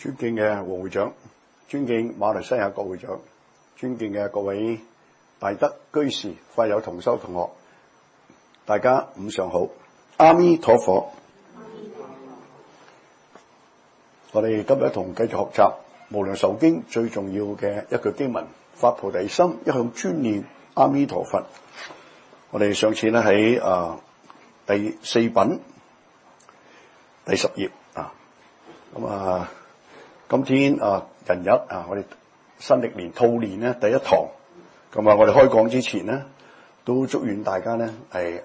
尊敬嘅黃會長，尊敬馬來西亞國會長，尊敬嘅各位大德居士、法友同修同學，大家午上好，阿彌陀佛。我哋今日同繼續學習無量壽經最重要嘅一句經文，發菩提心，一向專念阿彌陀佛。我哋上次咧喺第四品第10頁今天人日我哋新曆年兔年咧第一堂，我哋開講之前咧，都祝願大家咧係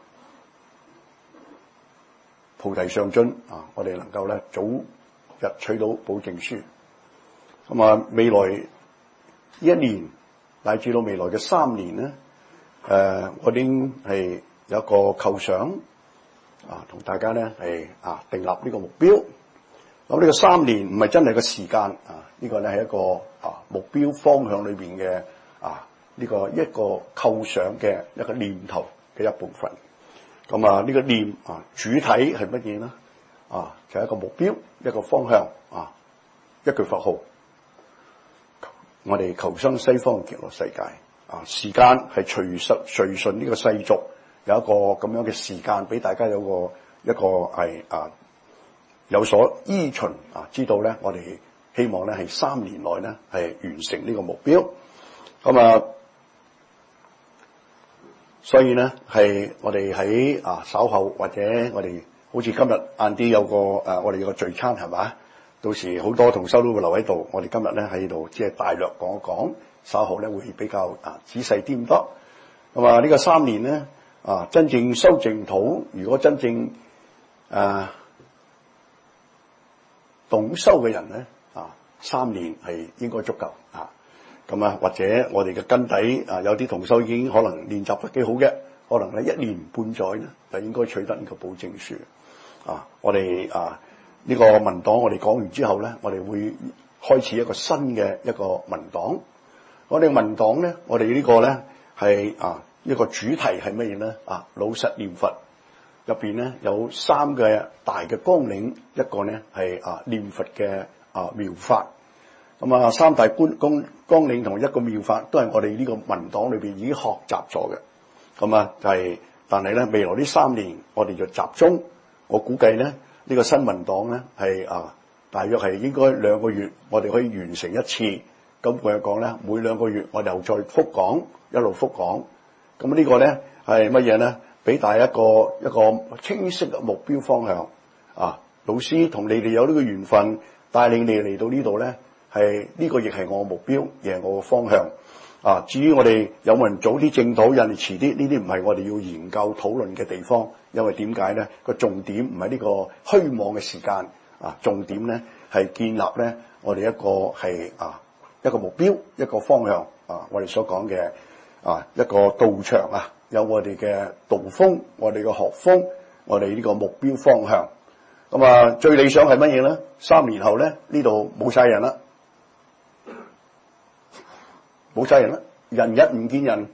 菩提上進我哋能夠咧早日取到寶證書。未來一年乃至到未來嘅3年咧，我已經係有一個構想同大家咧係訂立呢個目標。咁呢個3年唔係真係個時間呢個咧係一個目標方向裏邊嘅呢個一個構想嘅一個念頭嘅一部分。呢個念主體係乜嘢咧？就係一個目標，一個方向一句佛號。我哋求生西方極樂世界時間係隨順呢個世俗，有一個咁樣嘅時間俾大家有一個係有所依循知道咧，我哋希望咧係3年內咧係完成呢個目標。所以咧係我哋喺稍後或者我哋好似今日晏啲有個我哋有個聚餐係嘛？到時好多同修都會留喺度。我哋今日咧喺度即係大略講一講，稍後咧會比較仔細啲咁多。呢個3年咧真正修淨土，如果真正懂修嘅人咧3年係應該足夠或者我哋嘅根底有啲同修已經可能練習得幾好嘅，可能咧1年半載咧就應該取得呢個寶證書。我哋呢個文檔我哋講完之後咧，我哋會開始一個新嘅一個文檔。我哋文檔咧，我哋呢個咧係一個主題係乜嘢咧？老實念佛入邊咧有3個大嘅綱領，一個咧係念佛嘅妙法。3大綱領同一個妙法都係我哋呢個文檔裏邊已經學習咗嘅。但係咧未來呢3年我哋就集中，我估計咧呢個新文檔咧係大約係應該2個月我哋可以完成一次。咁我又講咧，每2個月我又再復講，一路復講。咁呢個咧係乜嘢咧？俾大家一個清晰嘅目標方向。老師同你哋有呢個緣分，帶領你哋嚟到呢度咧，係呢個亦係我嘅目標，亦係我嘅方向。至於我哋有冇人早啲證到，人哋遲啲，呢啲唔係我哋要研究討論嘅地方。因為點解咧？個重點唔係呢個虛妄嘅時間，重點咧係建立咧我哋一個係一個目標，一個方向。我哋所講嘅一個道場有我哋嘅道風，我哋嘅學風，我哋呢個目標方向。最理想係乜嘢咧？3年後咧呢度冇晒人啦，冇晒人啦，人一唔見人，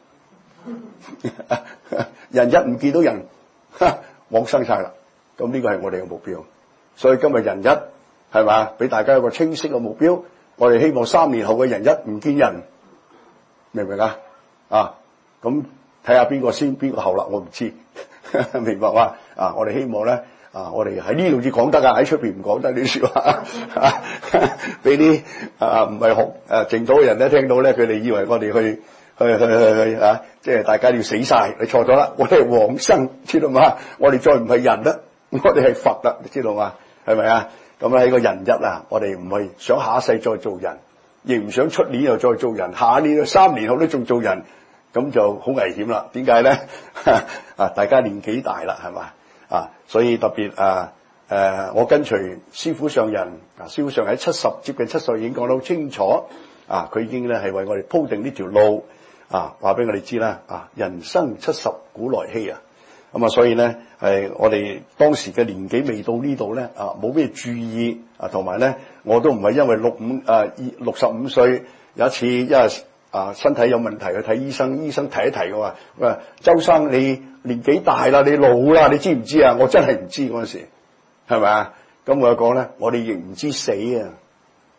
人一唔見到人，往生晒啦。咁呢個係我哋嘅目標。所以今日人一係嘛，俾大家有個清晰嘅目標。我哋希望3年後嘅人一唔見人，明唔明咁睇下邊個先邊個後啦，我唔知明白嘛？我哋希望咧我哋喺呢度至講得喺出邊唔講得呢啲說話俾啲唔係學淨土嘅人咧聽到咧，佢哋以為我哋去即係大家要死晒。你錯咗啦，我哋係往生，知道嘛？我哋再唔係人啦，我哋係佛啦，你知道嘛？係咪啊？咁喺個人一我哋唔係想下一世再做人，亦唔想出年又再做人，下年3年後都仲做人，咁就好危險啦。點解咧？大家年紀大啦，係嘛？所以特別我跟隨師父上人，師父上人喺接近70歲已經講得好清楚，佢已經咧係為我哋鋪定呢條路，話俾我哋知啦，人生70古來稀所以咧係我哋當時嘅年紀未到呢度咧，冇咩注意，同埋咧我都唔係因為65歲有一次因為身體有問題去睇醫生，醫生提一提我話周生你年紀大啦，你老啦，你知唔知啊？我真係唔知嗰陣時，係咪啊？咁我講咧，我哋亦唔知死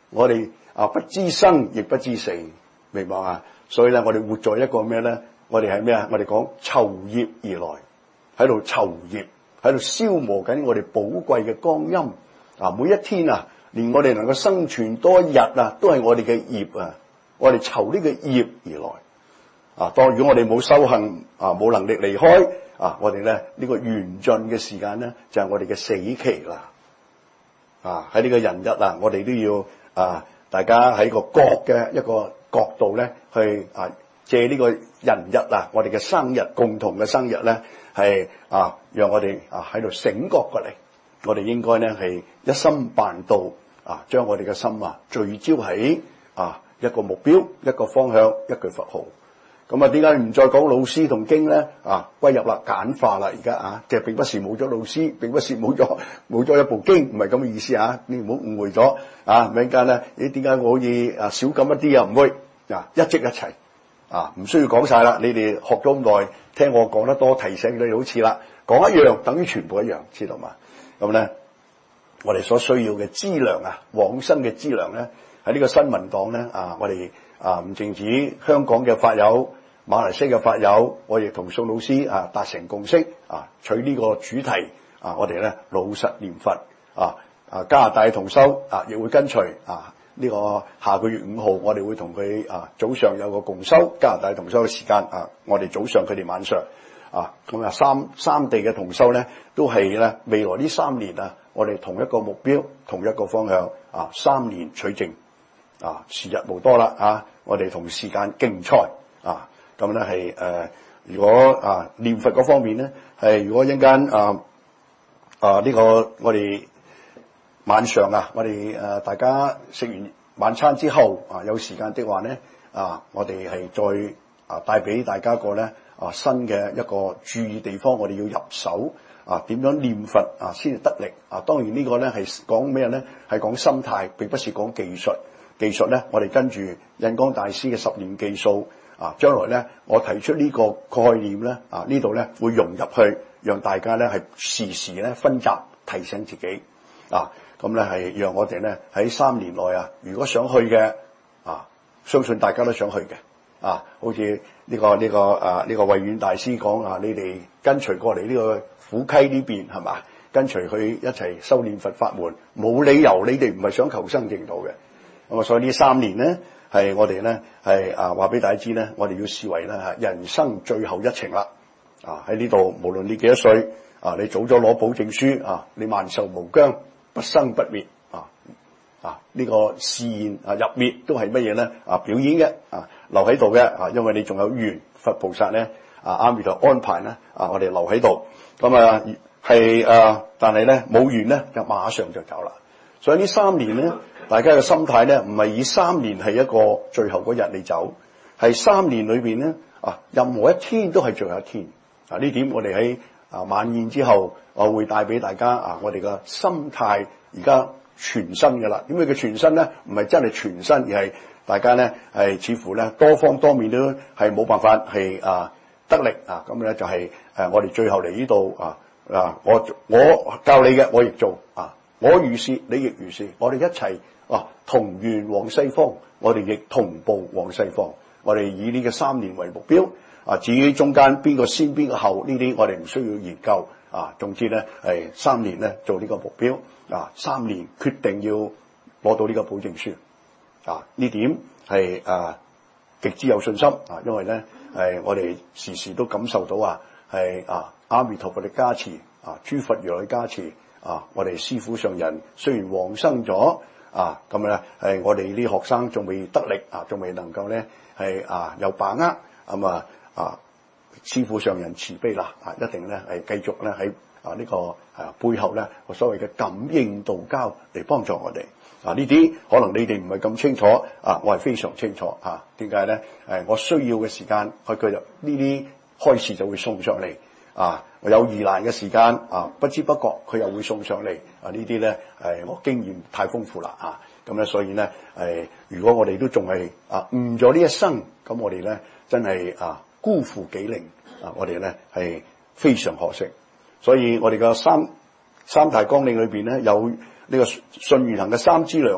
我哋不知生亦不知死，明白啊？所以咧，我哋活在一個咩咧？我哋係咩啊？我哋講酬業而來，喺度酬業，喺度消磨緊我哋寶貴嘅光陰啊！每一天啊，連我哋能夠生存多一日啊，都係我哋嘅業啊！我哋酬呢個業而來啊！當如果我哋冇修行啊，冇能力離開啊，我哋咧呢個緣盡嘅時間咧，就係我哋嘅死期啦！啊，喺呢個人日啊，我哋都要大家喺個國嘅一個角度咧，去借呢個人日啊，我哋嘅生日，共同嘅生日咧，係讓我哋喺度醒覺過嚟，我哋應該咧係一心辦道將我哋嘅心聚焦喺一個目標、一個方向、一句佛號。咁點解唔再講老師同經咧？歸入啦，簡化啦，而家即係並不是冇咗老師，並不是冇咗一部經，唔係咁嘅意思你唔好誤會咗陣間咧，點解我好似少咁一啲唔會一即一齊唔需要講晒啦。你哋學咗咁耐，聽我講得多，提醒你好似啦，講一樣等於全部一樣，知道嘛？咁咧，我哋所需要嘅資糧往生嘅資糧咧，喺呢個新聞黨咧我哋唔淨止香港嘅法友、馬來西亞嘅法友，我亦同宋老師達成共識取呢個主題我哋咧老實念佛加拿大同修亦會跟隨呢個下個月5號，我哋會同佢早上有個共修，加拿大同修嘅時間我哋早上，佢哋晚上咁三地嘅同修咧，都係咧未來呢3年我哋同一個目標，同一個方向3年取證時日無多啦我哋同時間競賽咁咧係如果念佛嗰方面咧係如果一陣間呢個我哋晚上我哋大家食完晚餐之後有時間的話咧我哋係再帶俾大家個咧新嘅一個注意地方，我哋要入手點樣念佛先至得力當然呢個咧係講咩咧？係講心態，並不是講技術。技術咧，我哋跟住印光大師嘅10年技數將來咧，我提出呢個概念咧呢度咧會融入去，讓大家咧係時時咧分集提醒自己咁咧係讓我哋咧喺3年內如果想去嘅相信大家都想去嘅好似呢個慧遠大師講你哋跟隨過嚟呢個虎溪呢邊係嘛？跟隨佢一齊修煉佛法門，冇理由你哋唔係想求生淨土嘅。咁所以呢3年咧係我哋咧係話俾大家知咧，我哋要視為咧人生最後一程啦喺呢度，無論你幾多歲你早咗攞保證書你萬壽無疆，不生不滅呢個示現入滅都係乜嘢咧表演嘅留喺度嘅因為你仲有緣，佛菩薩咧阿彌陀安排咧我哋留喺度咁但係咧冇緣咧就馬上就走啦。所以呢3年咧，大家嘅心態咧唔係以3年係一個最後嗰日你走，係3年裏邊咧任何一天都係最後一天呢點我哋喺晚宴之後我會帶俾大家我哋嘅心態而家全新嘅啦。點解叫全新咧？唔係真係全新，而係大家咧係似乎咧多方多面都係冇辦法係得力咁咧就係我哋最後嚟呢度我教你嘅我亦做我如是你亦如是，我哋一齊同願往西方，我哋亦同步往西方。我哋以呢個3年為目標至於中間邊個先邊個後呢啲我哋唔需要研究總之咧係3年咧做呢個目標3年決定要攞到呢個保證書呢點係極之有信心因為咧我哋時時都感受到係阿彌陀佛嘅加持諸佛如來加持我哋師父上人雖然往生咗咁咧係我哋啲學生仲未得力仲未能夠咧係有把握咁師父上人慈悲啦一定咧係繼續咧喺呢個背後咧所謂嘅感應道交嚟幫助我哋呢啲可能你哋唔係咁清楚我係非常清楚點解咧我需要嘅時間佢就呢啲開示就會送上嚟我有疑難嘅時間不知不覺佢又會送上嚟呢啲咧我經驗太豐富啦咁咧所以咧如果我哋都仲係誤咗呢一生，咁我哋咧真係辜負己靈我哋咧係非常可惜。所以我哋嘅三大綱領裏邊咧有呢個信願行嘅3資糧咧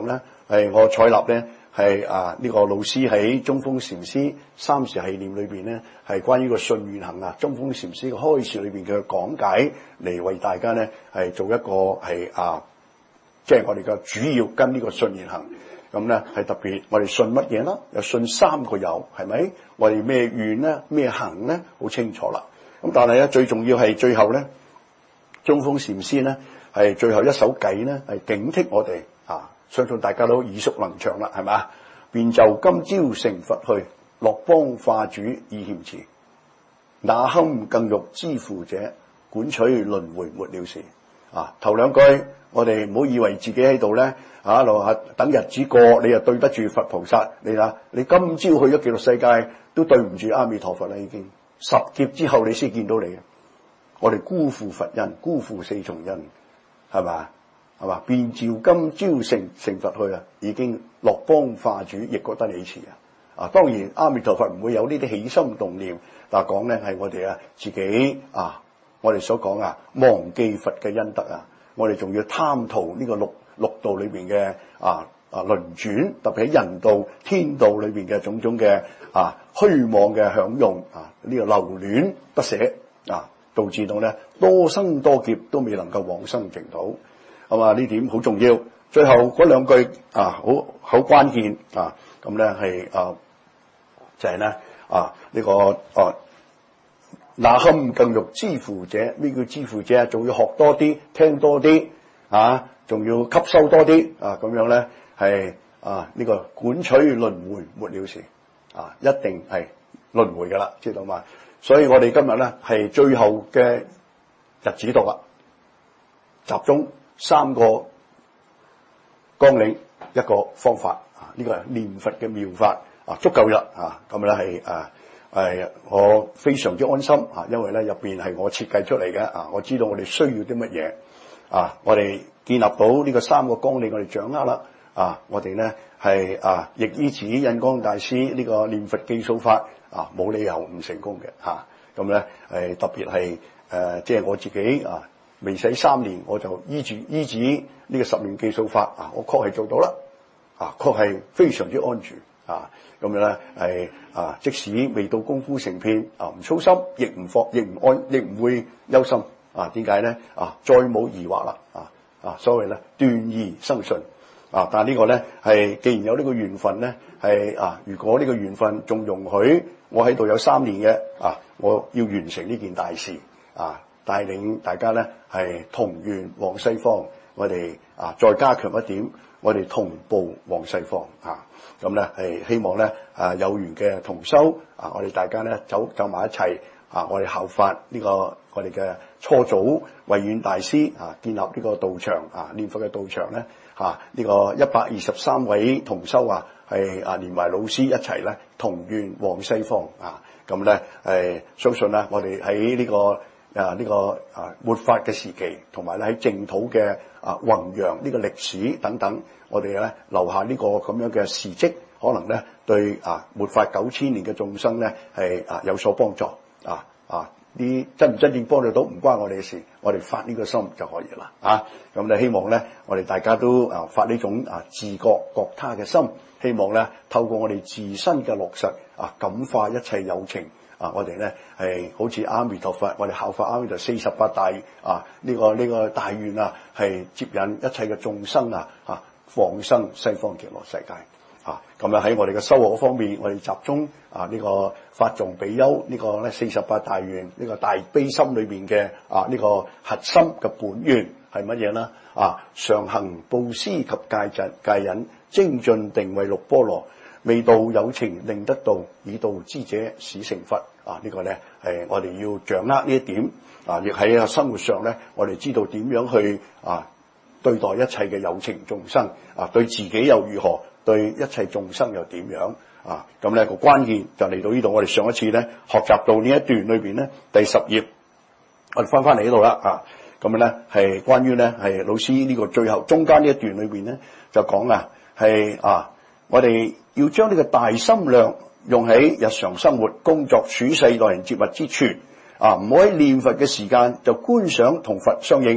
我採納咧係呢個老師喺中鋒禪師三時系念裏邊咧係關於個信願行中鋒禪師嘅開示裏邊嘅講解嚟為大家咧係做一個係即係我哋嘅主要跟呢個信願行。咁咧係特別我哋信乜嘢啦？又信三個有，係咪？我哋咩願咧？咩行咧？好清楚啦。咁但係咧最重要係最後咧，中鋒禪師咧係最後一首偈咧係警惕我哋相信大家都耳熟能詳啦，係咪？便就今朝成佛去，樂邦化主已欠詞。那堪更欲知父者，管取輪迴沒了時。頭兩句我哋唔好以為自己喺度咧等日子過，你又對得住佛菩薩。你今朝去咗極樂世界都對唔住阿彌陀佛啦，已經10劫之後你先見到你。我哋辜負佛恩，辜負四重恩，係嘛？便照今朝成佛去已經樂邦化主，亦覺得你遲當然阿彌陀佛唔會有呢啲起心動念，但係講咧係我哋自己我哋所講忘記佛嘅恩德我哋仲要貪圖呢個六道裏邊嘅輪轉，特別喺人道、天道裏邊嘅種種嘅虛妄嘅享用呢個留戀不捨導致到咧多生多劫都未能夠往生淨土。呢點好重要。最後嗰兩句好關鍵咁咧係就係咧呢個那堪更欲知父者。咩叫知父者？仲要學多啲，聽多啲仲要吸收多啲咁樣咧係呢個管取輪迴沒了時一定係輪迴噶啦，知道嘛？所以我哋今日咧係最後嘅日子讀啦，集中3個綱領，一個方法呢個係念佛嘅妙法足夠啦咁咧係我非常之安心因為咧入邊係我設計出嚟嘅我知道我哋需要啲乜嘢我哋建立到呢個3個綱領，我哋掌握啦我哋咧係亦依止印光大師呢個念佛記數法冇理由唔成功嘅咁咧係特別係即係我自己未使3年我就依止呢個10念記數法我確係做到啦確係非常之安住咁樣咧係即使未到功夫成片唔操心，亦唔會憂心點解咧再冇疑惑啦所謂咧斷疑生信但係呢個咧係既然有呢個緣分咧係如果呢個緣分仲容許我喺度有3年嘅我要完成呢件大事帶領大家咧係同願往西方，我哋再加強一點，我哋同步往西方咁咧係希望咧有緣嘅同修我哋大家咧走埋一齊我哋效法呢個我哋嘅初祖慧遠大師建立呢個道場念佛嘅道場咧呢個123位同修係連埋老師一齊咧同願往西方咁咧相信咧我哋喺呢個呢個末法嘅時期，同埋咧喺淨土嘅弘揚呢個歷史等等，我哋咧留下呢個咁樣嘅事蹟，可能咧對末法9000年嘅眾生咧係有所幫助啲真唔真正幫助到唔關我哋嘅事，我哋發呢個心就可以啦咁咧希望咧我哋大家都發呢種自覺覺他嘅心，希望咧透過我哋自身嘅落實感化一切有情我哋咧係好似阿彌陀佛，我哋效法阿彌陀48大呢個大願係接引一切嘅眾生放生西方極樂世界咁喺我哋嘅修學方面，我哋集中呢個法眾比丘呢個咧48大願呢個大悲心裏邊嘅呢個核心嘅本願係乜嘢啦？常行布施及戒忍，精進定慧六波羅，未度有情令得度，以度之者使成佛呢個咧係我哋要掌握呢一點亦喺生活上咧，我哋知道點樣去對待一切嘅有情眾生對自己又如何，對一切眾生又點樣咁咧個關鍵就嚟到呢度。我哋上一次咧學習到呢一段裏邊咧第10頁，我哋翻嚟呢度啦咁咧係關於咧係老師呢個最後中間呢一段裏邊咧就講係我哋要將呢個大心量用喺日常生活、工作、處世、待人接物之處唔好喺念佛嘅時間就觀想同佛相應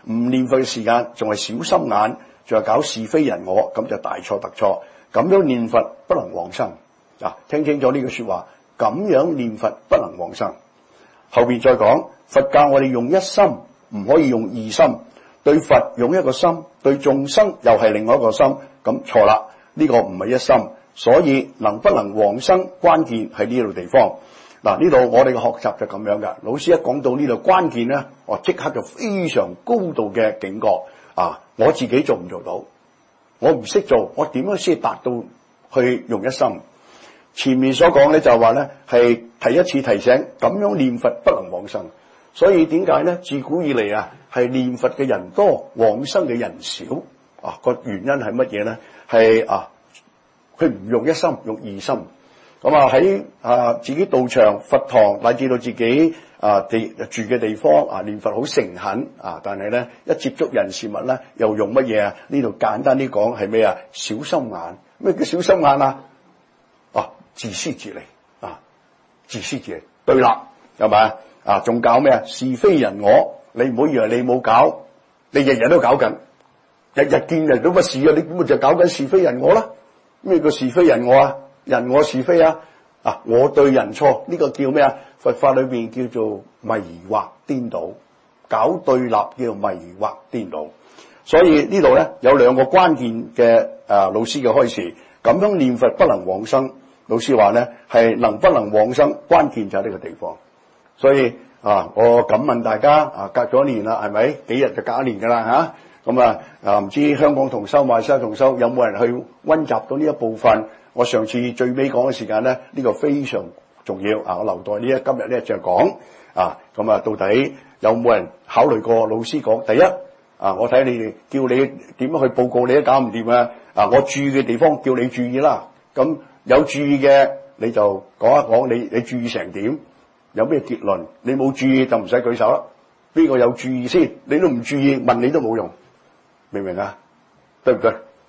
唔念佛嘅時間仲係小心眼，仲係搞是非人我，咁就大錯特錯。咁樣念佛不能往生。聽清楚呢句說話，咁樣念佛不能往生。後邊再講，佛教我哋用一心，唔可以用二心。對佛用一個心，對眾生又係另外一個心，咁錯啦。呢個唔係一心，所以能不能往生，關鍵喺呢度地方。嗱，呢度我哋嘅學習就咁樣噶。老師一講到呢度關鍵咧，我即刻就非常高度嘅警覺。我自己做唔做到？我唔識做，我點樣先達到去用一心？前面所講咧就話咧係第一次提醒，咁樣念佛不能往生。所以點解咧？自古以嚟係念佛嘅人多，往生嘅人少。個原因係乜嘢咧？係佢唔用一心，用二心。咁喺自己道場、佛堂，乃至到自己住嘅地方念佛好誠懇但係咧一接觸人事物咧，又用乜嘢呢度簡單啲講係咩啊？小心眼。咩叫小心眼啊？自私自利自私自利對立係咪仲搞咩是非人我？你唔好以為你冇搞，你日日都搞緊，日日見人都乜事你咁就搞緊是非人我啦。咩叫是非人我啊？人我是非我對人錯，呢個叫咩佛法裏邊叫做迷惑顛倒，搞對立叫做迷惑顛倒。所以呢度咧有兩個關鍵嘅老師嘅開示，咁樣念佛不能往生。老師話咧係能不能往生，關鍵就喺呢個地方。所以我敢問大家隔咗一年啦，係咪？幾日就隔一年噶啦咁唔知香港同修、馬來西亞同修有冇人去溫習到呢一部分？我上次最尾講嘅時間咧，呢個非常重要我留待今日咧就講到底有冇人考慮過老師講？第一我睇你哋叫你點樣去報告，你都搞唔掂我注意嘅地方叫你注意啦。咁有注意嘅你就講一講你注意成點，有咩結論？你冇注意就唔使舉手啦。邊個有注意先？你都唔注意，問你都冇用，明唔明對唔對？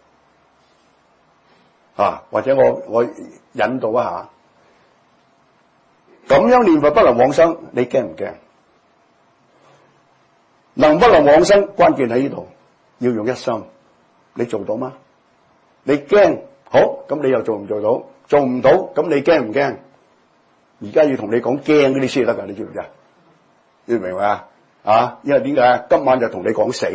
或者我引導一下，咁樣念佛不能往生，你驚唔驚？能不能往生，關鍵喺呢度，要用一心。你做到嗎？你驚，好，咁你又做唔做到？做唔到，咁你驚唔驚？而家要同你講驚嗰啲先得噶，你知唔知你明唔明因為點解？今晚就同你講死，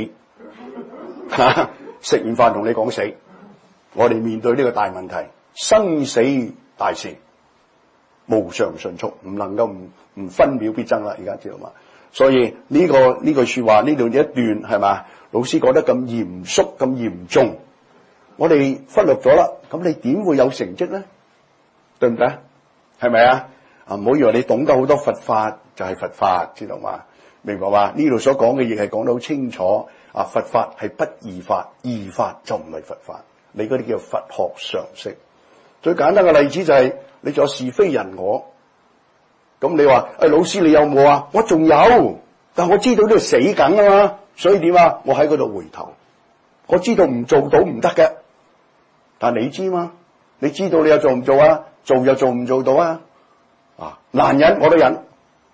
食完飯同你講死。我哋面對呢個大問題，生死大事，無常迅速，唔能夠唔分秒必爭啦。而家知道嘛？所以呢句說話呢度一段係嘛？老師講得咁嚴肅咁嚴重，我哋忽略咗啦。咁你點會有成績咧？對唔對？係咪唔好以為你懂得好多佛法就係佛法，知道嘛？明白嘛？呢度所講嘅嘢係講得好清楚。佛法係不二法，二法就唔係佛法。你嗰啲叫佛學常識。最簡單嘅例子就係你仲有是非人我。咁你話老師你有冇我仲有，但我知道呢度死梗嘛，所以點我喺嗰度回頭。我知道唔做到唔得嘅，但你知嘛？你知道你又做唔做做又做唔做到難忍我都忍，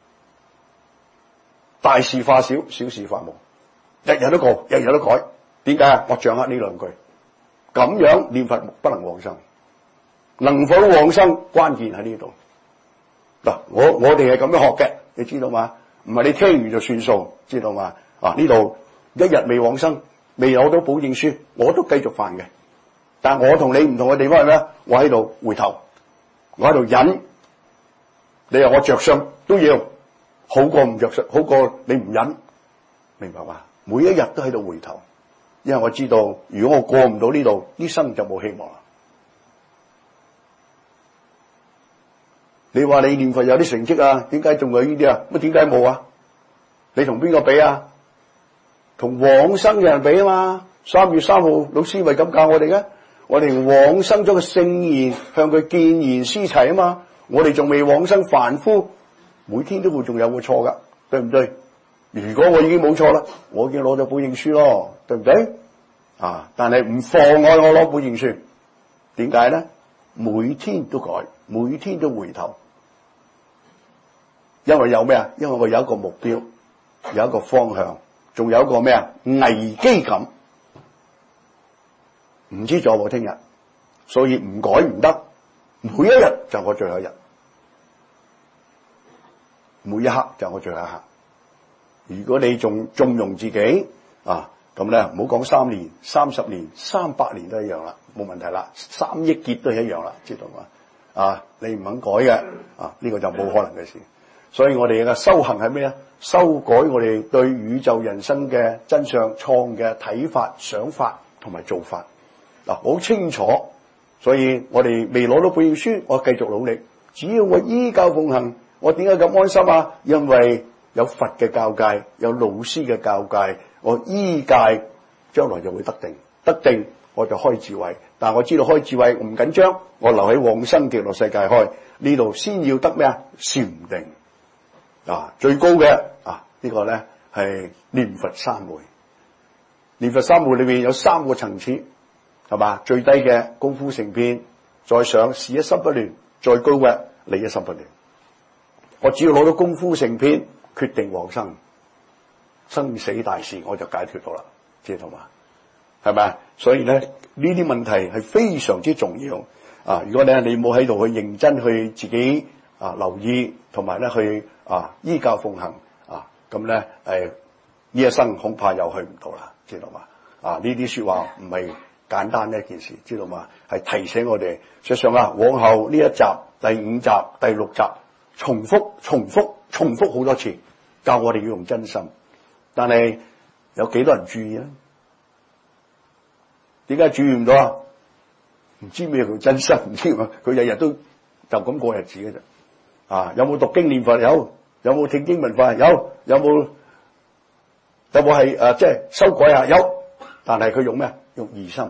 大事化小，小事化無，日日都過，日日都改。點解我掌握呢兩句，咁樣念佛不能往生。能否往生，關鍵喺呢度。我哋係咁樣學嘅，你知道嘛？唔係你聽完就算數，知道嘛？呢度一日未往生，未攞到保證書，我都繼續犯嘅。但我同你唔同嘅地方係咩？我喺度回頭，我喺度忍。你話我着相都要好過唔着相，好過你唔忍，明白嘛？每一日都喺度回頭，因為我知道如果我過唔到呢度，呢生就冇希望啦。你話你念佛有啲成績點解仲有呢啲乜點解冇你同邊個比同往生嘅人比嘛。3月3號老師咪咁教我哋嘅，我哋往生咗個聖賢向佢見賢思齊嘛。我哋仲未往生凡夫，每天都會仲有個錯噶，對唔對？如果我已經冇錯啦，我已經攞咗保證書咯，對唔對？但係唔妨礙我攞保證書，點解咧？每天都改，每天都回頭，因為有咩因為我有一個目標，有一個方向， 仲有一個咩啊？危機感，唔知仲有冇聽日，所以唔改唔得。每一日就我最後一日，每一刻就我最後一刻。如果你仲縱容自己啊，咁咧唔好講3年、30年、300年都一樣啦，冇問題啦，3億劫都係一樣啦，知道嘛？啊，你唔肯改嘅啊，呢個就冇可能嘅事。所以我哋嘅修行係咩啊？修改我哋對宇宙人生嘅真相、創嘅睇法、想法同埋做法。嗱，好清楚。所以我哋未攞到本證書，我繼續努力。只要我依教奉行，我點解咁安心啊？因為有佛嘅教誡，有老師嘅教誡，我依戒，將來就會得定。得定我就開智慧。但我知道開智慧唔緊張，我留喺往生極樂世界開。呢度先要得咩啊？禪定啊，最高嘅啊，呢個咧係念佛三昧。念佛三昧裏面有3個層次。係嘛？最低嘅功夫成片，再上事一心不亂，再高嘅理一心不亂。我只要攞到功夫成片，決定往生，生死大事我就解脫到啦，知道嘛？係咪？所以咧呢啲問題係非常之重要啊！如果你冇喺度去認真去自己啊留意，同埋咧去啊依教奉行啊，咁咧呢一生恐怕又去唔到啦，知道嘛？啊呢啲說話唔係簡單的一件事，知道嘛？係提醒我哋，實際上啊，往後呢一集、第5集、第6集，重複好多次，教我哋要用真心。但係有幾多人注意咧？點解注意唔到啊？唔知咩叫真心，唔知嘛？佢日日都就咁過日子嘅啫。啊，有冇讀經念佛？有冇聽經聞法？有冇係即係修改下？有，但係佢用咩？用疑心。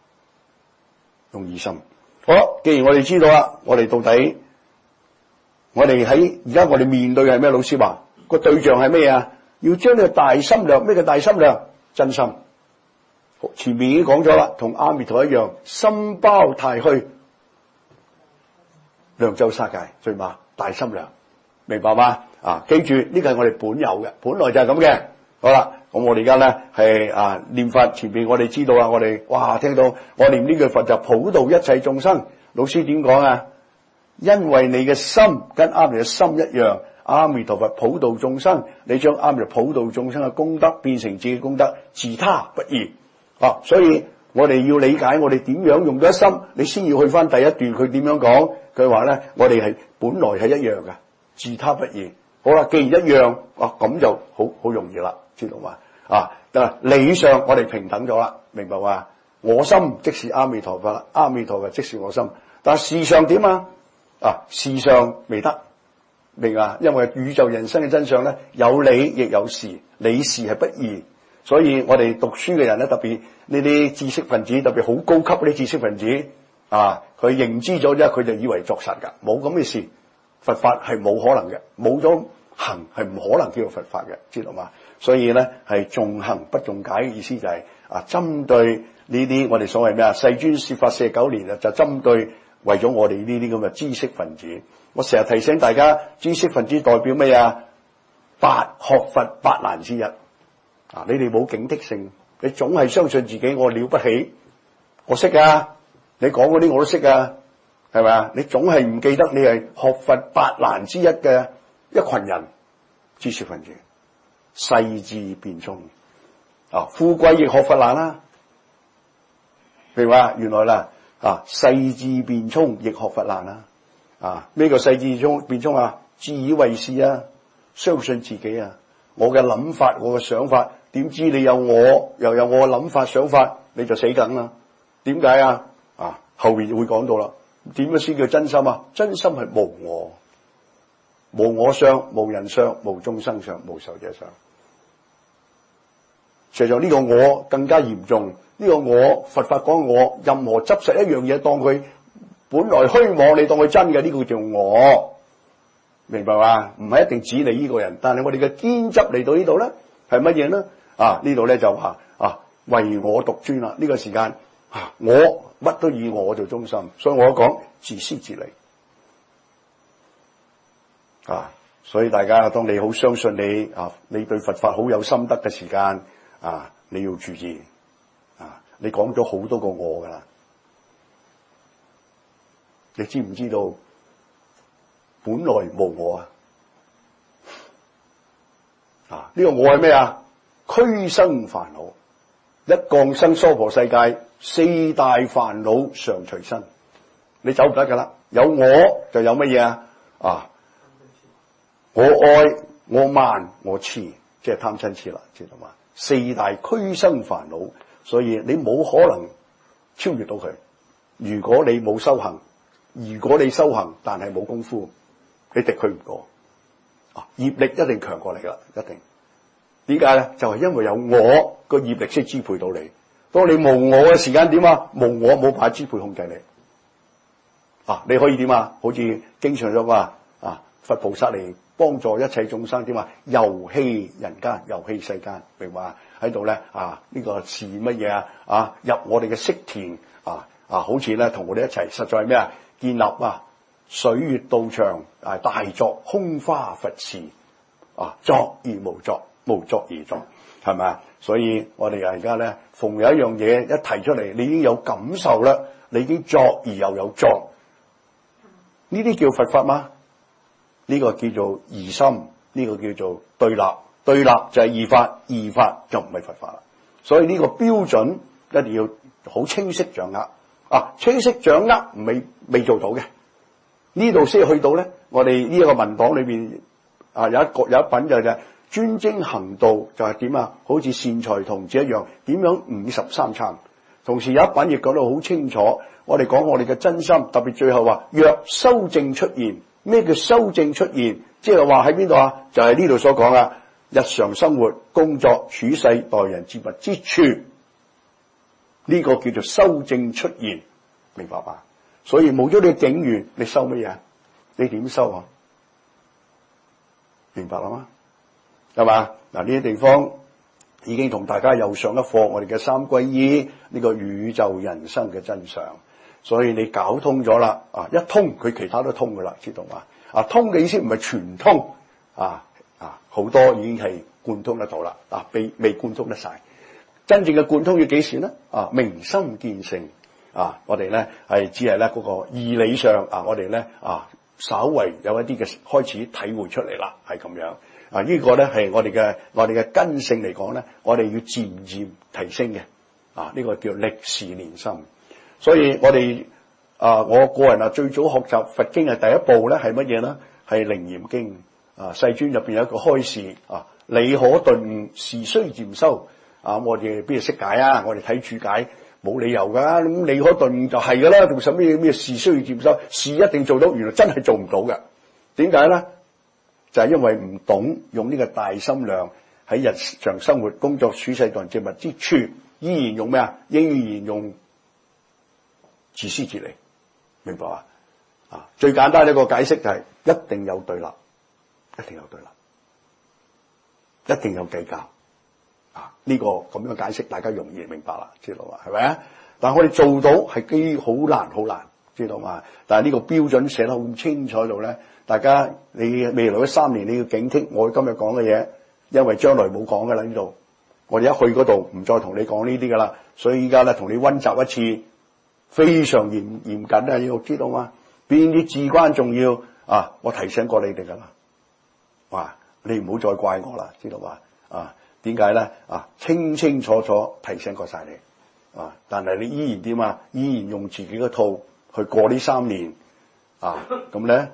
好，既然我哋知道啦，我哋到底我哋喺而家我哋面對嘅係咩？老師話個對象係咩啊？要將呢個大心量，咩叫大心量？真心。前面已經講咗啦，同阿彌陀一樣，心包太虛，量周沙界，最嘛大心量，明白嗎？啊，記住呢個係我哋本有嘅，本來就係咁嘅。好啦，咁我哋而家咧係念佛，前邊我哋知道啦，我哋哇聽到我念呢句佛就普度一切眾生。老師點講啊？因為你嘅心跟阿彌嘅心一樣，阿彌陀佛普度眾生，你將阿彌陀普度眾生嘅功德變成自己功德，自他不異。所以我哋要理解我哋點樣用咗心，你先要去翻第一段佢點樣講。佢話咧，我哋係本來係一樣嘅，自他不異。好啦，既然一樣，咁就好容易啦，知道嘛？理上我哋平等咗啦，明白嘛？我心即是阿彌陀佛，阿彌陀佛即是我心。但事上點啊？事上未得，明啊？因為宇宙人生嘅真相咧，有理亦有事，理事係不異。所以我哋讀書嘅人咧，特別呢啲知識分子，特別好高級嗰啲知識分子佢認知咗啫，佢就以為作實噶，冇咁嘅事。佛法係冇可能嘅，冇咗行係唔可能叫做佛法嘅，知道嘛？所以咧係重行不重解嘅意思就係針對呢啲我哋所謂咩世尊說法49年就針對為咗我哋呢啲咁嘅知識分子。我成日提醒大家，知識分子代表咩啊？學佛8難之一。你哋冇警惕性，你總係相信自己我了不起，我識啊，你講嗰啲我都識啊，係咪啊？你總係唔記得你係學佛8難之一嘅一群人，知識分子，世智辯聰富貴亦學佛難啦，明白？原來啦世智辯聰亦學佛難啦，咩叫世智辯聰啊？自以為是啊，相信自己啊，我嘅諗法，我嘅想法，點知你有我又有我嘅諗法想法，你就死梗啦？點解啊？後面會講到啦。點樣先叫真心啊？真心係無我，無我相，無人相，無眾生相，無壽者相。實際上呢個我更加嚴重。呢個我，佛法講我，任何執實一樣嘢當佢本來虛妄，你當佢真嘅，呢個叫我，明白嘛？唔係一定指你呢個人，但係我哋嘅堅執嚟到呢度咧，係乜嘢呢？呢度咧就話唯我獨尊啦。呢個時間我乜都以我做中心，所以我講自私自利。 所以大家當你好相信你對佛法好有心得嘅時間你要注意你講咗好多個我噶啦，你知唔知道本來無我呢個我係咩啊？俱生煩惱，一降生娑婆世界，四大煩惱常隨身，你走唔得噶啦。有我就有乜嘢我愛我慢我痴，即係貪嗔痴啦，知道嘛？四大俱生煩惱，所以你冇可能超越到佢。如果你冇修行，如果你修行但係冇功夫，你敵佢唔過業力一定強過你啦，一定。點解咧？就係因為有我個業力先支配到你。當你無我嘅時間點無我冇辦法支配控制你你可以點好似經常所講佛菩薩嚟幫助一切眾生點遊戲人間，遊戲世間，明白喺度咧呢個是乜嘢入我哋嘅色田好似咧同我哋一齊，實在係咩建立水月道場大作空花佛事作而無作，無作而作，係咪？所以我哋而家咧，逢有一樣嘢一提出嚟，你已經有感受啦，你已經作而又有作，呢啲叫佛法嗎？呢個叫做疑心，呢個叫做對立，對立就係異法，異法就唔係佛法啦。所以呢個標準一定要好清晰掌握清晰掌握未做到嘅，呢度先去到咧。我哋呢一個文檔裏邊有一品就係專精行道，就係點好似善財童子一樣，點樣53參。同時有一品亦講得好清楚，我哋講我哋嘅真心，特別最後話若修正出現。咩叫修正出現？即係話喺邊度就係呢度所講日常生活、工作、處世、待人接物之處，呢個叫做修正出現，明白吧？所以冇咗你嘅境緣，你修乜嘢？你點修明白啦嗎？係嘛？呢啲地方已經同大家又上一課，我哋嘅三歸依呢個宇宙人生嘅真相。所以你搞通咗啦，一通佢其他都通噶啦，知道嘛？通嘅意思唔係全通，好多已經係貫通得到啦，未貫通得晒。真正嘅貫通要幾時呢？明心見性，我哋咧係只係咧嗰個義理上，我哋咧稍為有一啲嘅開始體會出嚟啦，係咁樣。呢個咧係我哋嘅根性嚟講咧，我哋要漸漸提升嘅，呢個叫歷事練心。所以我哋我個人最早學習佛經嘅第一步咧係乜嘢呢？係《楞嚴經》世尊入邊有一個開示理可頓悟，時須漸修我哋邊度識解我哋睇注解冇理由噶，咁理可頓悟就係噶啦，仲使咩時須漸修？事一定做到，原來真係做唔到嘅。點解咧？就係因為唔懂用呢個大心量喺日常生活、工作、處世、待人接物之處，依然用咩依然用自私自利，明白最簡單一個解釋就係一定有對立，一定有對立，一定有計較呢個咁樣解釋大家容易明白啦，知道嘛？係咪但係我哋做到係好難好難，知道嘛？但係呢個標準寫得好清楚度咧，大家你未來嘅3年你要警惕我今日講嘅嘢，因為將來冇講噶啦呢度，我哋一去嗰度唔再同你講呢啲噶啦，所以依家咧同你溫習一次。非常嚴謹要知道嘛？邊啲至關重要我提醒過你哋噶啦，你唔好再怪我啦，知道嘛？點解咧？清清楚楚提醒過晒你，但係你依然點依然用自己嘅套去過呢3年，咁咧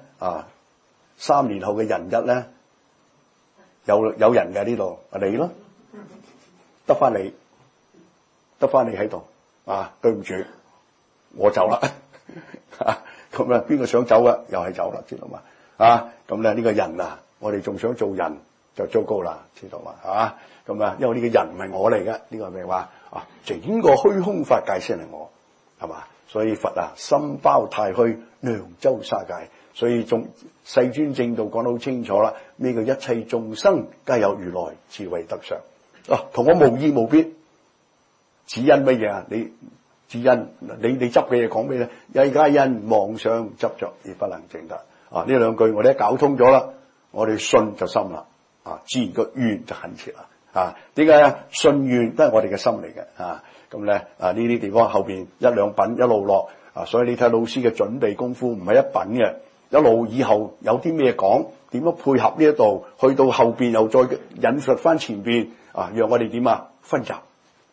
3年後嘅人日咧，有人嘅呢度你咯，得翻你喺度對唔住。我走啦，咁咧邊個想走啊？又係走啦，知道嘛？咁咧呢個人我哋仲想做人就糟糕啦，知道嘛？咁因為呢個人唔係我嚟嘅，呢個係咩話？整個虛空法界先係我，係嘛？所以佛心包太虛，量周沙界，所以世尊正道講得好清楚啦。呢個一切眾生皆有如來智慧德相，同我無異無別，只因乜嘢你只因你執嘅嘢講咩咧？皆因妄想執着而不能證得。呢兩句我哋一搞通咗啦。 我哋信就深啦，自然個願就懇切啦。點解啊？信願都係我哋嘅心嚟嘅。咁咧呢啲地方後邊一兩品一路落所以你睇老師嘅準備功夫唔係一品嘅，一路以後有啲咩講，點樣配合呢一度，去到後邊又再引述翻前邊讓我哋點分集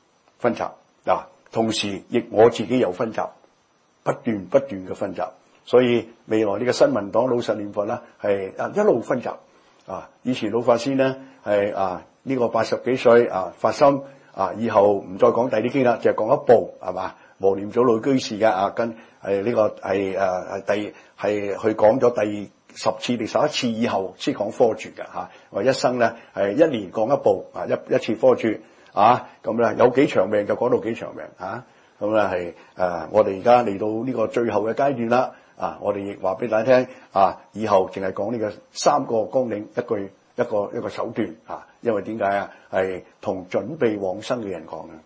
同時亦我自己有分集，不斷嘅分集。所以未來呢個新民黨老實念佛咧係一路分集以前老法師呢係呢個80幾歲發心以後唔再講第啲經啦，就係講一部係嘛無念祖老居士嘅跟呢個係去講咗第10次定11次以後先講科注嘅我一生咧係1年講一部一次科注咁咧有幾長命就講到幾長命咁咧係我哋而家嚟到呢個最後嘅階段啦我哋亦話俾大家聽以後淨係講呢個3個綱領一個手段因為點解係同準備往生嘅人講嘅，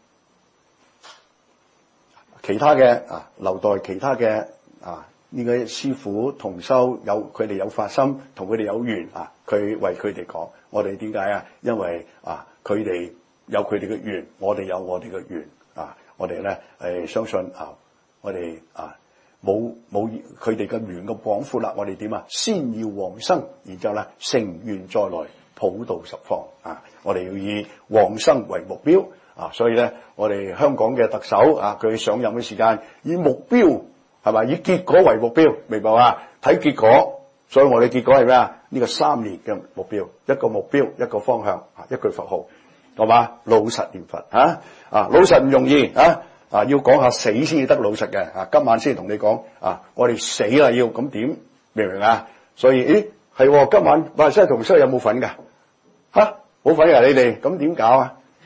其他嘅留待其他嘅呢個師傅同修佢哋有發心，同佢哋有緣佢為佢哋講。我哋點解因為佢哋有佢哋嘅緣，我哋有我哋嘅緣我哋咧係相信我哋冇佢哋嘅緣咁廣闊啦。我哋點先要往生，然之後咧成願再來普渡十方我哋要以往生為目標所以咧我哋香港嘅特首佢上任嘅時間以目標係咪以結果為目標，明白嘛？睇結果，所以我哋結果係咩呢個3年嘅目標，一個目標一個方向一句佛號，係嘛？老實念佛老實唔容易要講下死先至得老實嘅今晚先同你講我哋死啦要咁點，明唔明所以係今晚馬來西亞同修有冇份㗎冇份㗎你哋，咁點搞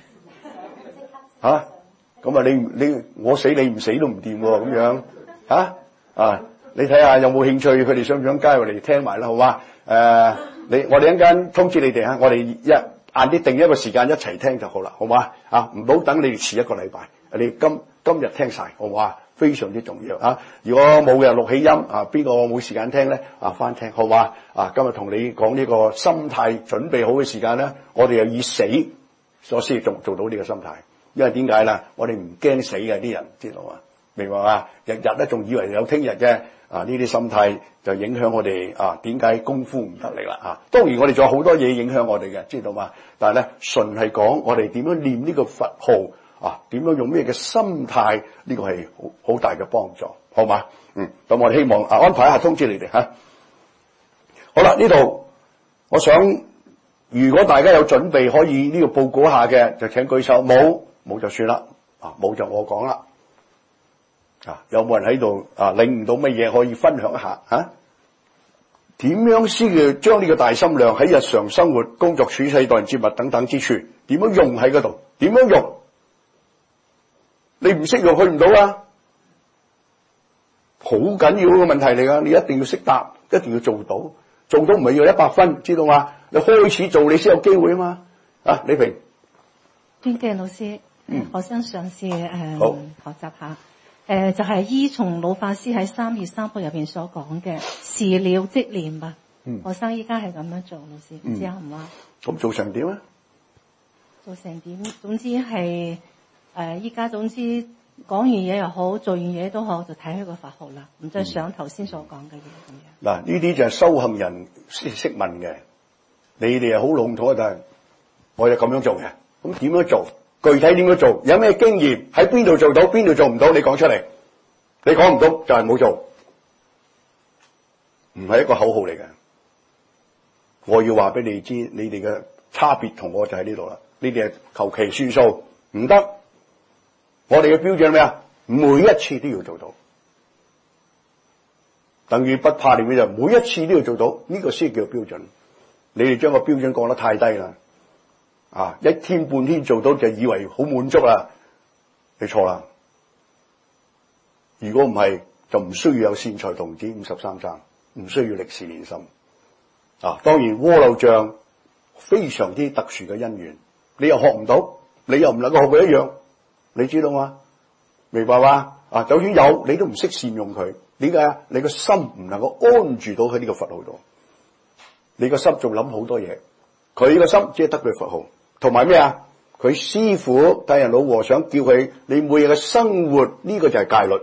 咁你我死你唔死都唔掂咁樣你睇下有冇興趣，佢哋想唔想加入嚟聽埋啦，好嘛？我哋一陣間通知你哋我哋晏啲定一個時間一齊聽就好啦，好嘛？唔好等你哋遲一個禮拜，你今日聽晒，好嘛？非常之重要如果冇嘅錄起音邊個冇時間聽咧翻聽，好嘛？今日同你講呢個心態準備好嘅時間咧，我哋又以死所先做到呢個心態，因為點解咧？我哋唔驚死嘅啲人，知道嘛？明白嘛？日日咧仲以為有聽日嘅呢啲心態就影響我哋點解功夫唔得力啦當然我哋仲有好多嘢影響我哋嘅，知道嘛？但係咧純係講我哋點樣念呢個佛號點樣用咩嘅心態，呢個係好大嘅幫助，好嘛？咁我哋希望安排一下通知你哋好啦，呢度我想如果大家有準備可以呢個報告下嘅，就請舉手，冇就算啦冇就我講啦。有冇人喺度領悟到乜嘢可以分享一下點樣先要將呢個大心量喺日常生活、工作、處世、待人接物等等之處，點樣用喺嗰度？點樣用？你唔識用，去唔到好緊要嘅問題嚟噶，你一定要識答，一定要做到，做到唔係要100分，知道嘛？你開始做，你先有機會啊嘛。李平， 尊敬老師，我想嘗試學習下。就係依從老法師喺3月3號入邊所講嘅事了即念吧。學生依家係咁樣做，老師唔知啱唔啱？ 咁做成點啊？ 做成點？總之係依家總之講完嘢又好，做完嘢都好，就睇佢個法號啦，唔再想頭先所講嘅嘢咁樣。 嗱，呢啲就係修行人識問嘅，你哋係好籠統，但係我就咁樣做嘅。咁點樣做？具體點樣做？有咩經驗？喺邊度做到？邊度做唔到？你講出嚟。你講唔到就係冇做，唔係一個口號嚟嘅。我要話俾你知，你哋嘅差別同我就喺呢度啦。你哋係求其算數，唔得。我哋嘅標準係咩啊？每一次都要做到，等於不怕念嘅就每一次都要做到，呢個先叫標準。你哋將個標準降得太低啦。一天半天做到就以為好滿足啦，你錯啦。如果唔係，就唔需要有善財童子53參，唔需要歷事練心。當然鍋漏醬非常之特殊嘅因緣，你又學唔到，你又唔能夠學佢一樣，你知道嗎？明白嗎？就算有，你都唔識善用佢，點解？你個心唔能夠安住到喺呢個佛號度。 你個心仲諗好多嘢。佢個心只係得佢佛號，同埋咩啊？佢師父大人老和尚叫佢，你每日嘅生活呢個就係戒律。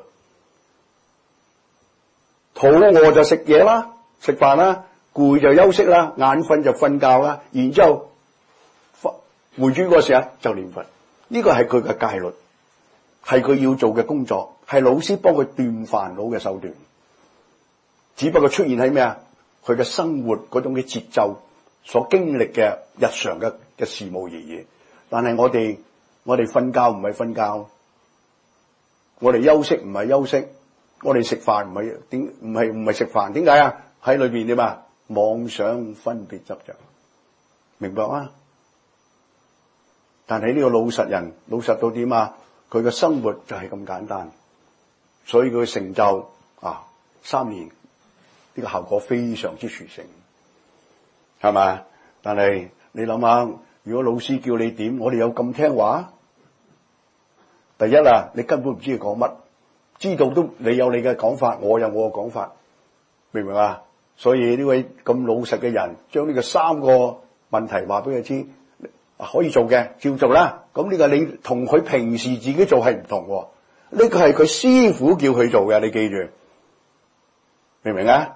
肚餓就食嘢啦，食飯啦，攰就休息啦，眼瞓就瞓覺啦，然之後回轉嗰時就念佛。呢個係佢嘅戒律，係佢要做嘅工作，係老師幫佢斷煩惱嘅手段。只不過出現喺咩啊？佢嘅生活嗰種嘅節奏所經歷嘅日常嘅事務而已。但係我哋瞓覺唔係瞓覺，我哋休息唔係休息，我哋食飯唔係食飯。點解啊？喺裏邊點啊？妄想分別執着，明白嗎？但係呢個老實人老實到點啊？佢嘅生活就係咁簡單，所以佢成就3年呢個效果非常之殊勝，係咪？但係你諗下，如果老師叫你點，我哋有咁聽話？第一啊，你根本唔知佢講乜，知道都你有你嘅講法，我有我嘅講法，明唔明啊？所以呢位咁老實嘅人，將呢個3個問題話俾佢知，可以做嘅照做啦。咁呢個你同佢平時自己做係唔同喎，呢個係佢師父叫佢做嘅，你記住，明唔明啊？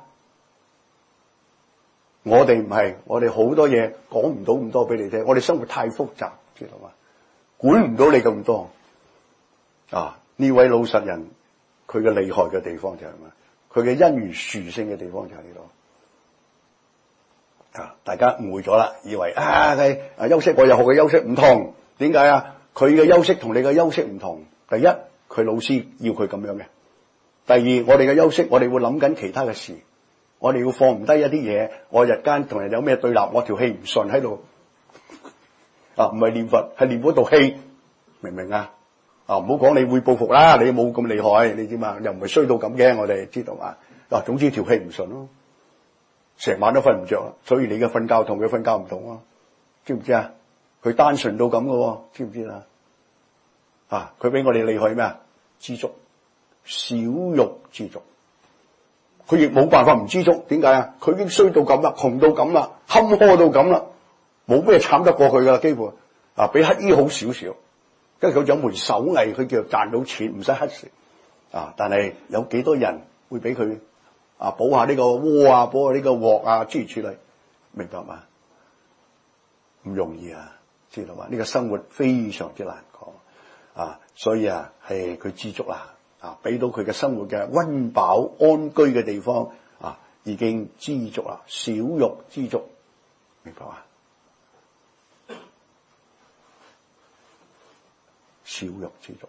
我哋唔係，我哋好多嘢講唔到咁多俾你聽，我哋生活太複雜，知道嘛？管唔到你咁多。呢位老實人，佢嘅厲害嘅地方就係咩？佢嘅因緣殊勝嘅地方就係呢度。大家誤會咗啦，以為休息我又學嘅休息唔同，點解啊？佢嘅休息同你嘅休息唔同。第一，佢老師要佢咁樣嘅；第二，我哋嘅休息，我哋會諗緊其他嘅事。我哋要放唔低一啲嘢，我日間同人有咩對立，我條氣唔順喺度，唔係念佛，係念嗰道氣，明唔明啊？唔好講你會報復啦，你冇咁厲害，你知嘛？又唔係衰到咁嘅，我哋知道嘛？總之條氣唔順咯，成晚都瞓唔着，所以你嘅瞓覺同佢瞓覺唔同啊，知唔知啊？佢單純到咁嘅，知唔知啊？佢比我哋厲害咩啊？知足，少欲知足。佢亦冇辦法唔知足，點解啊？佢已經衰到咁啦，窮到咁啦，坎坷到咁啦，冇咩慘得過佢噶啦，幾乎比乞衣好少少。跟住佢有門手藝，佢叫賺到錢，唔使乞食但係有幾多人會俾佢補下呢個鍋啊，補下呢個鑊啊，諸如此類，明白嘛？唔容易啊，知道嘛？呢個生活非常之難講所以係佢知足啦。俾到佢嘅生活嘅溫飽安居嘅地方已經知足啦，少欲知足，明白嘛？少欲知足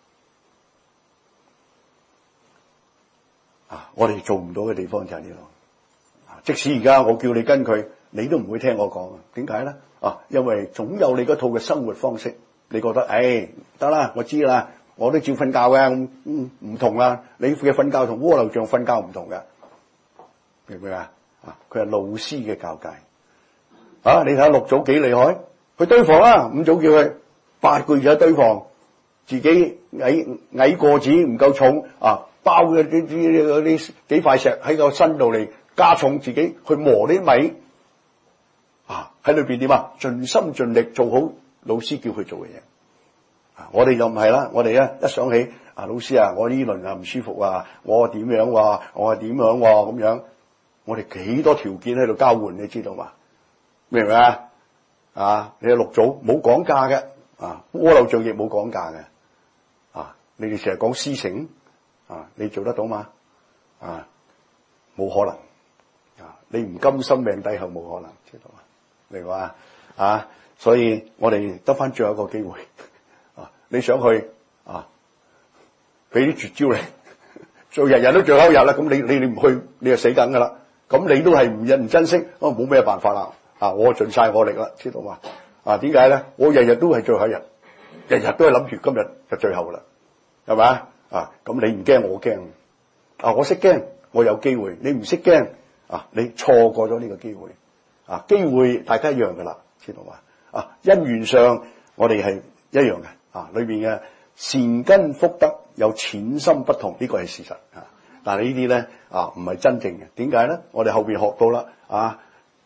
我哋做唔到嘅地方就係呢度。即使而家我叫你跟佢，你都唔會聽我講。點解咧？因為總有你嗰套嘅生活方式，你覺得得啦，我知啦。我都照瞓覺嘅，唔同啦。你嘅瞓覺同鍋爐像瞓覺唔同嘅，明唔明啊？佢係老師嘅教誡。你睇下六祖幾厲害，佢堆房啦，5祖叫佢8個月就堆房，自己矮個子唔夠重包嘅啲幾塊石喺個身度嚟加重自己去磨啲米喺裏邊點啊？盡心盡力做好老師叫佢做嘅嘢。我哋就唔係啦，我哋咧一想起老師我呢輪唔舒服我點樣我係點樣咁樣，我哋幾多條件喺度交換，你知道嘛？明唔明啊？你六祖冇講價嘅鍋爐像亦冇講價嘅你哋成日講師承你做得到嗎？冇可能你唔甘心命低後冇可能，知道嘛？明白嘛？所以我哋得翻最後一個機會。你想去俾啲絕招你，做日日都最後一日啦，咁你唔去，你就死梗噶啦。咁你都係唔珍惜，冇咩辦法啦。我盡晒我力啦，知道嘛？點解咧？我日日都係最後一日，日日都係諗住今日就最後啦，係咪咁你唔驚，我驚我識驚，我有機會。你唔識驚你錯過咗呢個機會機會大家一樣噶啦，知道嘛？因緣上我哋係一樣嘅。裏邊嘅善根福德有淺深不同，呢個係事實但係呢啲咧唔係真正嘅。點解咧？我哋後邊學到啦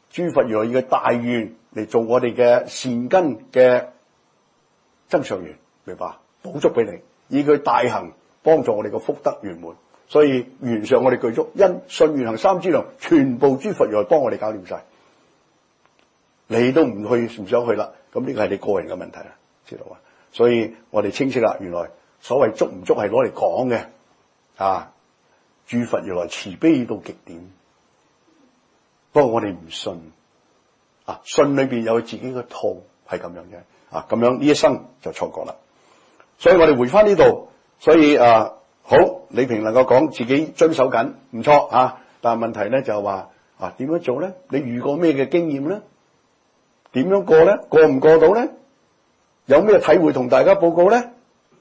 諸佛如來以嘅大願嚟做我哋嘅善根嘅增上緣，明白？補足俾你，以佢大行幫助我哋嘅福德圓滿。所以緣上我哋具足，因信願行三資糧，全部諸佛如來幫我哋搞掂晒。你都唔去唔想去啦，咁呢個係你個人嘅問題啦，知道嘛？所以我哋清晰啦，原來所謂足唔足係攞嚟講嘅啊！諸佛如來慈悲到極點，不過我哋唔信啊，信裏邊有自己嘅套係咁樣嘅啊，咁樣呢一生就錯過啦。所以我哋回翻呢度，所以好，李平能夠講自己遵守緊，唔錯啊。但係問題咧就係話點樣做咧？你遇過咩嘅經驗咧？點樣過咧？過唔過到咧？有咩體會同大家報告咧？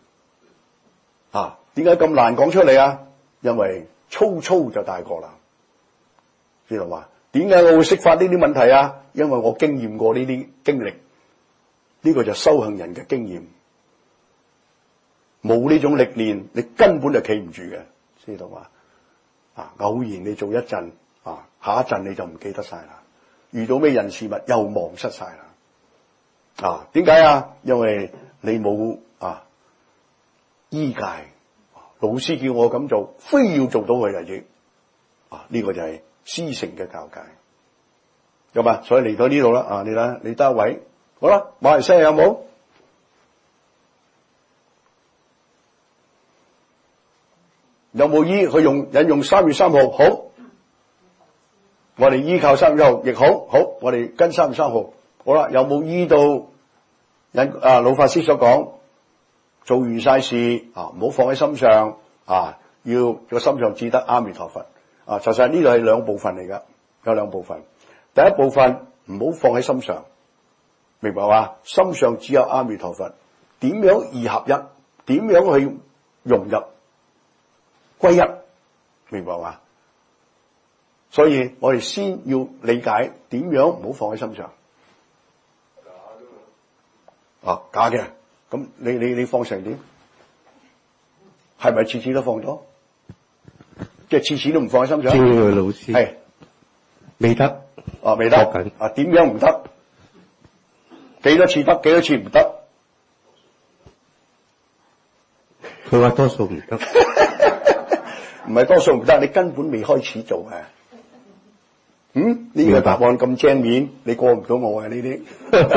點解咁難講出嚟啊？因為粗粗就大過啦，知道嘛？點解我會釋發呢啲問題啊？因為我經驗過呢啲經歷，呢個就修行人嘅經驗。冇呢種歷練，你根本就企唔住嘅，知道嘛？偶然你做一陣，下一陣你就唔記得晒啦。遇到咩人事物又忘失晒啦。點解啊？因為你冇依戒。老師叫我咁做，非要做到佢為止。呢個就係師承嘅教誡。咁啊，所以嚟到呢度啦。你睇，你得一位，好啦，馬來西亞有冇？有冇依佢引用3月3號？好，我哋依靠3月1號亦好，我哋跟3月3號。好啦，有冇依到老法師所講，做完晒事唔好放喺心上要個心上只得阿彌陀佛其實呢度係兩部分嚟噶，有兩部分。第一部分唔好放喺心上，明白嘛？心上只有阿彌陀佛，點樣二合一？點樣去融入歸一？明白嘛？所以我哋先要理解點樣唔好放喺心上。假嘅，咁你放成點？係咪次次都放咗？即係次次都唔放喺心上？ 正嘅老師係未得， 未得。點樣唔得？幾多次得？幾多次唔得？ 佢話多數唔得， 唔係多數唔得，你根本未開始做啊！呢個答案咁正面，你過唔到我啊！呢啲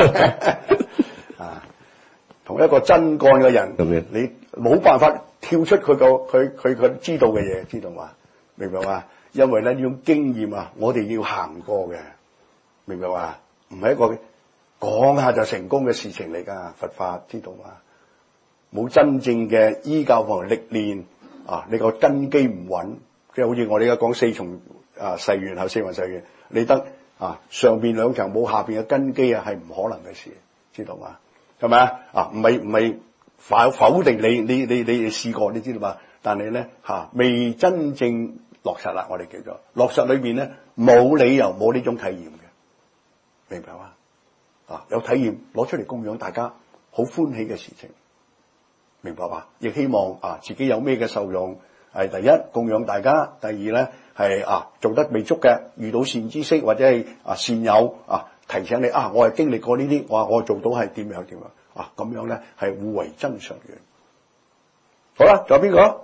同一個真幹嘅人，你冇辦法跳出佢知道嘅嘢，知道嘛？明白嘛？因為咧呢種經驗我哋要行過嘅，明白嘛？唔係一個講下就成功嘅事情嚟㗎，佛法知道嘛？冇真正嘅依教同歷練你個根基唔穩，即係好似我哋而家講四重誓願後四弘誓願，你得上邊兩層冇下邊嘅根基係唔可能嘅事，知道嘛？係咪啊？唔係否定你試過，你知道嘛？但係咧未真正落實啦，我哋叫做落實裏邊咧冇理由冇呢種體驗嘅，明白嘛？有體驗攞出嚟供養大家，好歡喜嘅事情，明白嘛？亦希望自己有咩嘅受用，係第一供養大家，第二咧係做得未足嘅，遇到善知識或者係善友提醒你我係經歷過呢啲，我做到係點樣咁樣咧係互為增上緣。好啦，仲有邊個？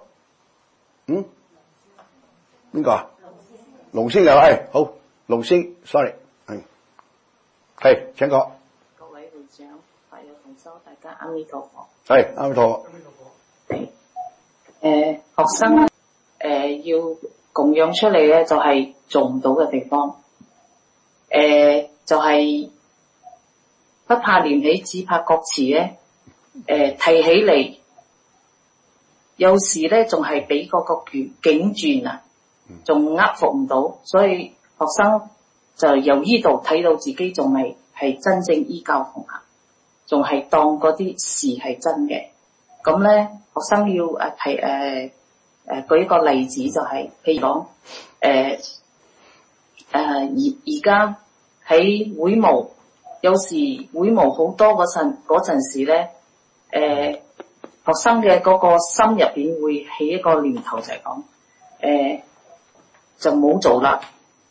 邊個龍師又係好，龍師 ，sorry， 係請講。 各位會長、法友同修，大家阿彌陀佛。 係阿彌陀佛。 學生要供養出嚟咧，就係做唔到嘅地方。就係不怕念起，只怕覺遲咧。提起嚟，有時咧仲係俾嗰個境轉仲克服唔到，所以學生就由呢度睇到自己仲係真正依教奉行，仲係當嗰啲事係真嘅。咁咧，學生要舉一個例子，就係譬如講而家喺會務，有時會務好多嗰陣時咧，學生嘅嗰個心入邊會起一個念頭，就係講就唔好做啦，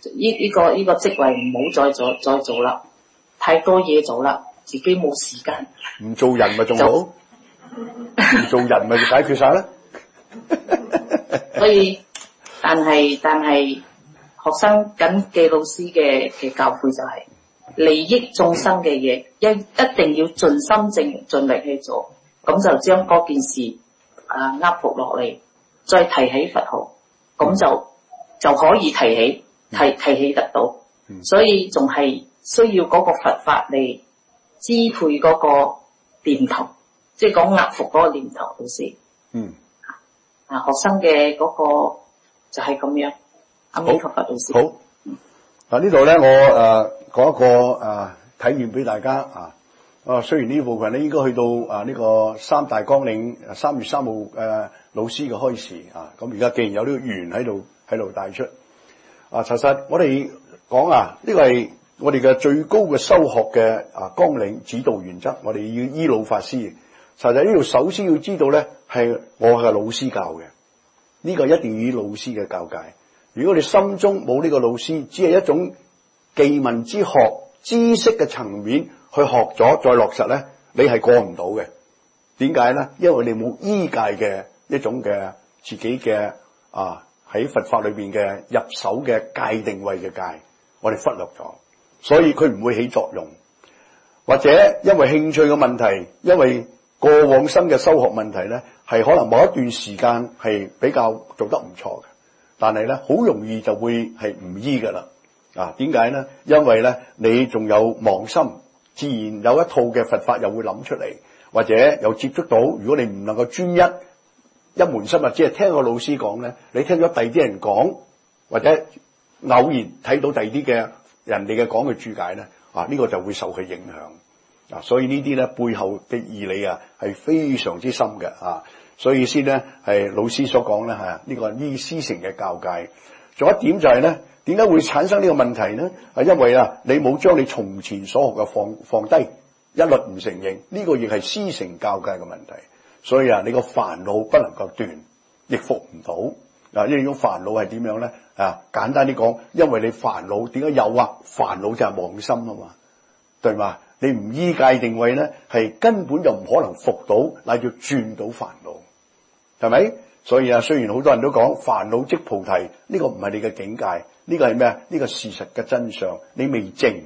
呢個職位唔好再做啦，太多嘢做啦，自己冇時間。 唔做人咪仲好，唔做人咪就解決晒啦。 所以，但係學生謹記老師嘅教誨就係、利益眾生嘅嘢，一定要盡心盡力去做，咁就將嗰件事壓服落嚟，再提起佛號，咁就可以提起得到。所以仲係需要嗰個佛法嚟支配嗰個念頭，即係講壓服嗰個念頭，老師。學生嘅嗰個就係咁樣。阿彌陀佛老師。 好。呢度咧，我講一個體驗俾大家雖然呢部分咧應該去到呢個三大綱領3月3號老師嘅開示咁而家既然有呢個緣喺度帶出查實我哋講呢個係我哋嘅最高嘅修學嘅綱領指導原則，我哋要依老法師。查實呢度首先要知道咧係我嘅老師教嘅，呢個一定要以老師嘅教誡。如果你心中冇呢個老師，只係一種技文之學知識嘅層面去學咗再落實咧，你係過唔到嘅。點解咧？因為你冇依戒嘅一種嘅自己嘅喺佛法裏邊嘅入手嘅界定位嘅戒，我哋忽略咗，所以佢唔會起作用。或者因為興趣嘅問題，因為過往生嘅修學問題咧，係可能某一段時間係比較做得唔錯嘅，但係咧好容易就會係唔依噶啦。點解咧？因為咧你仲有妄心，自然有一套嘅佛法又會諗出嚟，或者又接觸到。如果你唔能夠專一門心只係聽個老師講咧，你聽咗第二啲人講，或者偶然睇到第二啲嘅人哋嘅講嘅注解咧，呢個就會受佢影響。所以呢啲咧背後嘅義理係非常之深嘅所以先咧係老師所講咧呢個依師承嘅教誡。仲有一點就係咧，點解會產生呢個問題呢？因為你冇將你從前所學嘅放低，一律唔承認，呢個亦係師承教誡嘅問題。所以你個煩惱不能夠斷，亦伏唔到。呢種煩惱係點樣咧？簡單啲講，因為你煩惱點解有煩惱就係妄心嘛，對嘛？你唔依戒定位咧，係根本就唔可能伏到，乃至轉到煩惱，係咪？所以雖然好多人都講煩惱即菩提，呢個唔係你嘅境界，呢個係咩？呢個事實嘅真相，你未證。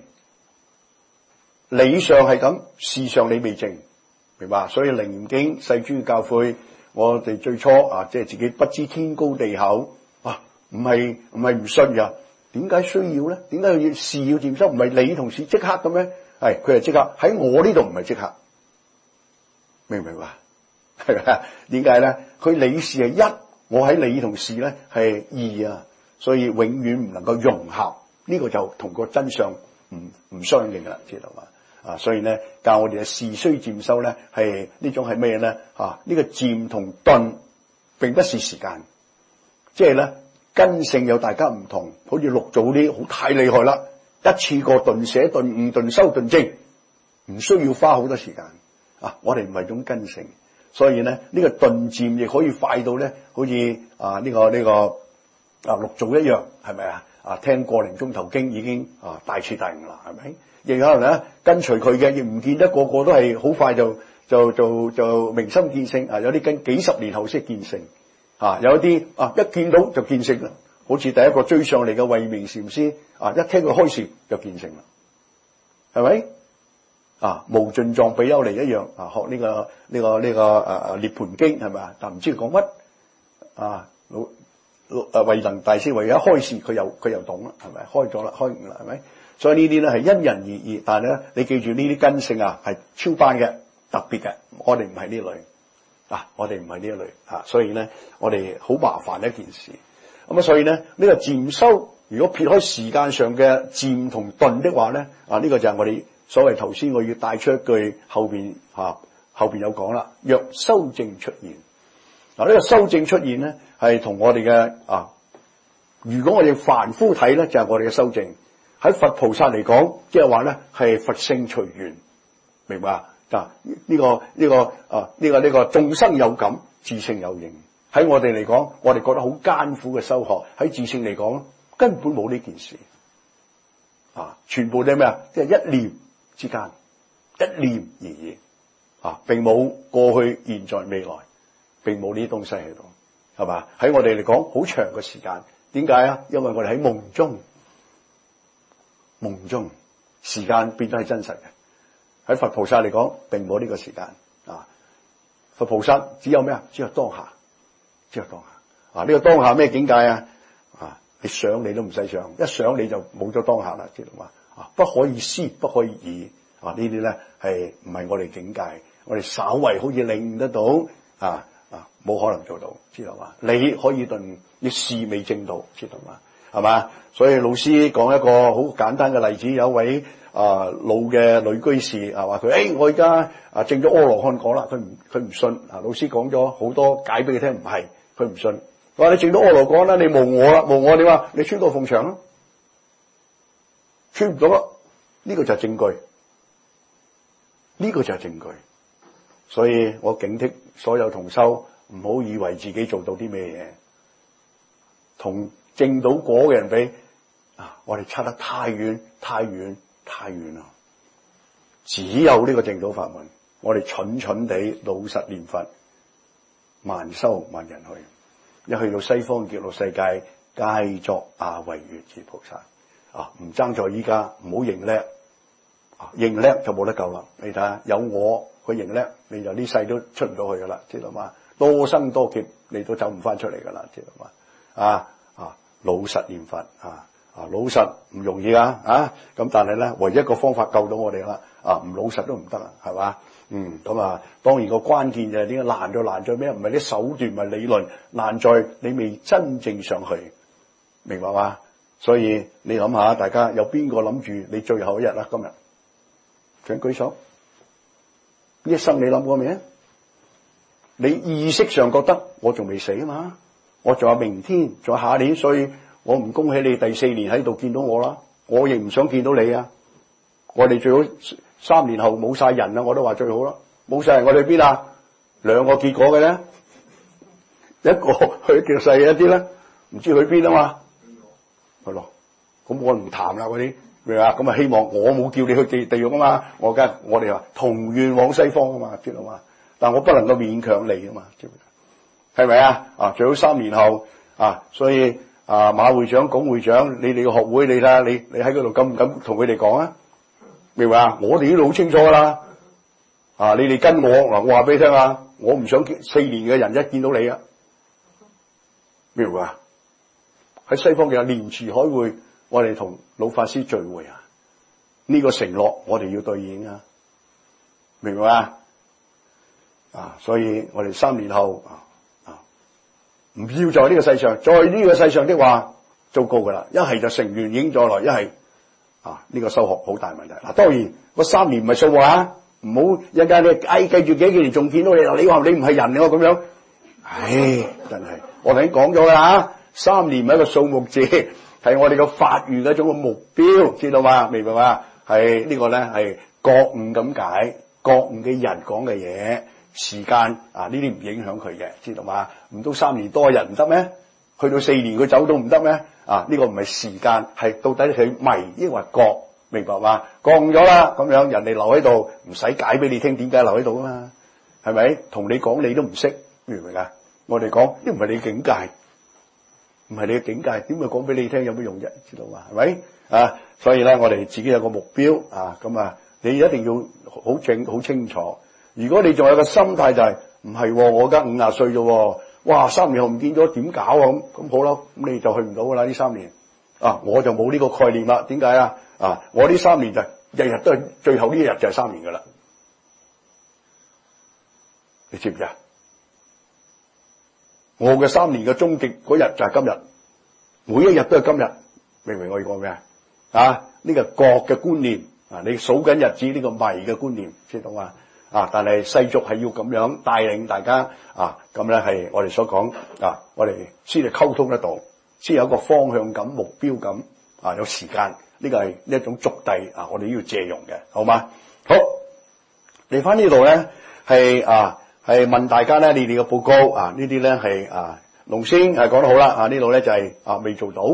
理上係咁，事上你未證，明白？所以《楞嚴經》世尊教誨我哋最初即係自己不知天高地厚唔係唔信㗎。點解需要咧？點解要事要漸修？唔係你同事即刻咁咩？係佢係即刻喺我呢度，唔係即刻，明唔明白？係咪？點解咧？佢理事係一，我喺理同事咧係二所以永遠唔能夠融合。呢個就同個真相唔相應啦，知道嘛？所以咧教我哋嘅事須漸修咧係呢種係咩咧？呢個漸同頓並不是時間，即係咧根性有大家唔同，好似六祖啲好太厲害啦。一次過頓寫頓悟頓修頓證，唔需要花好多時間我哋唔係種根性，所以咧呢個頓漸亦可以快到咧，好似呢個六祖一樣，係咪聽個零鐘頭經已經大徹大悟啦，係咪？亦可能咧跟隨佢嘅，亦唔見得個個都係好快就明心見性有啲跟幾十年後先見性有一啲一見到就見性啦。好似第一個追上嚟嘅慧明禪師一聽佢開示就見性啦，係咪？無盡藏比丘尼一樣學呢個涅槃經，係咪？但唔知佢講乜慧能大師唯一開示佢又懂啦，係咪？開咗啦，開悟啦，係咪？所以呢啲咧係因人而異，但係咧你記住呢啲根性係超班嘅，特別嘅，我哋唔係呢類我哋唔係呢一類所以咧我哋好麻煩一件事。咁所以咧呢個漸修，如果撇開時間上嘅漸同頓的話咧呢個就係我哋所謂頭先我要帶出一句後邊有講啦，若修證出現呢個修證出現咧係同我哋嘅如果我哋凡夫睇咧就係我哋嘅修證，喺佛菩薩嚟講即係話咧係佛性隨緣，明白呢個眾生有感，自性有應。喺我哋嚟講，我哋覺得好艱苦嘅修學，喺自性嚟講根本冇呢件事全部都係咩啊？即係一念之間，一念而已並冇過去、現在、未來，並冇呢啲東西喺度，係嘛？喺我哋嚟講，好長嘅時間。點解啊？因為我哋喺夢中時間變咗係真實嘅。喺佛菩薩嚟講，並冇呢個時間佛菩薩只有咩啊？只有當下，只有當下呢個當下咩境界啊？你想你都唔使想，一想你就冇咗當下啦，知道嘛？不可以思，不可以議呢啲咧係唔係我哋境界？我哋稍為好似領悟得到冇可能做到，知道嘛？你可以頓，你事未正道，知道嘛？係嘛？所以老師講一個好簡單嘅例子，有一位老嘅女居士話佢我而家證咗阿羅漢果啦，佢唔信老師講咗好多解俾佢聽，唔係佢唔信。佢話你證到阿羅漢啦，你無我啦，無我點啊？你穿過鳳牆咯，穿唔到啦，呢個就係證據，呢個就係證據。所以我警惕所有同修，唔好以為自己做到啲咩嘢，同證到果嘅人比我哋差得太遠太遠太遠啦。只有呢個證到法門，我哋蠢蠢地老實念佛，萬修萬人去，一去到西方極樂世界，皆作阿惟越致菩薩唔爭在依家，唔好認叻認叻就冇得救啦。你睇下，有我佢認叻，你就呢世都出唔到去噶啦，知道嘛？多生多劫你都走唔翻出嚟噶啦，知道嘛？老實念佛老實唔容易咁但係咧，唯一一個方法救到我哋啦唔老實都唔得係嘛？當然個關鍵就係點解難在咩？唔係啲手段，唔係理論，難在你未真正上去，明白嘛？所以你諗下，大家有邊個諗住你最後一日啦？今日請舉手。呢一生你諗過未？你意識上覺得我仲未死啊嘛，我仲有明天，仲有下年，所以我唔恭喜你第4年喺度見到我啦，我亦唔想見到你啊！我哋最好3年後冇晒人啦，我都話最好啦。冇晒人，我哋去邊啊？2個結果嘅咧，一個去極細一啲咧，唔知去邊啊嘛，係咯。咁我唔談啦嗰啲，明啊？咁希望我冇叫你去地獄啊嘛，我哋話同願往西方啊嘛，知道嘛？但我不能夠勉強你啊嘛，知唔知？係咪啊？最好3年後所以馬會長、龔會長，你哋嘅學會，你睇下，你喺嗰度敢唔敢同佢哋講啊？明白啊？我哋都好清楚噶啦，你哋跟我我話俾你聽我唔想4年嘅人一見到你啊，明白啊？喺西方嘅蓮池海會，我哋同老法師聚會呢個承諾我哋要兌現明白啊？所以我哋3年後唔要在呢個世上，在呢個世上的話糟糕噶啦，一係就成緣影再來，一係呢個收穫好大問題。當然嗰3年唔係數唔好一陣間你計住幾年仲見到你，你話你唔係人咁樣，真係我哋已經講咗啦，3年唔係一個數目字，係我哋個發願嘅一種目標，知道嘛？明白嘛？係呢個咧係覺悟咁解，覺悟嘅人講嘅嘢。時間呢啲唔影響佢嘅，知道嘛？唔到3年多日唔得咩？去到4年佢走都唔得咩？呢個唔係時間，係到底佢迷抑或覺，明白嘛？降咗啦，咁樣人哋留喺度，唔使解俾你聽點解留喺度啊嘛？係咪？同你講你都唔識，明唔明啊？我哋講呢唔係你境界，唔係你嘅境界，點會講俾你聽有咩用啫？知道嘛？係咪？所以咧，我哋自己有個目標你一定要好清楚。如果你仲有個心態就係唔係我而家50歲啫，哇3年後唔見咗點搞咁好啦，咁你就去唔到噶啦呢3年我就冇呢個概念啦。點解我呢3年就日日都係最後呢一日就係3年噶啦，你知唔知啊？我嘅3年嘅終極嗰日就係今日，每一日都係今日，明唔明我要講咩呢個覺嘅觀念你數緊日子呢個迷嘅觀念，知道嘛？但係世俗係要咁樣帶領大家咁咧係我哋所講我哋先係溝通得到，先有一個方向感、目標感有時間，呢個係一種軸遞我哋要借用嘅，好嗎？好，嚟翻呢度咧係問大家咧，你哋嘅報告呢啲咧係龍先係講得好啦，呢度咧就係未做到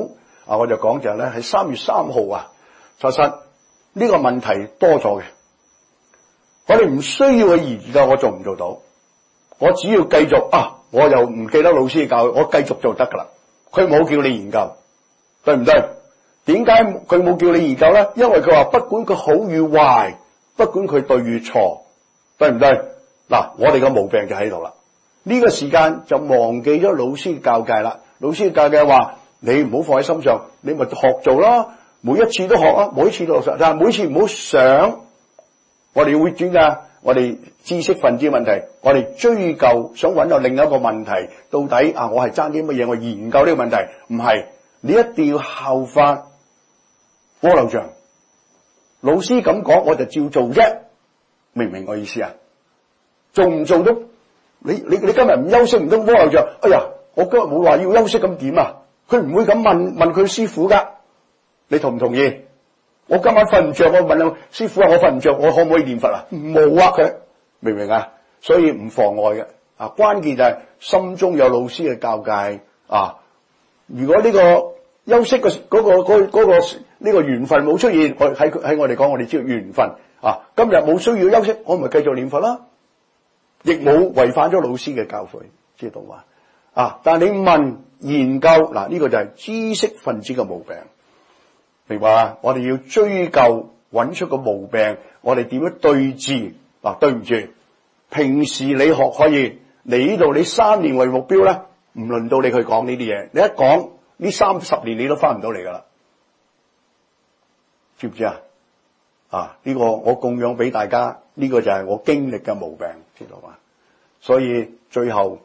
我就講就係咧，喺3月3號啊，其實呢個問題多咗嘅。我哋唔需要去研究我做唔做到，我只要繼續我又唔記得老師教，我繼續就得噶啦。佢冇叫你研究，對唔對？點解佢冇叫你研究咧？因為佢話不管佢好與壞，不管佢對與錯，對唔對？嗱，我哋嘅毛病就喺度啦。呢個時間就忘記咗老師教誡啦。老師教誡話你唔好放喺心上，你咪學做啦。每一次都學啊，每一次都學，但係每次唔好想。我哋會轉㗎，我哋知識分子問題，我哋追究想揾到另一個問題，到底我係爭啲乜嘢？我研究呢個問題，唔係，你一定要效法鍋漏醬。老師咁講，我就照做啫，明唔明我意思啊？做唔做到？你今日唔休息唔通鍋漏醬？哎呀，我今日冇話要休息咁點啊？佢唔會咁問佢師傅㗎，你同唔同意？我今晚瞓唔着，我問師傅我瞓唔着，我可唔可以念佛啊？冇啊，佢明唔明啊？所以唔妨礙嘅。關鍵就係心中有老師嘅教誡啊。如果呢個休息嘅呢個緣分冇出現，喺我哋講，我哋知道緣分啊。今日冇需要休息，我咪繼續念佛啦，亦冇違反咗老師嘅教誨，知道嘛？但係你問研究嗱，呢個就係知識分子嘅毛病。明白啊？我哋要追究，揾出個毛病，我哋點樣對治？對唔住，平時你學可以，你呢度你3年為目標咧，唔輪到你去講呢啲嘢。你一講呢30年，你都翻唔到嚟噶啦，知唔知啊？呢個我供養俾大家，呢個就係我經歷嘅毛病，知道嘛？所以最後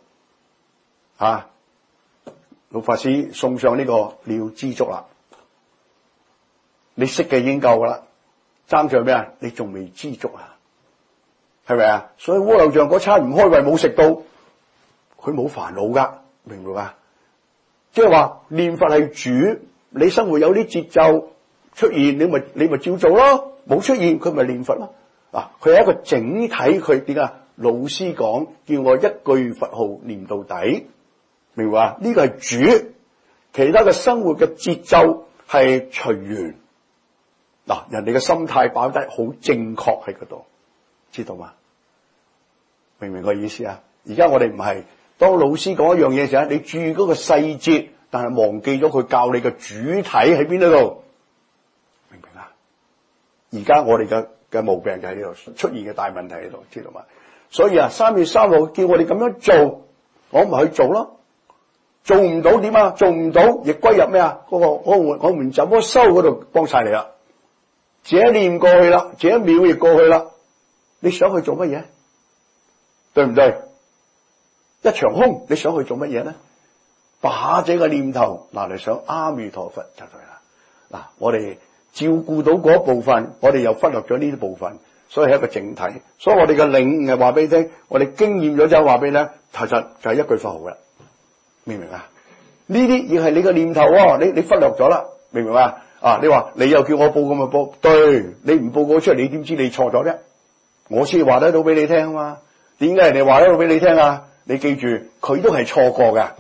老法師送上呢個你要知足啦。你識嘅已經夠噶啦，爭在咩啊？你仲未知足啊，係咪啊？所以鍋漏醬嗰餐唔開胃冇食到，佢冇煩惱噶，明唔明啊？即係話念佛係主，你生活有啲節奏出現，你咪照做咯。冇出現佢咪念佛咯。佢係一個整體，佢點啊？老師講叫我一句佛號念到底，明白啊？呢個係主，其他嘅生活嘅節奏係隨緣。人哋嘅心態擺得好正確喺嗰度，知道嗎？明唔明個意思啊？而家我哋唔係當老師講一樣嘢時，你注意嗰個細節，但係忘記咗佢教你嘅主體喺邊度，明唔明啊？而家我哋嘅毛病就喺呢度出現嘅大問題喺度，知道嗎？所以3月3號叫我哋咁樣做，我咪去做咯。做唔到點啊？做唔到亦歸入咩啊？我們怎麼修嗰度幫晒你啦。這一念過去啦，這一秒亦過去啦，你想去做乜嘢？對唔對？一場空，你想去做乜嘢呢？把這個念頭拿嚟想阿彌陀佛就對啦。我哋照顧到嗰一部分，我哋又忽略咗呢啲部分，所以係一個整體。所以我哋嘅領悟係話俾你聽，我哋經驗咗之後話俾你聽，其實就係一句佛號啦。明唔明啊？呢啲亦係你嘅念頭你忽略咗啦，明唔明啊？你話你又叫我報咁咪報，對，你唔報告出嚟，你點知你錯咗啫？我先話得到俾你聽啊嘛。點解人哋話得到俾你聽啊？你記住，佢都係錯過㗎，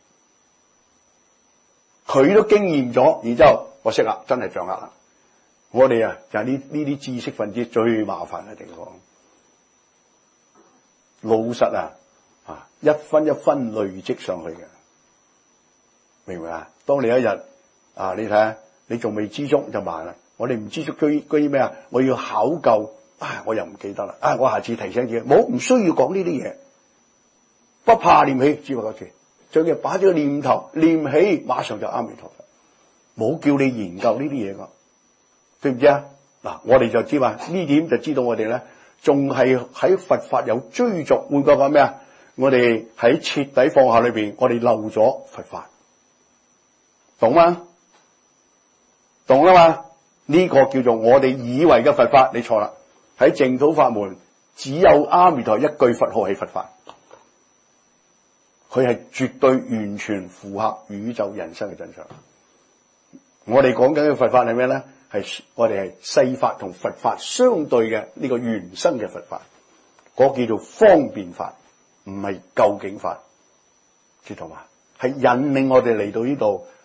佢都經驗咗，然之後我識啦，真係掌握啦。我哋就係呢啲知識分子最麻煩嘅地方，老實一分一分累積上去嘅，明唔明啊？當你一日你睇下。你仲未知足就慢啦，我哋唔知足居於咩啊？我要考究，我又唔記得啦，我下次提醒自己，唔需要講呢啲嘢，不怕念起，只話嗰次，最緊要把這個念頭念起，馬上就阿彌陀佛，冇叫你研究呢啲嘢噶，對唔知啊？我哋就知嘛，呢點就知道我哋咧，仲係喺佛法有追逐，換句話咩啊？我哋喺徹底放下裏邊，我哋漏咗佛法，懂嗎？懂啦嘛？呢個叫做我哋以為嘅佛法，你錯啦。喺淨土法門，只有阿彌陀一句佛號係佛法，佢係絕對完全符合宇宙人生嘅真相。我哋講緊嘅佛法係咩咧？係我哋係世法同佛法相對嘅呢個原生嘅佛法，嗰個叫做方便法，唔係究竟法，知道嘛？係引領我哋嚟到呢度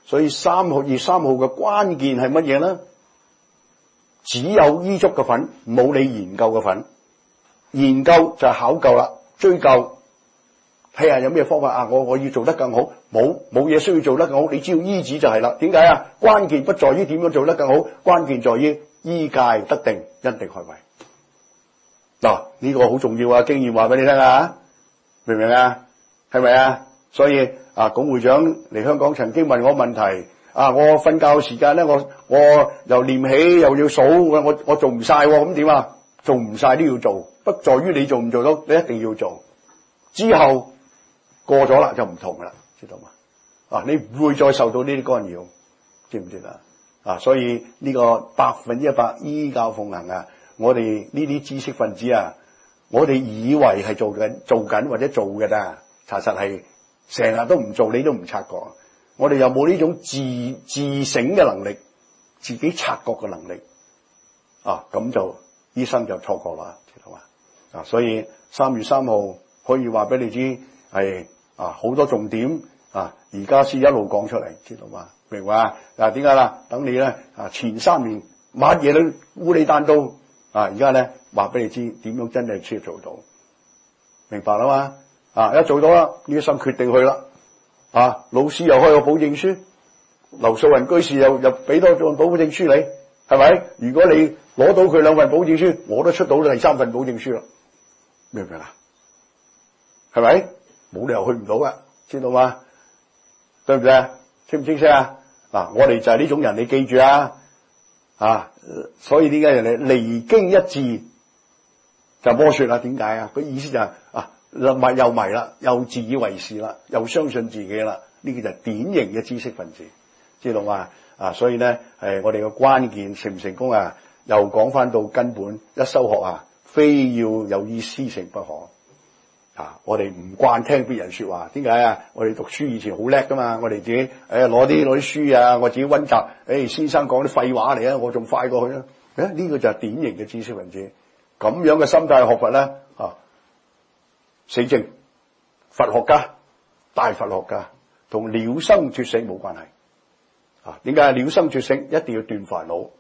所以3月3號嘅關鍵係乜嘢咧？只有依足嘅份，冇你研究嘅份。研究就係考究啦，追究睇下有咩方法啊！我要做得更好，冇嘢需要做得更好，你只要醫治就係啦。點解啊？關鍵不在於點樣做得更好，關鍵在於醫戒得定，因定開胃。嗱，呢個好重要啊！經驗話俾你聽啊，明唔明啊？係咪啊？所以啊，龔會長嚟香港曾經問我問題啊，我瞓覺時間咧，我又念起又要數，我做唔晒，咁點啊？做唔晒都要做，不在於你做唔做到，你一定要做。之後過咗啦就唔同啦，知道嘛？啊，你唔會再受到呢啲干擾，知唔知啊？啊，所以呢個100%依教奉行啊，我哋呢啲知識分子啊，我哋以為係做緊或者做嘅咋，查實係成日都唔做，你都唔察覺。我哋又冇呢種自省嘅能力，自己察覺嘅能力啊，咁就醫生就錯過啦，知道嘛？啊，所以3月3號可以話俾你知係啊好多重點啊，而家先一路講出嚟，知道嘛？明白啊？嗱，點解啦？等你咧啊，前3年乜嘢都烏里單刀啊，而家咧話俾你知點樣真係先做到，明白啦嘛？啊，一做到啦，醫生決定去啦。啊，老師又開個保證書，劉素雲居士又俾多張保證書你，係咪？如果你攞到佢2份保證書，我都出到第3份保證書啦，明唔明啊？係咪？冇理由去唔到噶，知道嗎？對唔對啊？清唔清晰啊？嗱，我哋就係呢種人，你記住啊！啊，所以點解人哋離經一致就魔說啦？點解啊？佢意思就係又迷啦，又自以為是啦，又相信自己啦，呢個就係典型嘅知識分子，知道嘛？啊，所以咧，我哋嘅關鍵成唔成功啊？又講翻到根本，一修學啊，非要有意思性不可。啊，我哋唔慣聽別人說話，點解啊？我哋讀書以前好叻噶嘛，我哋自己攞啲書啊，我自己溫習，先生講啲廢話嚟啊，我仲快過去啦。呢個就係典型嘅知識分子，咁樣嘅心態學佛咧，死正佛學家，大佛學家同了生脱死冇關係。啊，點解了生脱死一定要斷煩惱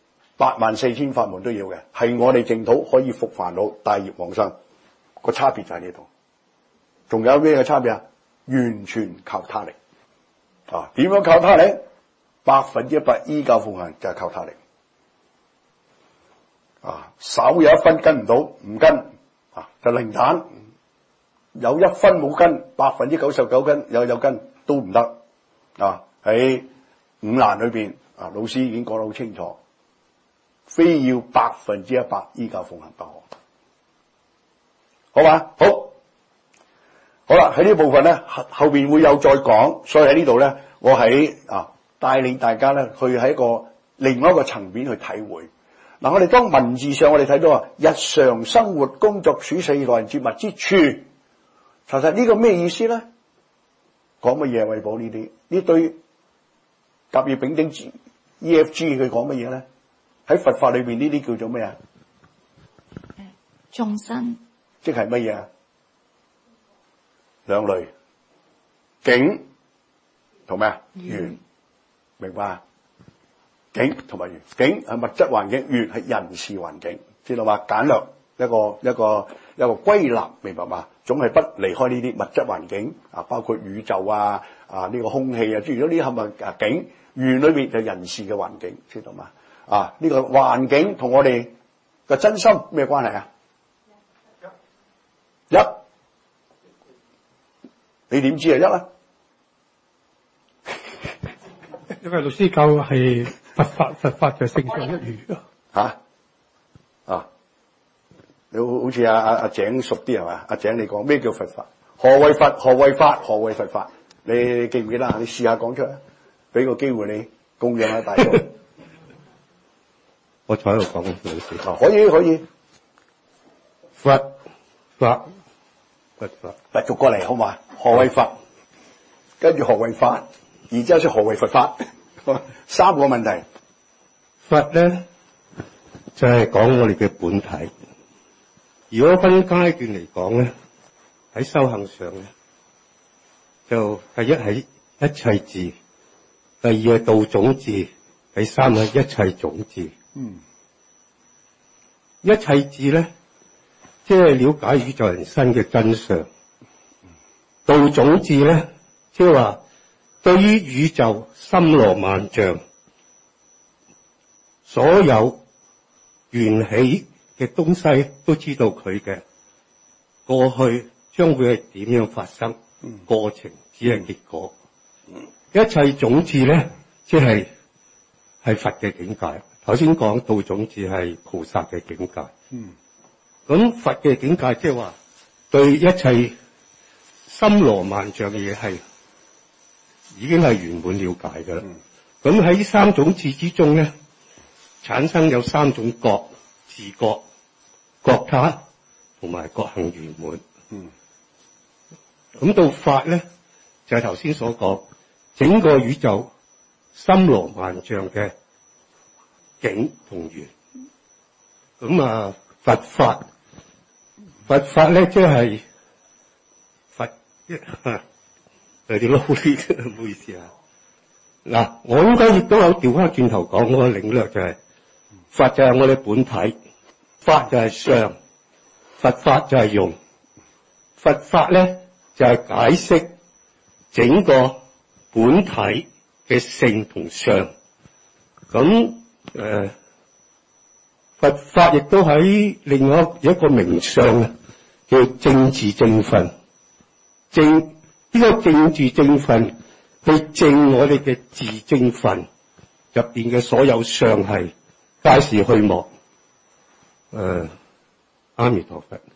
？84000法門都要嘅，係我哋淨土可以伏煩惱、大業往生。個差別就喺呢度，仲有咩嘅差別啊？完全靠他力啊！點樣靠他力？100%依教奉行就係靠他力啊！稍有1分跟唔到，唔跟啊，就零蛋；有1分冇跟，99%跟有跟都唔得啊！喺5難裏邊啊，老師已經講得好清楚，非要100%依教奉行不可。好嘛？好啦，喺呢部分咧後邊會有再講，所以喺呢度咧，我喺帶領大家咧去喺一個另外一個層面去體會。嗱，我哋當文字上我哋睇到啊，日常生活、工作、處世、待人接物之處，其實呢個咩意思咧？講乜嘢？為保呢啲呢對甲乙丙丁 EFG 佢講乜嘢咧？喺佛法裏邊呢啲叫做咩啊？ 眾生。 即係乜嘢啊？兩類，境同咩啊？緣，明白啊？境同埋緣，境係物質環境，緣係人事環境，知道嘛？簡略一個歸納，明白嘛？總係不離開呢啲物質環境啊，包括宇宙啊呢個空氣啊，諸如呢啲係咪境？緣裏面就人事嘅環境，知道嘛？啊，呢個環境同我哋嘅真心咩關係啊？一，你點知係一啊？ 因為老師教係佛法就勝像一如你好似阿井熟啲係嘛？阿井你講咩叫佛法？何謂佛？何謂法？何謂佛法？你記唔記得啊？你試下講出嚟，俾個機會你供養下大眾。 我坐喺度講緊老師。 可以。 佛法。 逐過嚟好嘛？何謂佛？跟住何謂法？然之後說何謂佛法？3個問題。 佛咧就係講我哋嘅本體。如果分階段嚟講咧，喺修行上咧，就係一切智， 第二係道種智，第三係一切種智。一切智咧，即係了解宇宙人生嘅真相。道種智咧，即係話對於宇宙森羅萬象所有緣起嘅東西都知道佢嘅過去將會係點樣發生，過程只係結果。一切種智咧，即係佛嘅境界。頭先講道種智係菩薩嘅境界。咁佛嘅境界即係話對一切森羅萬象嘅嘢係已經係圓滿了解㗎啦。咁喺三種智之中咧，產生有三種覺：自覺、覺他同埋覺行圓滿。咁到法咧，就係頭先所講整個宇宙森羅萬象嘅境同緣。咁佛法咧，即係佛有啲撈啲，唔好意思啊。嗱，我應該亦都有調翻轉頭講嗰個領略，就係佛就係我哋本體，法就係相，佛法就係用。佛法咧就係解釋整個本體嘅性同相。咁佛法亦都喺另外一個名相啊，叫正智正分。呢個正智正分去證我哋嘅自正分入邊嘅所有相係皆是虛妄。阿彌陀佛。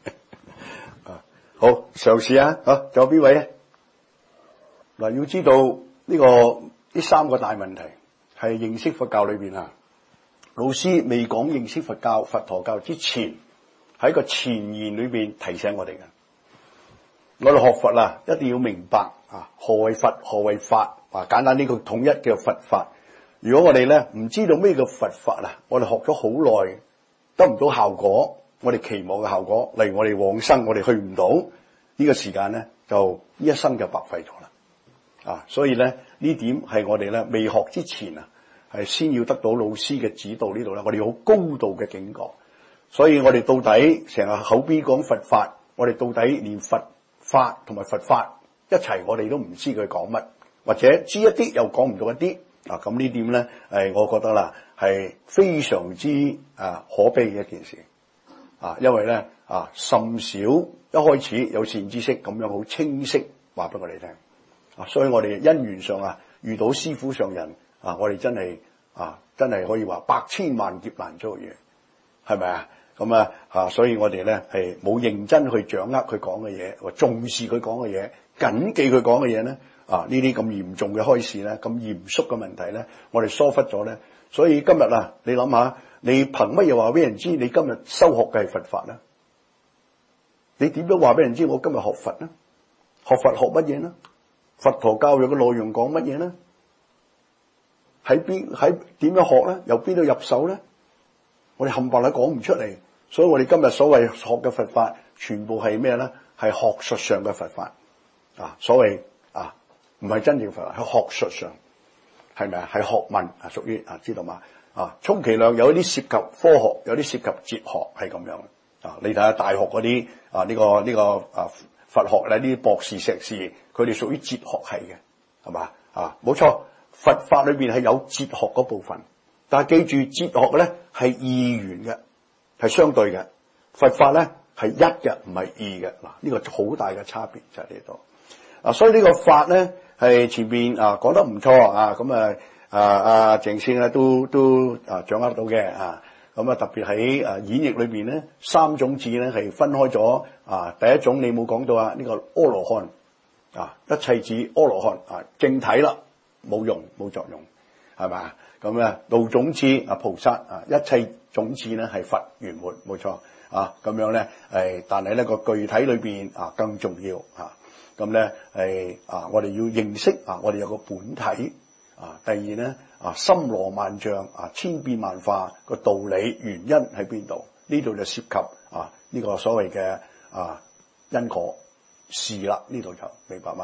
好，嘗試啊！仲有邊位啊？嗱，要知道呢三個大問題係認識佛教裏邊啊。老師未講認識佛教、佛陀教之前，喺個前言裏邊提醒我哋嘅。我哋學佛啊，一定要明白啊，何為佛，何為法啊？簡單呢個統一叫佛法。如果我哋咧唔知道咩叫佛法啊，我哋學咗好耐，得唔到效果，我哋期望嘅效果，例如我哋往生，我哋去唔到呢個時間咧，就一生就白費咗啦。啊，所以咧呢點係我哋咧未學之前啊，係先要得到老師嘅指導呢度咧，我哋要好高度嘅警覺。所以我哋到底成日口邊講佛法，我哋到底連佛法同埋佛法一齊，我哋都唔知佢講乜，或者知一啲又講唔到一啲。啊，咁呢點咧，我覺得啦係非常之可悲嘅一件事。啊，因為咧甚少一開始有善知識咁樣好清晰話俾我哋聽。啊，所以我哋因緣上遇到師父上人我哋真係可以話百千萬劫難遭遇，係咪啊？咁所以我哋咧係冇認真去掌握佢講嘅嘢，或重視佢講嘅嘢，謹記佢講嘅嘢咧。呢啲咁嚴重嘅開示咧，咁嚴肅嘅問題咧，我哋疏忽咗咧。所以今日你諗下，你憑乜嘢話俾人知你今日修學嘅係佛法咧？你點樣話俾人知我今日學佛咧？學佛學乜嘢咧？佛陀教育嘅內容講乜嘢咧？喺點樣學咧？由邊度入手咧？我哋冚唪唥講唔出嚟，所以我哋今日所謂學嘅佛法，全部係咩咧？係學術上嘅佛法所謂唔係真正佛法，喺學術上係咪係學問屬於知道嘛？充其量有一啲涉及科學，有啲涉及哲學，係咁樣你睇下大學嗰啲呢個佛學咧，呢啲博士碩士，佢哋屬於哲學系嘅，係嘛？冇錯，佛法裏邊係有哲學嗰部分，但係記住哲學咧係二元嘅，係相對嘅。佛法咧係一嘅，唔係二嘅。呢個好大嘅差別就喺呢度。所以呢個法咧係前邊講得唔錯咁鄭先咧都掌握到嘅咁特別喺演繹裏邊咧，三種智咧係分開咗第一種你冇講到呢個阿羅漢一切智阿羅漢正體啦，冇用冇作用係咪？咁咧道種智菩薩一切種智咧係佛圓滿，冇錯咁樣咧但係咧個具體裏邊更重要咁咧我哋要認識我哋有個本體第二咧森羅萬象千變萬化個道理原因喺邊度？呢度就涉及呢個所謂嘅因果事啦，呢度就明白嘛？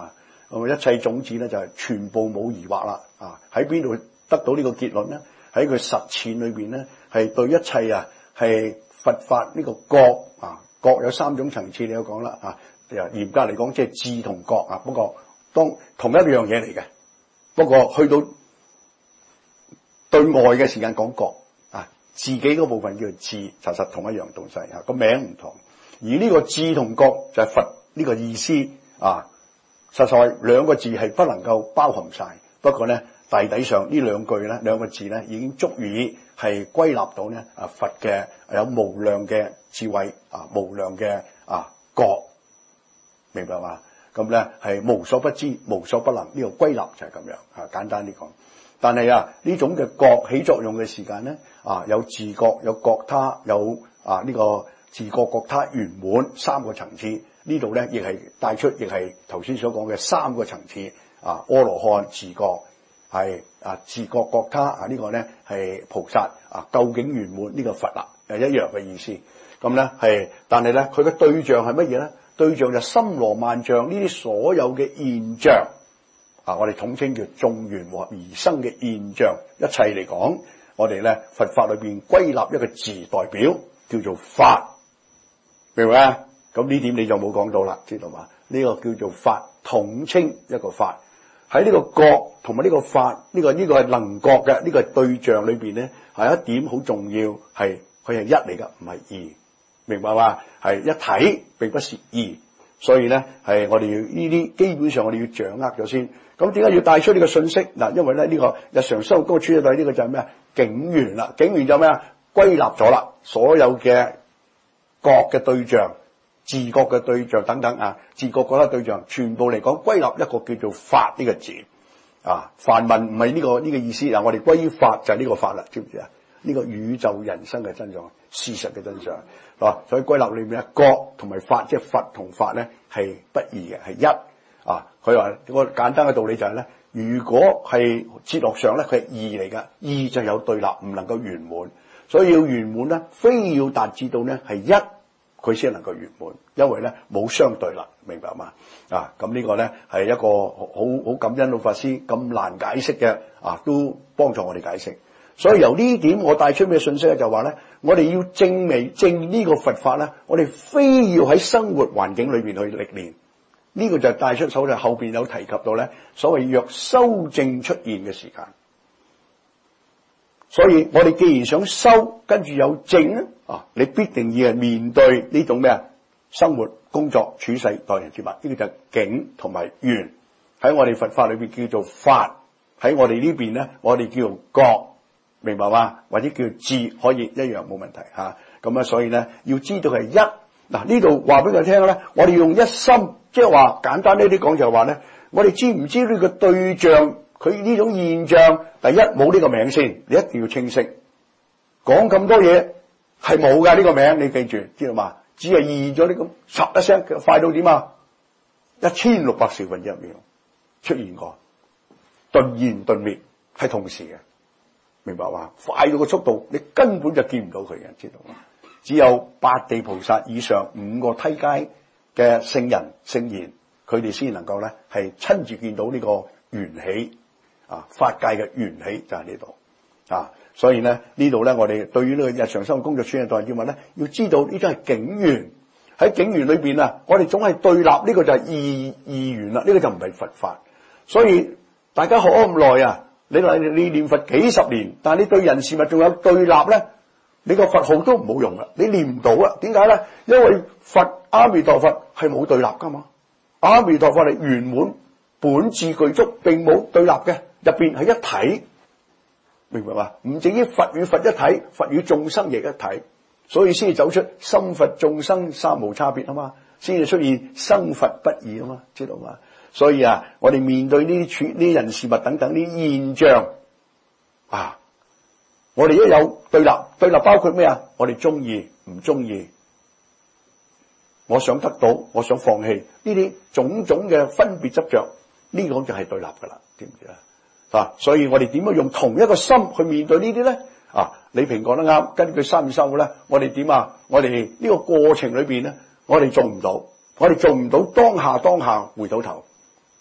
一切種子咧就係全部冇疑惑啦。喺邊度得到呢個結論咧？喺佢實踐裏邊咧，係對一切係佛法呢個覺覺有3種層次，你有講啦嚴格嚟講，即係智同覺不過當同一樣嘢嚟嘅，不過去到對外嘅時間講覺自己嗰部分叫做智，其實同一樣東西個名唔同。而呢個智同覺就係佛呢個意思實在兩個字係不能夠包含晒。不過咧，大體上呢兩句咧，兩個字咧已經足以係歸納到咧佛嘅有無量嘅智慧無量嘅覺，明白嘛？咁咧係無所不知無所不能，呢個歸納就係咁樣簡單啲講。但係呢種嘅覺起作用嘅時間咧有自覺有覺他有呢個自覺覺他圓滿3個層次。呢度咧亦係帶出亦係頭先所講嘅3個層次阿羅漢自覺係自覺覺他呢個咧係菩薩究竟圓滿呢個佛啦係一樣嘅意思。咁咧係，但係咧佢嘅對象係乜嘢咧？對象就森羅萬象呢啲所有嘅現象我哋統稱叫眾緣和而生嘅現象，一切嚟講，我哋咧佛法裏邊歸納一個字代表叫做法，明唔明啊？咁呢點你就冇講到啦，知道嘛？呢個叫做法，統稱一個法。喺呢個覺同埋呢個法，呢個係能覺嘅呢個對象裏邊咧，係一點好重要，係佢係一嚟噶，唔係二，明白嘛？係一體，並不是二。所以咧係我哋要呢啲基本上我哋要掌握咗先。咁點解要帶出呢個信息？因為咧呢個日常生活嗰個處理對呢個就係咩境緣啦，境緣就咩歸納咗啦，所有嘅覺嘅對象、自覺嘅對象等等自覺覺得對象，全部嚟講歸納一個叫做法呢個字梵文唔係呢個意思我哋歸於法就係呢個法啦，知唔知啊？呢個宇宙人生嘅真相、事實嘅真相所以歸納裏面覺同埋法，即係佛同法咧係不二嘅，係一。佢話個簡單嘅道理就係咧，如果係哲學上咧，佢係二嚟噶，二就有對立，唔能夠圓滿，所以要圓滿咧，非要達至到咧係一，佢先能夠圓滿，因為咧冇相對啦，明白嘛？咁呢個咧係一個好感恩老法師咁難解釋嘅都幫助我哋解釋。所以由呢點我帶出咩信息咧？就話咧，我哋要證呢個佛法咧，我哋非要喺生活環境裏邊去歷練。呢個就帶出所謂後邊有提及到咧，所謂若修正出現嘅時間。所以我哋既然想修，跟住有正咧，你必定要係面對呢種咩生活、工作、處世、待人接物，呢個就係境同埋緣。喺我哋佛法裏邊叫做法，喺我哋呢邊咧，我哋叫做覺，明白嘛？或者叫做智，可以一樣冇問題咁所以咧要知道係一。呢度話俾佢聽咧，我哋用一心，即係話簡單呢啲講就係話咧，我哋知唔知呢個對象佢呢種現象？第一冇呢個名先，你一定要清晰。講咁多嘢係冇噶呢個名，你記住，知道嘛？只係現咗呢咁十一聲，快到點1600兆分之一秒出現過，頓現頓滅係同時嘅，明白嘛？快到個速度，你根本就見唔到佢嘅，知道嘛？只有八地菩薩以上5個梯階嘅聖人聖賢，佢哋先能夠咧係親自見到呢個緣起法界嘅緣起就喺呢度所以咧呢度咧我哋對於呢個日常生活工作處理待人接物咧，要知道呢種係境緣。喺境緣裏邊我哋總係對立，呢個就係二緣啦，呢個就唔係佛法。所以大家學咗咁耐你念佛幾十年，但係你對人事物仲有對立咧，你個佛號都唔好用啦，你念唔到啊？點解咧？因為佛阿彌陀佛係冇對立噶嘛，阿彌陀佛係圓滿本自具足，並冇對立嘅，入邊係一體，明白嘛？唔止於佛與佛一體，佛與眾生亦一體，所以先至走出心佛眾生三無差別嘛，先至出現生佛不二嘛，知道嘛？所以我哋面對呢啲人事物等等呢啲現象我哋一有對立，對立包括咩我哋中意唔中意，我想得到，我想放棄，呢啲種種嘅分別執着，呢個就係對立噶啦，知唔知所以我哋點樣用同一個心去面對呢啲咧？李平講得啱，根據三業生活咧，我哋點我哋呢個過程裏邊咧，我哋做唔到，當下回到頭，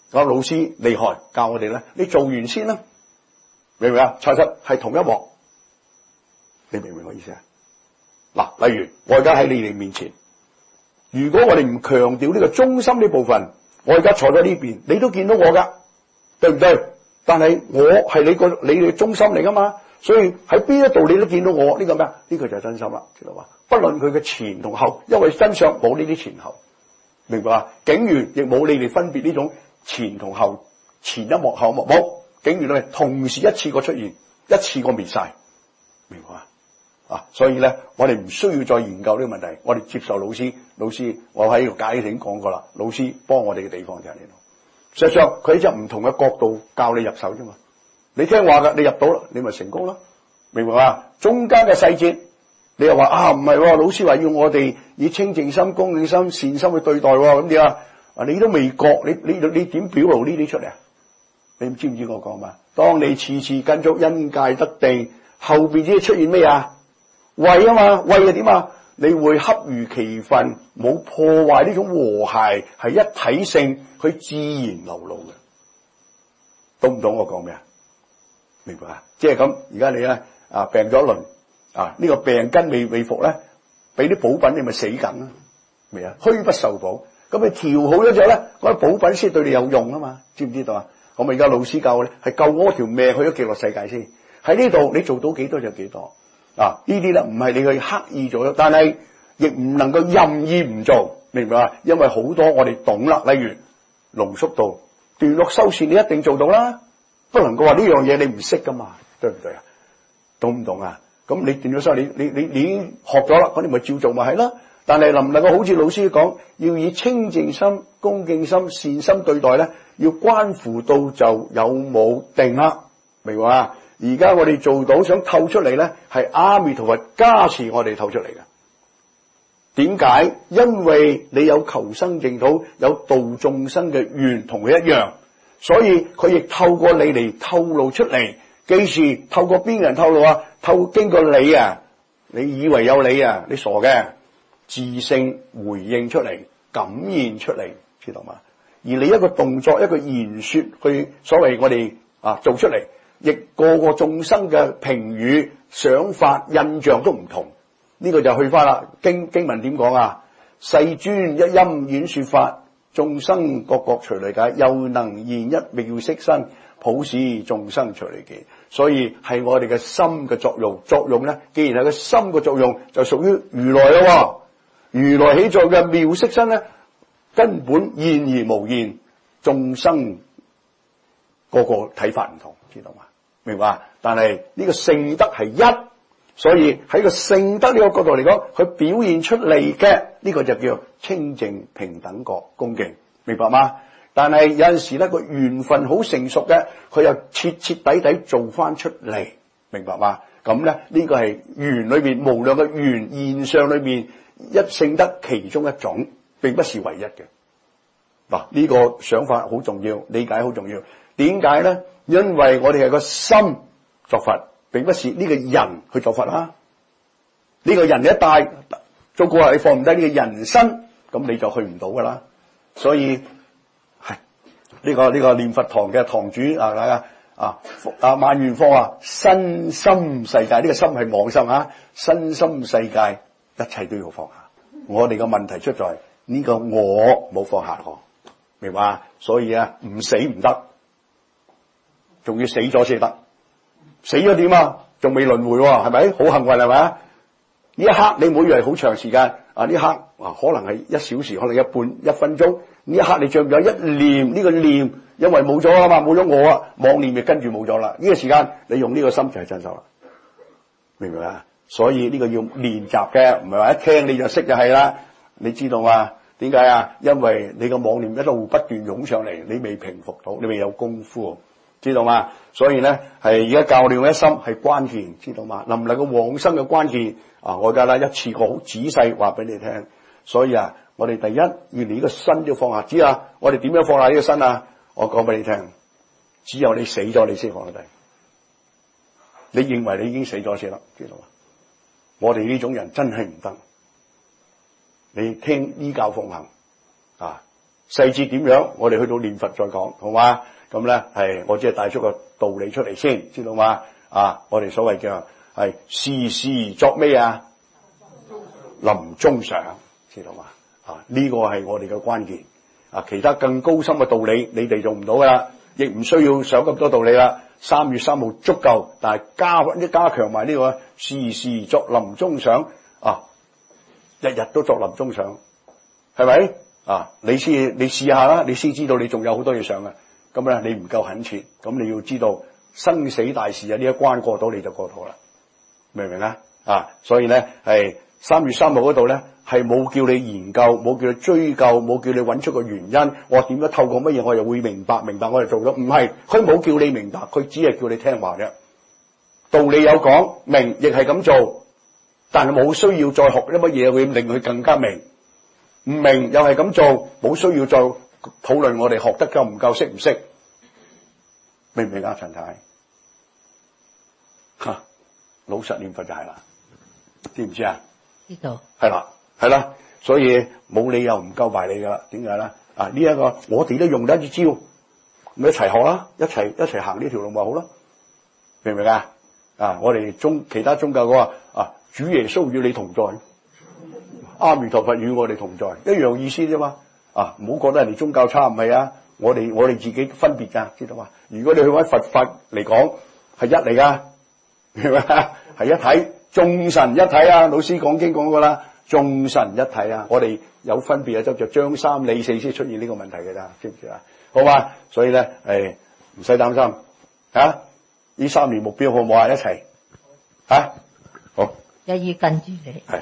個老師厲害，教我哋咧，你做完先啦，明唔明啊？其實係同一鑊，你明唔明我意思啊？嗱，例如我而家喺你哋面前，如果我哋唔強調呢個中心呢部分，我而家坐咗呢邊，你都見到我噶，對唔對？但係我係你哋中心嚟噶嘛，所以喺邊一度你都見到我，呢個咩啊？呢個就係真心啦，知道嘛？不論佢嘅前同後，因為真相冇呢啲前後，明白啊？警員亦冇你哋分別呢種前同後，前一幕後一幕冇，警員咧同時一次過出現，一次過滅晒，明白啊？所以咧，我哋唔需要再研究呢個問題，我哋接受老師，我喺度解釋講過啦，老師幫我哋嘅地方就係呢度。實際上佢喺隻唔同嘅角度教你入手啫嘛，你聽話噶，你入到啦，你咪成功啦，明白嘛？中間嘅細節，你又話啊唔係，老師話要我哋以清淨心、恭敬心、善心去對待，咁點啊？你都未覺，你點表露呢啲出嚟啊？你知唔知我講嘛？當你次次跟足因戒得定，後邊先出現咩啊？慧啊嘛，慧係點啊？你會恰如其分，冇破壞呢種和諧，係一體性，佢自然流露嘅。懂唔懂我講咩啊？明白啊？即係咁，而家你咧病咗一輪呢個病根未復咧，俾啲補品你咪死緊啦，明啊？虛不受補，咁你調好咗之後咧，嗰啲補品先對你有用啊嘛？知唔知道啊？我咪而家老師教咧，係救我條命去咗極樂世界先。喺呢度你做到幾多就幾多。呢啲咧唔係你去刻意做，但係亦唔能夠任意唔做，明唔明啊？因為好多我哋懂啦，例如濃縮度、段落修辭，你一定做到啦，不能夠話呢樣嘢你唔識噶嘛，對唔對啊？懂唔懂啊？咁你段落修辭你已經學咗啦，咁你咪照做咪係啦。但係能唔能夠好似老師講，要以清淨心、恭敬心、善心對待咧，要關乎到就有冇定啦，明白啊？而家我哋做到想透出嚟咧，係阿彌陀佛加持我哋透出嚟嘅。點解？因為你有求生淨土，有度眾生嘅願同佢一樣，所以佢亦透過你嚟透露出嚟。記住，透過邊個人透露啊？經過你啊！你以為有你啊？你傻嘅，自性回應出嚟，感現出嚟，知道嘛？而你一個動作，一個言說，去所謂我哋做出嚟。亦個眾生嘅評語、想法、印象都唔同，呢個就去翻啦。經文點講啊？世尊一音演說法，眾生各隨理解，又能現一妙色身，普使眾生隨理解。所以係我哋嘅心嘅作用。作用咧，既然係個心嘅作用，就屬於如來咯。如來起作嘅妙色身咧，根本現而無現，眾生個睇法唔同，知道嘛？明白？但係呢個聖德係一，所以喺個聖德呢個角度嚟講，佢表現出嚟嘅呢個就叫清淨平等覺恭敬，明白嗎？但係有陣時咧，個緣分好成熟嘅，佢又徹徹底底做翻出嚟，明白嗎？咁咧呢個係緣裏邊無量嘅緣現象裏邊一聖德其中一種，並不是唯一嘅。嗱，呢個想法好重要，理解好重要。點解咧？因為我哋係個心作佛，並不是呢個人去作佛啦。呢個人一帶做過嚟，你放唔低呢個人身，咁你就去唔到噶啦。所以係呢個念佛堂嘅堂主萬元方話，身心世界，呢個心係妄心啊，身心世界一切都要放下。我哋嘅問題出在呢個我冇放下我，明白？所以唔死唔得。仲要死咗先得，死咗點啊？仲未輪迴喎，係咪？好幸運係咪啊？呢一刻你唔好以為好長時間呢一刻可能係1小時，可能1分鐘。呢一刻你仲有一念，呢個念因為冇咗啊嘛，冇咗我啊，妄念亦跟住冇咗啦。呢個時間你用呢個心就係真修啦，明唔明啊？所以呢個要練習嘅，唔係話一聽你就識就係啦。你知道嘛？點解啊？因為你個妄念一路不斷湧上嚟，你未平復到，你未有功夫。知道嘛？所以咧係而家教練一心係關鍵，知道嘛？能唔能夠往生嘅關鍵我而家一次過好仔細話俾你聽。所以我哋第一要連呢個身都放下。知啊？我哋點樣放下呢個身啊？我講俾你聽，只有你死咗你先放得低。你認為你已經死咗先啦，知道嘛？我哋呢種人真係唔得。你聽依教奉行細節點樣，我哋去到念佛再講，好嘛？咁咧係我只係帶出個道理出嚟先，知道嘛？我哋所謂嘅係時時作咩啊？臨終想，知道嘛？呢個係我哋嘅關鍵。其他更高深嘅道理，你哋做唔到噶啦，亦唔需要想咁多道理啦。3月3號足夠，但係加強埋呢個時時作臨終想，日日都作臨終想，係咪？你試下啦，你先知道你仲有好多嘢想嘅。咁咧，你唔夠懇切，咁你要知道生死大事呢一關過到你就過到啦，明唔明啊？所以咧係3月3號嗰度咧係冇叫你研究，冇叫你追究，冇叫你揾出個原因。我點樣透過乜嘢我又會明白我就做咗？唔係，佢冇叫你明白，佢只係叫你聽話啫。道理有講，明亦係咁做，但係冇需要再學啲乜嘢會令佢更加明。唔明又係咁做，冇需要再討論我哋學得夠唔夠，識唔識？明唔明啊，陳太？老實念佛就係啦，知唔知啊？ 知道。係啦，所以冇理由唔夠埋你噶啦。點解咧？呢一個我哋都用得一招，咪一齊學啦，一齊行呢條路咪好咯？明唔明啊？我哋其他宗教講話主耶穌與你同在，阿彌陀佛與我哋同在，一樣意思啫嘛。唔好覺得人哋宗教差，唔係啊，我哋自己分別噶，知道嘛？如果你去揾佛法嚟講，係一嚟噶，明白嘛？係一體，眾神一體啊！老師講經講過啦，眾神一體啊！我哋有分別就張三李四先出現呢個問題嘅咋，知唔知啊？好嘛？所以咧，唔使擔心呢3年目標好唔好啊？一齊好， 一於跟住你。 係。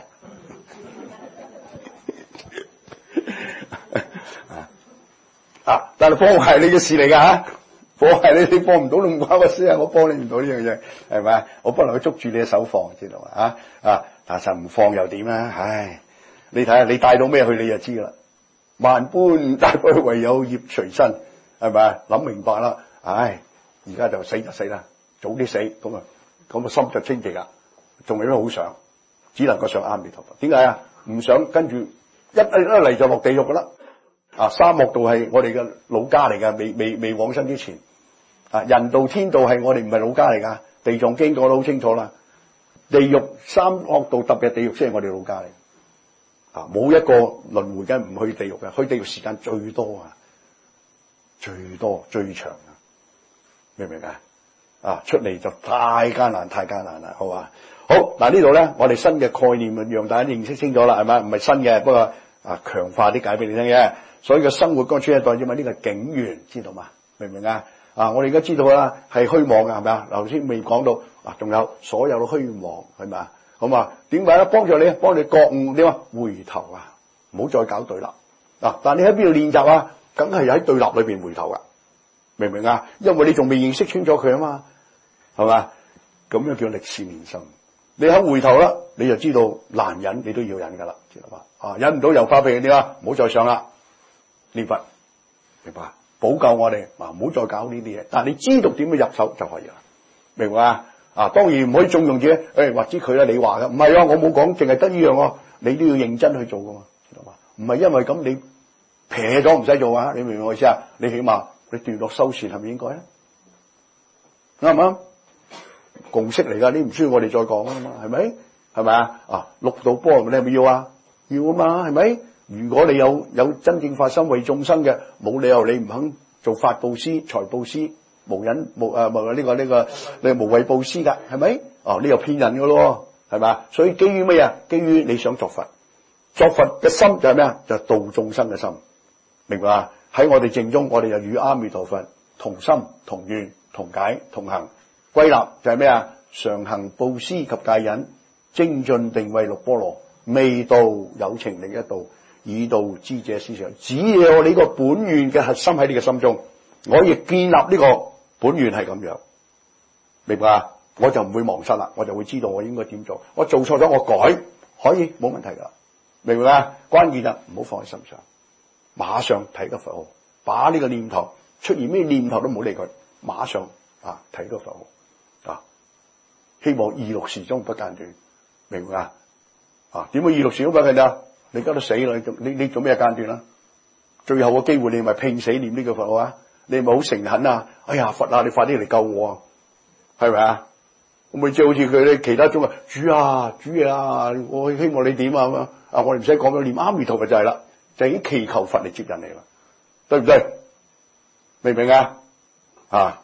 但係幫係你嘅事嚟㗎，幫係你幫唔到，你唔關我事啊！我幫你唔到呢樣嘢，係咪？我不能去捉住你嘅手放，知道嘛？但係唔放又點啊？唉，你睇下你帶到咩去，你就知啦。萬般帶不去，唯有業隨身，係咪？諗明白啦，唉，而家就死就死啦，早啲死咁啊心就清淨啦，仲有咩好想？只能夠上阿彌陀佛。點解啊？唔想跟住一嚟就落地獄噶啦。沙漠道係我哋嘅老家嚟噶，未往生之前，人道天道係我哋唔係老家嚟噶。地藏經講得好清楚啦，地獄三惡道特別地獄先係我哋老家嚟。冇一個輪迴嘅唔去地獄嘅，去地獄時間最多最多最長啊，明唔明啊？出嚟就太艱難啦，好嘛？好嗱，呢度咧，我哋新嘅概念讓大家認識清楚啦，係咪？唔係新嘅，不過強化啲解俾你聽嘅。所以個生活光出一代啫嘛，呢個境緣知道嘛？明唔明啊？我哋而家知道啦，係虛妄嘅，係咪啊？頭先未講到仲有所有嘅虛妄，係咪啊？好嘛？點解咧？幫助你，幫你覺悟，你話回頭唔好再搞對立但你喺邊度練習啊？梗係喺對立裏邊回頭噶，明唔明啊？因為你仲未認識清楚佢啊嘛，係嘛？咁樣叫歷試練心。你肯回頭啦，你就知道難忍，你都要忍噶啦，知道嘛？忍唔到又發脾氣啲啦，唔好再上啦。念佛，明白？補救我哋唔好再搞呢啲嘢。但係你知道點樣入手就可以啦，明白啊？當然唔可以縱容自己，或者佢啦，你話嘅唔係我冇講，淨係得呢樣你都要認真去做噶嘛，知道嘛？唔係因為咁你撇咗唔使做啊？你明唔明我意思啊？你起碼你斷落修善係咪應該咧？啱唔啱？共識嚟噶，你唔需要我哋再講啊嘛，係咪？係咪啊？六道波羅蜜你係咪要啊？要啊嘛，係咪？如果你有真正發心為眾生嘅，冇理由你唔肯做法布施、財布施、無忍無你無畏布施噶，係咪？你又騙人噶咯，係咪？所以基於咩啊？基於你想作佛，作佛嘅心就係咩啊？就係度眾生嘅心，明白啊？喺我哋正中，我哋就與阿彌陀佛同心、同願、同解、同行。歸納就係咩啊？常行布施及戒忍，精進定慧六波羅，未到有情另一道，以度知者思想。只要你個本願嘅核心喺你嘅心中，我亦建立呢個本願係咁樣，明白啊？我就唔會忘失啦，我就會知道我應該點做。我做錯咗我改，可以冇問題噶，明白啊？關鍵啊，唔好放喺心上，馬上提個佛號，把呢個念頭出現咩念頭都唔好理佢，馬上提個佛號。希望二六時中不間斷，明白啊？點會二六時中不間斷啊？你而家都死啦，你做咩間斷啦？ 最後嘅機會你咪拼死念呢句佛號啊！你咪好誠懇啊！哎呀，佛啊，你快啲嚟救我啊！係咪啊？咁咪即係好似佢哋其他宗啊，主啊，主啊，我希望你點啊咁啊！我哋唔使講咗念阿彌陀佛就係啦，就已經祈求佛嚟接引你啦，對唔對？明唔明啊？啊，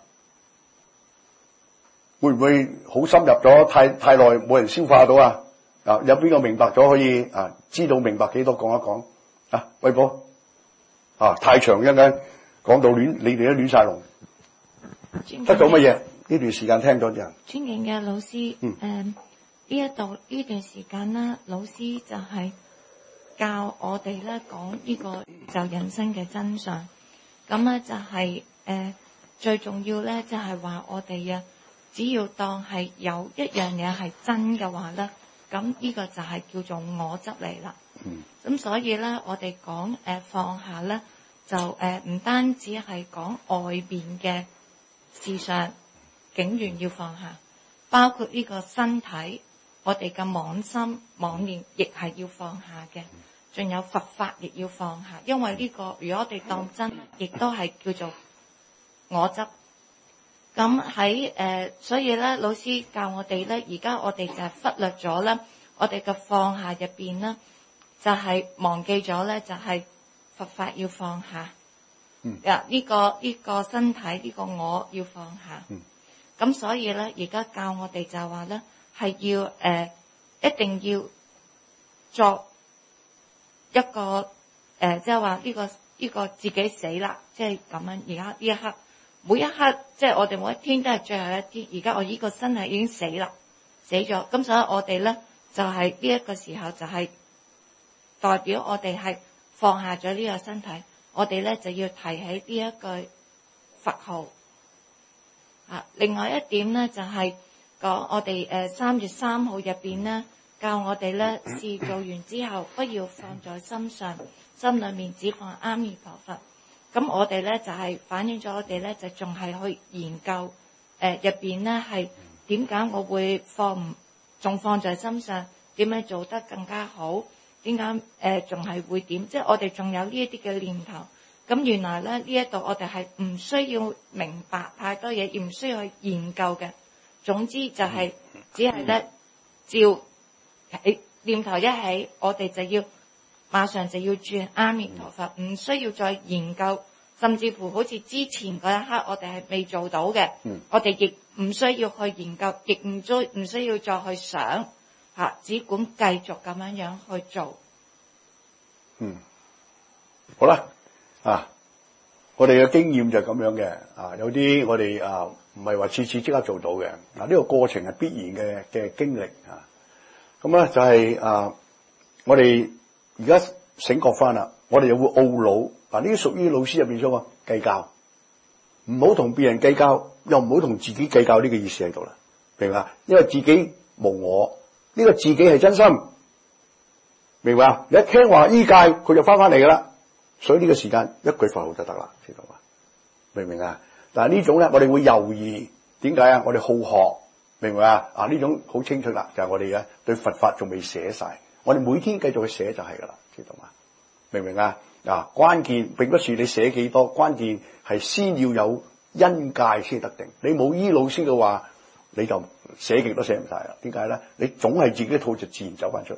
會唔會好深入咗？太耐冇人消化到啊！啊，有邊個明白咗可以啊？知道明白幾多講一講啊？威波啊，太長一陣講到亂，你哋都亂晒龍，得到乜嘢？呢段時間聽咗啫。 尊敬嘅老師，呢段時間咧，老師就係教我哋咧講呢個就人生嘅真相。咁咧就係最重要咧，就係話我哋啊，只要當係有一樣嘢係真嘅話咧，咁呢個就係叫做我執嚟啦。咁所以咧，我哋講放下咧，就唔單止係講外邊嘅事上境緣要放下，包括呢個身體，我哋嘅妄心妄念亦係要放下嘅。仲有佛法亦要放下，因為呢個如果我哋當真，亦都係叫做我執。咁喺所以咧，老師教我哋咧，而家我哋就係忽略咗咧，我哋嘅放下入邊咧，就係忘記咗咧，就係佛法要放下。呢個身體呢個我要放下。咁所以咧，而家教我哋就話咧，係要一定要作一個即係話呢個自己死啦，即係咁樣。而家呢一刻，每一刻即係我哋每一天都係最後一天。而家我呢個身體已經死啦，死咗。咁所以我哋咧就係呢一個時候就係代表我哋係放下咗呢個身體，我哋咧就要提起呢一句佛號。另外一點咧就係講我哋3月3號入邊咧。教我哋咧，事做完之後，不要放在心上，心裏面只放阿彌陀佛。咁我哋咧就係反映咗我哋咧就仲係去研究入邊咧係點解我會仲放在心上，點樣做得更加好？點解仲係會點？即係我哋仲有呢一啲嘅念頭。咁原來咧呢一度我哋係唔需要明白太多嘢，亦唔需要去研究嘅。總之就係只係咧照。念頭一起，我哋就要馬上就要轉阿彌陀佛，唔需要再研究，甚至乎好似之前嗰一刻我哋係未做到嘅，我哋亦唔需要去研究，亦唔需要再去想只管繼續咁樣去做。 好啦，我哋嘅經驗就係咁樣嘅，有啲我哋唔係話次次即刻做到嘅，呢個過程係必然嘅經歷啊。咁咧就係我哋而家醒覺翻啦，我哋又會懊惱呢啲屬於老師入邊所講計較，唔好同別人計較，又唔好同自己計較，呢個意思喺度啦，明白？因為自己無我，呢個自己係真心，明白？你一聽話依戒，佢就翻嚟噶啦，所以呢個時間一句佛號就得啦，知道嘛？明唔明啊？但係呢種咧，我哋會猶豫，點解啊？我哋好學。明唔明啊？呢種好清楚啦，就係我哋嘅對佛法仲未寫晒，我哋每天繼續去寫就係噶啦，知道嘛？明唔明啊？關鍵並不是你寫幾多，關鍵係先要有因戒先得定。你冇依老師嘅話，你就寫極都寫唔晒啦。點解咧？你總係自己一套就自然走翻出嚟，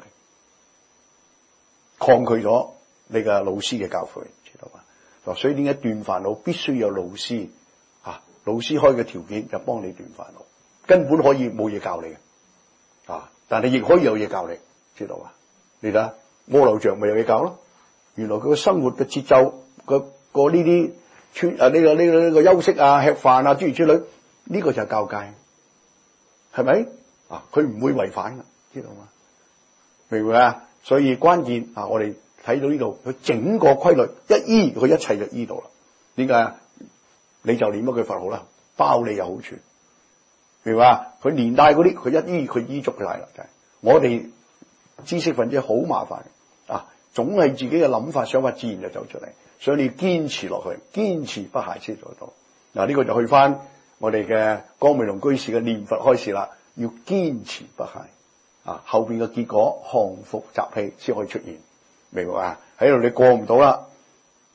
抗拒咗你嘅老師嘅教誨，知道嘛？所以點解斷煩惱必須有老師？老師開嘅條件就幫你斷煩惱。根本可以冇嘢教你嘅，但係亦可以有嘢教你，知道嘛？你睇下阿樓像咪有嘢教咯。原來佢個生活嘅節奏，個呢啲呢個休息吃飯諸如此類，呢個就係教誡，係咪？佢唔會違反嘅，知道嘛？明唔明啊？所以關鍵我哋睇到呢度，佢整個規律一依，佢一切就依到啦。點解？你就念一句佛號啦，包你有好處。明白？佢連帶嗰啲，佢依足佢係啦，就係我哋知識分子好麻煩總係自己嘅諗法想法自然就走出嚟，所以你要堅持落去，堅持不懈先做到。呢個就去翻我哋嘅光明龍居士嘅念佛開始啦，要堅持不懈後邊嘅結果降伏習氣先可以出現，明白啊？喺度你過唔到啦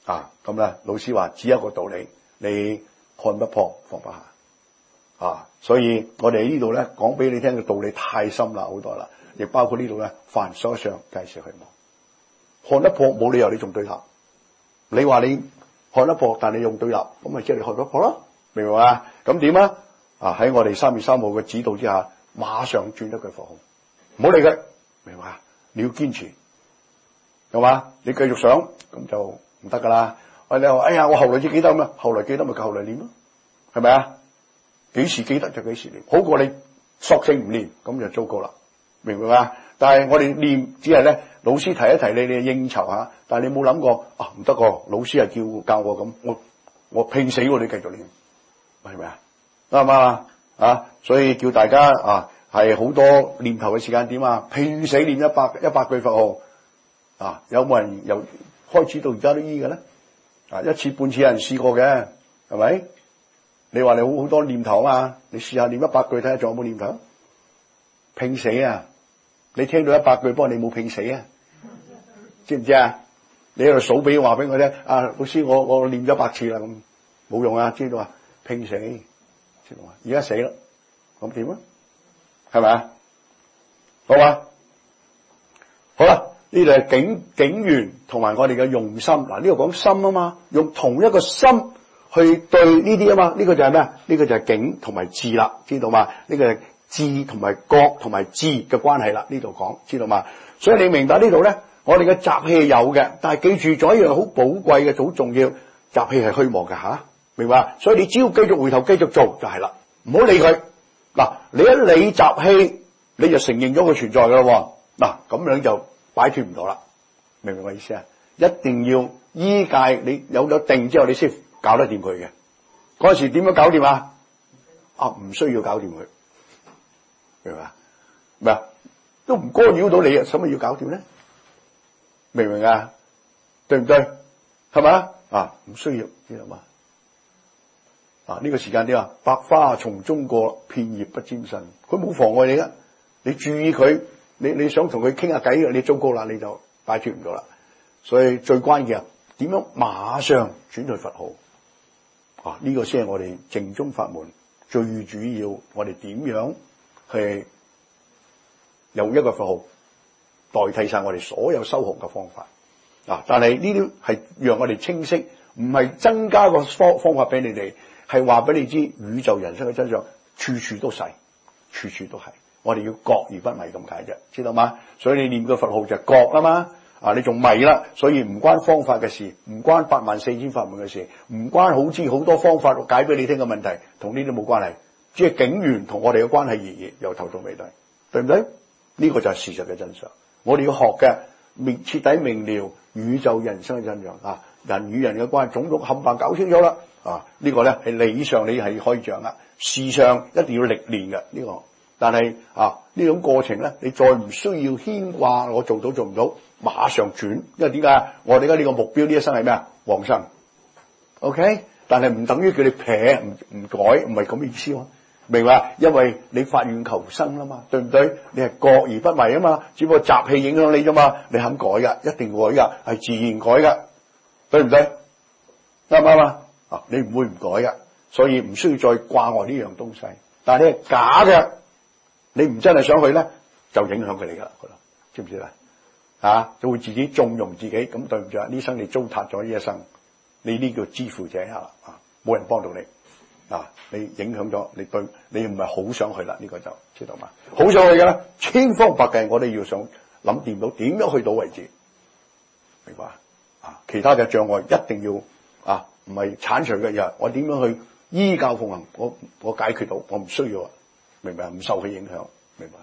咁咧，老師話只有一個道理，你看不破放不下所以我哋呢度咧講俾你聽嘅道理太深啦，好多啦，亦包括呢度咧凡所想皆是虛妄，看得破冇理由你仲對立。你話你看得破，但你用對立，咁咪即係你看不破咯，明唔明啊？咁點啊？喺我哋3月3號嘅指導之下，馬上轉一句佛號，唔好理佢，明唔明啊？你要堅持，係嘛？你繼續想，咁就唔得噶啦。你話哎呀，我後來至記得咁啊，後來記得咪後來念咯，係咪啊？幾時記得就幾時念，好過你索性唔念，咁就糟糕啦，明唔明啊？但係我哋念只係咧，老師提一提你，你應酬下，但係你冇諗過唔得個，老師係教我咁，我拼死我你繼續念，係咪啊？啱唔啱啊？所以叫大家係好多念頭嘅時間點拼死念100句佛號有冇人由開始到而家都醫嘅咧？一次半次有人試過嘅，係咪？你話你好多念頭你試下念100句睇下仲有冇念頭？拼死你聽到100句，不過你冇拼死知唔知啊？你喺度數俾話俾我聽，老師我念咗100次啦，咁冇用知道啊？拼死，知道啊？而家死啦，咁點啊？係咪啊？好嘛？好啦，呢度係警員同埋我哋嘅用心。呢度講心啊嘛，用同一個心去對呢啲啊嘛，呢個就係咩啊？呢個就係警同埋智啦，知道嘛？呢個係智同埋覺同埋智嘅關係啦，呢度講，知道嘛？所以你明白呢度咧，我哋嘅習氣有嘅，但係記住咗一樣好寶貴嘅、好重要，習氣係虛妄嘅明白？所以你只要繼續回頭繼續做就係啦，唔好理佢。你一理習氣，你就承認咗佢存在噶咯。咁樣就擺脫唔到啦，明唔明我意思啊？一定要依戒，你有咗定之後，你先搞得掂佢嘅。嗰時點樣搞掂啊？唔需要搞掂佢，明白？咩啊？都唔干擾到你啊，使乜要搞掂咧？明唔明啊？對唔對？係咪唔需要，知道嘛？呢個時間點百花叢中過，片葉不沾身。佢冇妨礙你噶，你注意佢，你想同佢傾下偈，你糟糕啦，你就擺脫唔到啦。所以最關鍵點樣馬上轉去佛號呢個先係我哋淨宗法門最主要。我哋點樣去用一個佛號代替晒我哋所有修學嘅方法但係呢啲係讓我哋清晰，唔係增加個方法俾你哋。係話俾你知，宇宙人生嘅真相，處處都係，處處都係。我哋要覺而不迷咁解啫，知道嗎？所以你念個佛號就係覺啦嘛。你仲迷啦，所以唔關方法嘅事，唔關84000法門嘅事，唔關好似好多方法解俾你聽嘅問題，同呢啲冇關係，只係警員同我哋嘅關係而已，由頭到尾都係，對唔對？呢個就係事實嘅真相。我哋要學嘅徹底明了宇宙人生嘅真相人與人嘅關係，種種冚唪唥搞清楚啦。呢個咧係理上你係可以掌握，事上一定要歷練嘅呢個。但係呢種過程咧，你再唔需要牽掛我做到做唔到，馬上轉。因為點解？我哋而家呢個目標呢一生係咩啊？往生。OK， 但係唔等於叫你撇唔改，唔係咁嘅意思喎。明白？因為你發願求生啦嘛，對唔對？你係覺而不迷啊嘛，只不過習氣影響你啫嘛。你肯改噶，一定改噶，係自然改噶，對唔對？啱唔啱啊？你唔會唔改噶，所以唔需要再掛礙呢樣東西。但係你係假嘅，你唔真係想去咧，就影響佢哋噶啦，知唔知啦？就會自己縱容自己，咁對唔住呢生你糟蹋咗呢一生，你呢叫支付者冇人幫到你你影響咗你，對你唔係好想去啦，呢個就知道嘛？好想去嘅咧，千方百計，我哋要想諗掂到點樣去到為止，明白其他嘅障礙一定要唔係剷除嘅嘢，我點樣去依教奉行？我解決到，我唔需要明白？唔受佢影響，明白？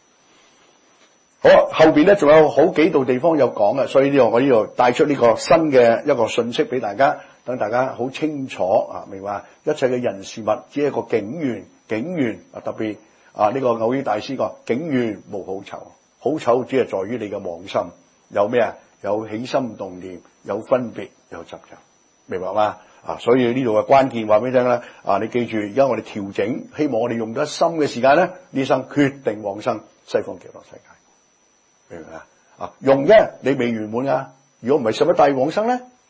好，後邊咧仲有好幾度地方有講嘅，所以我呢度帶出呢個新嘅一個信息俾大家，等大家好清楚明白？一切嘅人事物只係一個境緣，特別呢個偶益大師講境緣無好醜，好醜只係在於你嘅妄心有咩有起心動念，有分別，有執着。明白嗎？所以呢度嘅關鍵話俾你聽啦。你記住，而家我哋調整，希望我哋用得深嘅時間咧，呢生決定往生西方極樂世界，明唔明用啫？你未圓滿噶。如果唔係，使乜帶往生咧？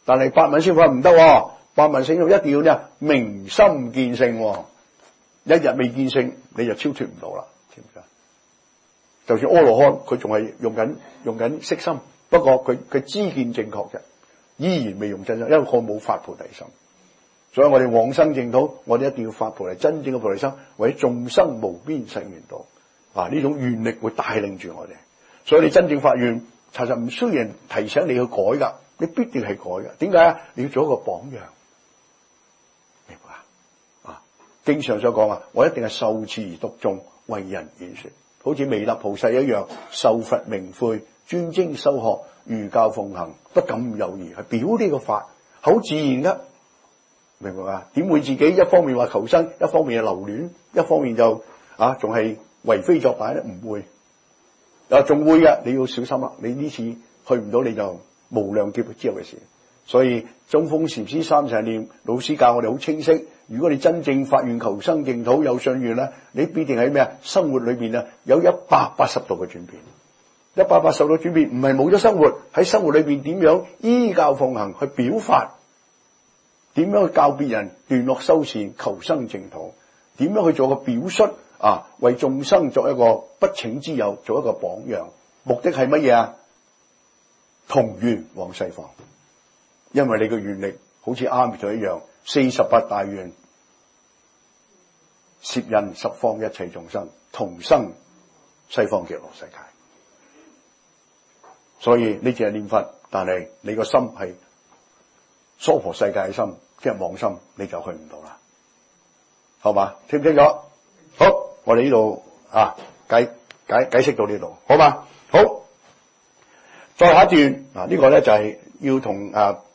但係八文聖訓唔得喎，八文聖訓一定要呢明心見性喎，一日未見性你就超脫唔到啦，知唔知啊？就算阿羅漢佢仲係用緊色心，不過佢知見正確嘅，依然未用真心，因為佢冇發菩提心。所以我哋往生淨土，我哋一定要發菩提，真正嘅菩提心，為眾生無邊誓願度啊！呢種願力會帶領住我哋。所以你真正發願，其實唔需要人提醒你去改噶，你必定係改嘅。點解啊？你要做一個榜樣，明白啊？經常所講啊，我一定係受持而讀誦，為人演說，好似彌勒菩薩一樣，受佛明悔，專精修學，如教奉行，不敢有疑，係表呢個法，好自然噶。明白嘛？點會自己一方面話求生，一方面係留戀，一方面就仲係為非作歹咧？唔會，仲會嘅，你要小心啦！你呢次去唔到，你就無量劫之後嘅事。所以中峰禪師三世念老師教我哋好清晰，如果你真正發願求生淨土有信願咧，你必定喺咩啊？生活裏邊啊有180度嘅轉變，180度轉變唔係冇咗生活，喺生活裏邊點樣依教奉行去表法。點樣去教別人斷惡修善求生淨土？點樣去做個表率啊？為眾生作一個不請之友，做一個榜樣。目的係乜嘢啊？同願往西方，因為你嘅願力好似阿彌陀一樣，48大願，攝引十方一切眾生同生西方極樂世界。所以你淨係念佛，但係你個心係娑婆世界嘅心，即係妄心，你就去唔到啦，好嘛？聽唔清楚？好，我哋呢度解釋到呢度，好嘛？好，再下一段呢個咧就係要同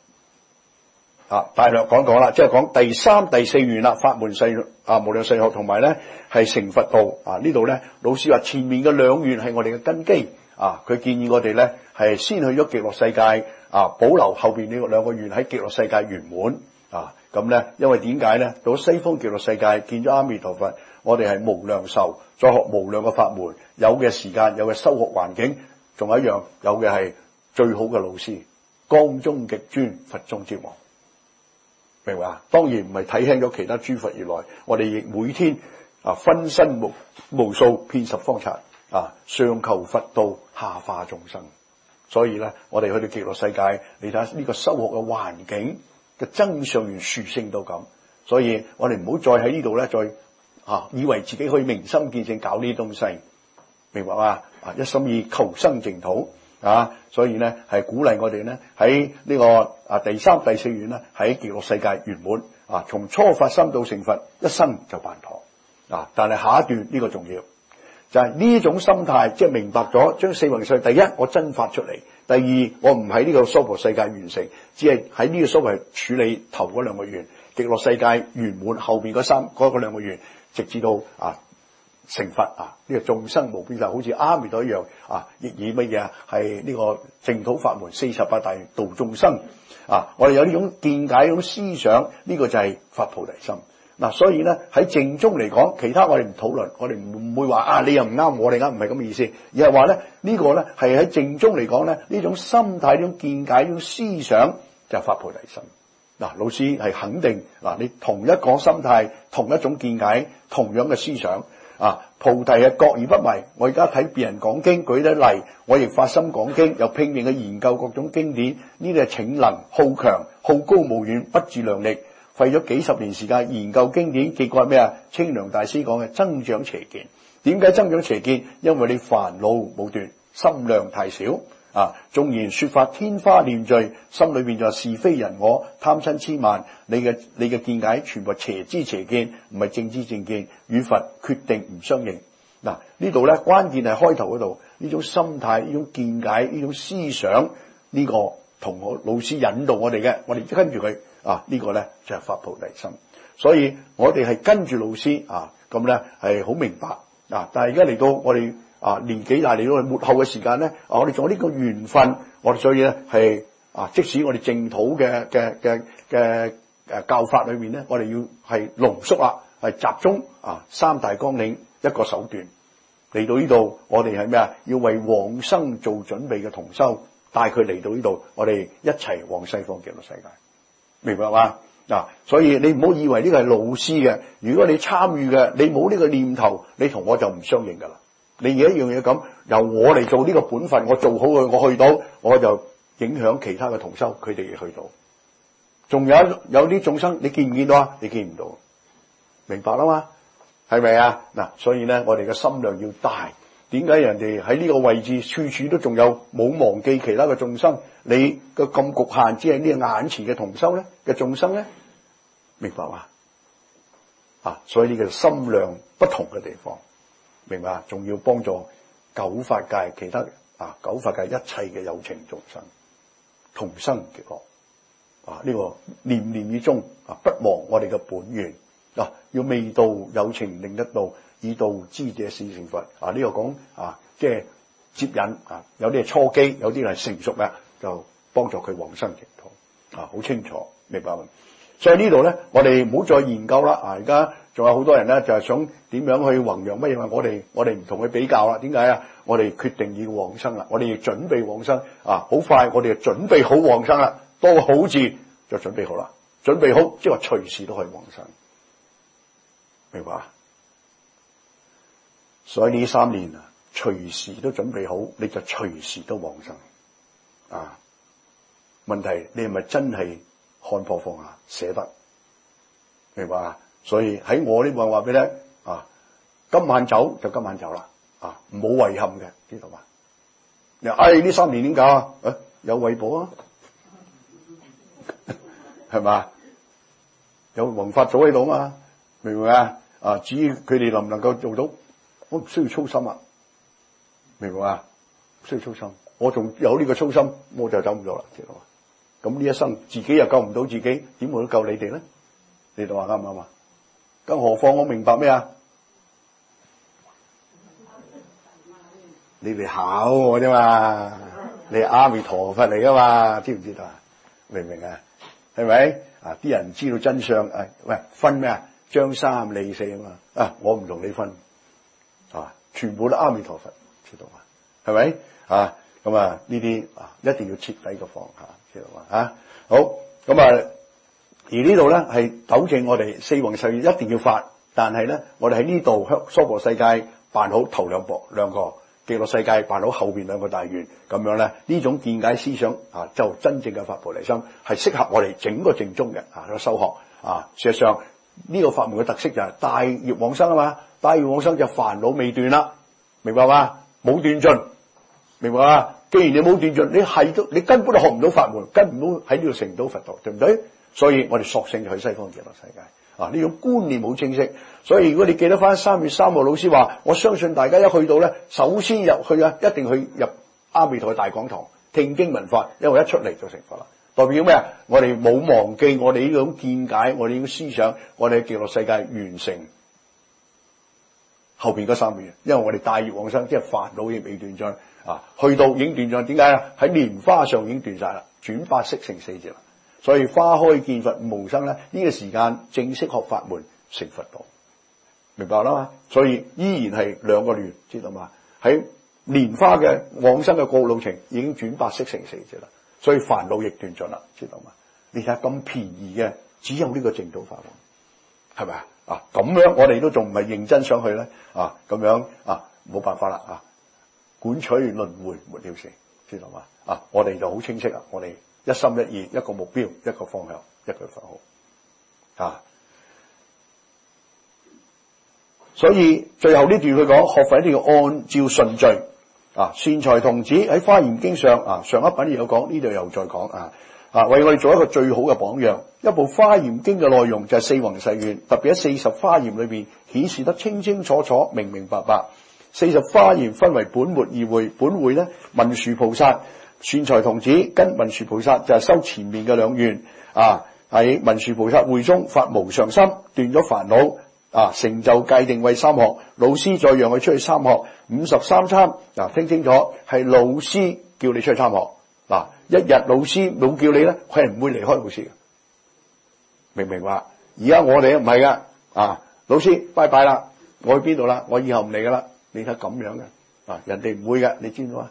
大略講啦，即係講第3、第4願啦，法門世無量世學，同埋咧係成佛道呢度咧，老師話前面嘅2願係我哋嘅根基佢建議我哋咧係先去咗極樂世界保留後邊呢2個願喺極樂世界圓滿咁咧，因為點解咧？到西方極樂世界見咗阿彌陀佛，我哋係無量壽，再學無量嘅法門，有嘅時間，有嘅修學環境，仲有一樣，有嘅係最好嘅老師，光中極尊，佛中之王，明白啊？當然唔係睇輕咗其他諸佛如來，我哋亦每天分身無數，遍十方剎上求佛道，下化眾生。所以咧，我哋去到極樂世界，你睇下呢個修學嘅環境嘅增上緣殊勝到咁，所以我哋唔好再喺呢度咧，再以為自己可以明心見性搞呢啲東西，明白嘛？一心以求生淨土所以咧係鼓勵我哋咧喺呢個第3、第4願咧喺極樂世界圓滿從初發心到成佛，一生就辦妥但係下一段呢個重要。就係呢種心態，即係明白咗將四弘誓，第一我真發出嚟，第二我唔喺呢個娑婆世界完成，只係喺呢個娑婆處理頭嗰2個願，極樂世界圓滿後邊嗰2個願，直至到成佛呢個眾生無邊就好似阿彌陀一樣亦以乜嘢係呢個淨土法門48大願度眾生我哋有呢種見解，呢種思想，呢個就係發菩提心。所以咧喺淨宗嚟講，其他我哋唔討論，我哋唔會話你又唔啱，我哋啱，唔係咁嘅意思，而係話咧呢個咧係喺淨宗嚟講咧呢種心態、呢種見解、呢種思想就係發菩提心。老師係肯定你同一個心態、同一種見解、同樣嘅思想菩提係覺而不迷。我而家睇別人講經，舉啲例，我亦發心講經，又拼命去研究各種經典，呢啲係逞能、好強、好高騖遠、不自量力。費咗幾十年時間研究經典，結果係咩啊？清涼大師講嘅增長邪見。點解增長邪見？因為你煩惱冇斷，心量太少縱然說法天花亂墜，心裏邊就係是非人我、貪嗔痴慢，你嘅見解全部邪知邪見，唔係正知正見，與佛決定唔相應。呢度咧關鍵係開頭嗰度，呢種心態、呢種見解、呢種思想，呢個同我老師引導我哋嘅，我哋跟住佢。呢個咧就係發菩提心，所以我哋係跟住老師咁咧係好明白但係而家嚟到我哋年紀大，嚟到末後嘅時間咧我哋仲有呢個緣分，我哋所以咧係即使我哋淨土嘅教法裏面咧，我哋要係濃縮啦，係集中3大綱領一個手段嚟到呢度，我哋係咩啊？要為往生做準備嘅同修帶佢嚟到呢度，我哋一齊往西方極樂世界，明白嘛？所以你唔好以為呢個係老師嘅，如果你參與嘅，你冇呢個念頭，你同我就唔相應噶啦。你而一樣嘢咁，由我嚟做呢個本分，我做好佢，我去到，我就影響其他嘅同修，佢哋去到。仲有啲眾生，你見唔見到啊？你見唔到，明白啦嘛？係咪啊？所以咧，我哋嘅心量要大。點解人哋喺呢個位置處處都仲有冇忘記其他嘅眾生？你個咁局限，只係呢個眼前嘅同修咧嘅眾生咧，明白嘛？所以呢個心量不同嘅地方，明白？仲要幫助九法界其他九法界一切嘅有情眾生同生極樂。呢個念念之中不忘我哋嘅本願要未到有情令得到，以到知者是成佛。呢個講即係接引有啲係初機，有啲係成熟嘅，就幫助佢往生淨土好清楚，明白嗎？所以呢度咧，我哋唔好再研究啦。而家仲有好多人咧，就係想點樣去弘揚乜嘢？我哋唔同佢比較啦。點解啊？我哋決定要往生啦，我哋要準備往生好快，我哋就準備好往生啦。多個好字就準備好啦，準備好即係話隨時都可以往生，明白？所以呢3年隨時都準備好，你就隨時都往生問題你係咪真係看破放下捨得，明白？所以喺我呢度話俾你聽今晚走就今晚走啦唔好遺憾嘅，知道嘛？你話呢3年點搞有慰保係嘛？有弘法組喺度嘛？明唔明至於佢哋能唔能夠做到，我唔需要操心明唔明唔需要操心，我仲有呢個操心，我就走唔咗啦，知道嘛？咁呢一生自己又救唔到自己，點會救你哋咧？你哋話啱唔啱啊？更何況我明白咩你哋考我啫嘛，你係阿彌陀佛嚟噶嘛，知唔知道明唔明係咪啲人知道真相喂，分咩張三李四嘛我唔同你分全部都阿彌陀佛，知道嘛？係咪咁呢啲一定要徹底嘅放下，知道嘛？好咁而呢度咧係糾正我哋四弘誓願一定要發，但係咧我哋喺呢度娑婆世界辦好頭兩個，極樂世界辦好後邊兩個大願，咁樣咧呢種見解思想就真正嘅發菩提心，係適合我哋整個正宗嘅修學事實上呢個法門嘅特色就係帶業往生嘛，帶業往生就煩惱未斷啦，明白嘛？冇斷盡，明白嘛？既然你冇斷盡，你根本都學唔到法門，跟唔到喺呢度成唔到佛道，對唔對？所以我哋索性就去西方極樂世界呢種觀念好清晰。所以如果你記得翻3月3號老師話，我相信大家一去到咧，首先入去一定去入阿彌陀嘅大講堂聽經聞法，因為一出嚟就成佛啦。代表咩我哋冇忘記我哋呢種見解，我哋呢種思想，我哋喺極樂世界完成後邊嗰3個月，因為我哋帶業往生，即係煩惱亦未斷盡去到已經斷盡。點解喺蓮花上已經斷晒啦，轉8識成4節啦。所以花開見佛無生咧，呢個時間正式學法門成佛道，明白啦嘛？所以依然係2個月，知道嘛？喺蓮花嘅往生嘅過路程已經轉8識成4節啦，所以煩惱亦斷盡啦，知道嘛？你睇下咁便宜嘅，只有呢個淨土法門，係咪咁樣我哋都仲唔係認真上去咧咁樣冇辦法啦管取輪迴沒了時，知道嘛？我哋就好清晰我哋一心一意，一個目標，一個方向，一個佛號所以最後呢段佢講學佛一定要按照順序善財童子喺華嚴經上上一品有講，呢度又再講為我哋做一個最好嘅榜樣。一部華嚴經嘅內容就係四弘誓願，特別喺40華嚴裏邊顯示得清清楚楚、明明白白。40華嚴分為本末2會，本會咧文殊菩薩、善財童子跟文殊菩薩就係修前面嘅2願喺文殊菩薩會中發無常心，斷咗煩惱成就戒定慧3學。老師再讓佢出去參學53參聽清楚，係老師叫你出去參學一日老師冇叫你咧，佢係唔會離開老師嘅，明唔明白？而家我哋唔係噶老師拜拜啦，我去邊度啦？我以後唔嚟噶啦。你睇咁樣嘅人哋唔會嘅，你知唔知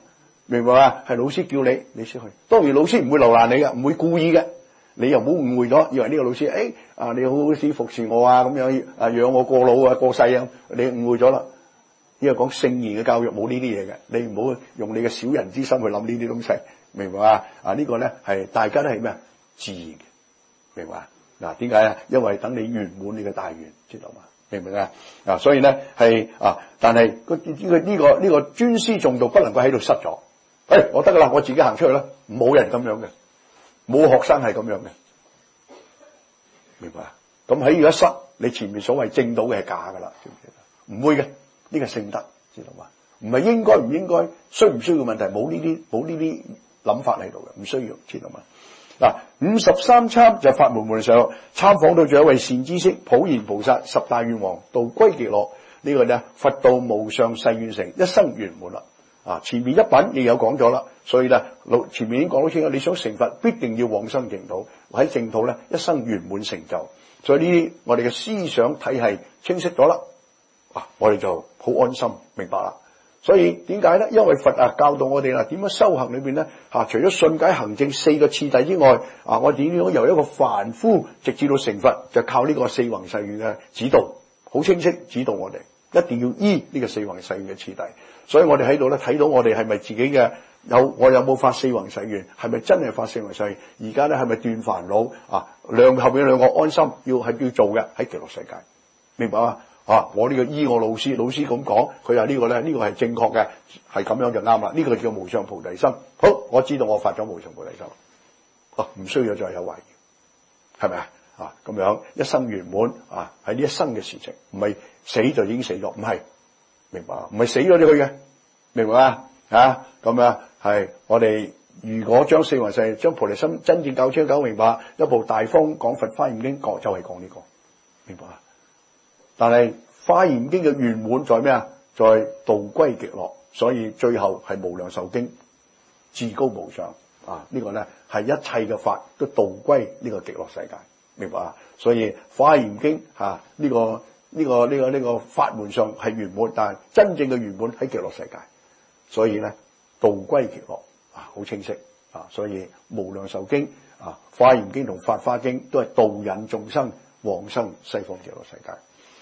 明白嘛？係老師叫你，你先去。當然老師唔會留難你嘅，唔會故意嘅。你又唔好誤會咗，以為呢個老師，你好好地服侍我啊，咁樣養我過老啊過世啊，你誤會咗啦。呢個講聖言嘅教育冇呢啲嘢嘅，你唔好用你嘅小人之心去諗呢啲東西，明白嘛？呢個咧係大家都係咩啊？自然嘅，明白嘛？嗱，點解啊？因為等你圓滿你嘅大願，知道嘛？明唔明啊？所以咧係但係呢個尊師重道不能夠喺度失咗。我得噶啦，我自己行出去啦，冇人咁樣嘅，冇學生係咁樣嘅，明白啊？咁喺呢一失，你前面所謂正道嘅係假噶啦，知唔知道？唔會嘅，呢個聖德，知道嘛？唔係應該唔應該，需唔需要嘅問題，冇呢啲諗法喺度嘅，唔需要，知道嘛？53參就法門門上參訪到仲有一位善知識普賢菩薩十大願王道歸極樂，呢個咧佛道無上誓願成，一生圓滿啦。前面一品亦有講咗啦，所以咧前面已經講到清楚，你想成佛必定要往生淨土，喺淨土咧一生圓滿成就。所以呢啲我哋嘅思想體系清晰咗啦，我哋就好安心明白啦。所以點解咧？因為佛教導我哋啦，點樣修行裏邊咧除咗信解行證4個次第之外，我哋點樣由一個凡夫直至到成佛，就靠呢個四弘誓願嘅指導，好清晰指導我哋，一定要依呢個四弘誓願嘅次第。所以我哋喺度咧睇到我哋係咪自己嘅我有冇發四弘誓願，係咪真係發四弘誓願？而家咧係咪斷煩惱後邊兩個安心要做嘅喺極樂世界，明白嗎？我呢個依我老師咁講，佢話呢個咧呢個係正確嘅，係咁樣就啱啦。呢個叫無上菩提心。好，我知道我發咗無上菩提心，唔需要再有懷疑，係咪啊？咁樣一生圓滿喺呢一生嘅事情，唔係死就已經死咗，唔係，明白？唔係死咗你去嘅，明白嘛？咁樣係我哋如果將四弘誓願將菩提心真正搞清搞明白，一部大方廣佛華嚴經講就係講呢個，明白啊？但係華嚴經嘅圓滿在咩啊？在道歸極樂，所以最後係無量壽經至高無上呢個咧係一切嘅法都道歸呢個極樂世界，明白啊？所以華嚴經呢個法門上係圓滿，但係真正嘅圓滿喺極樂世界，所以咧道歸極樂好清晰所以無量壽經華嚴經同法華經都係導引眾生往生西方極樂世界。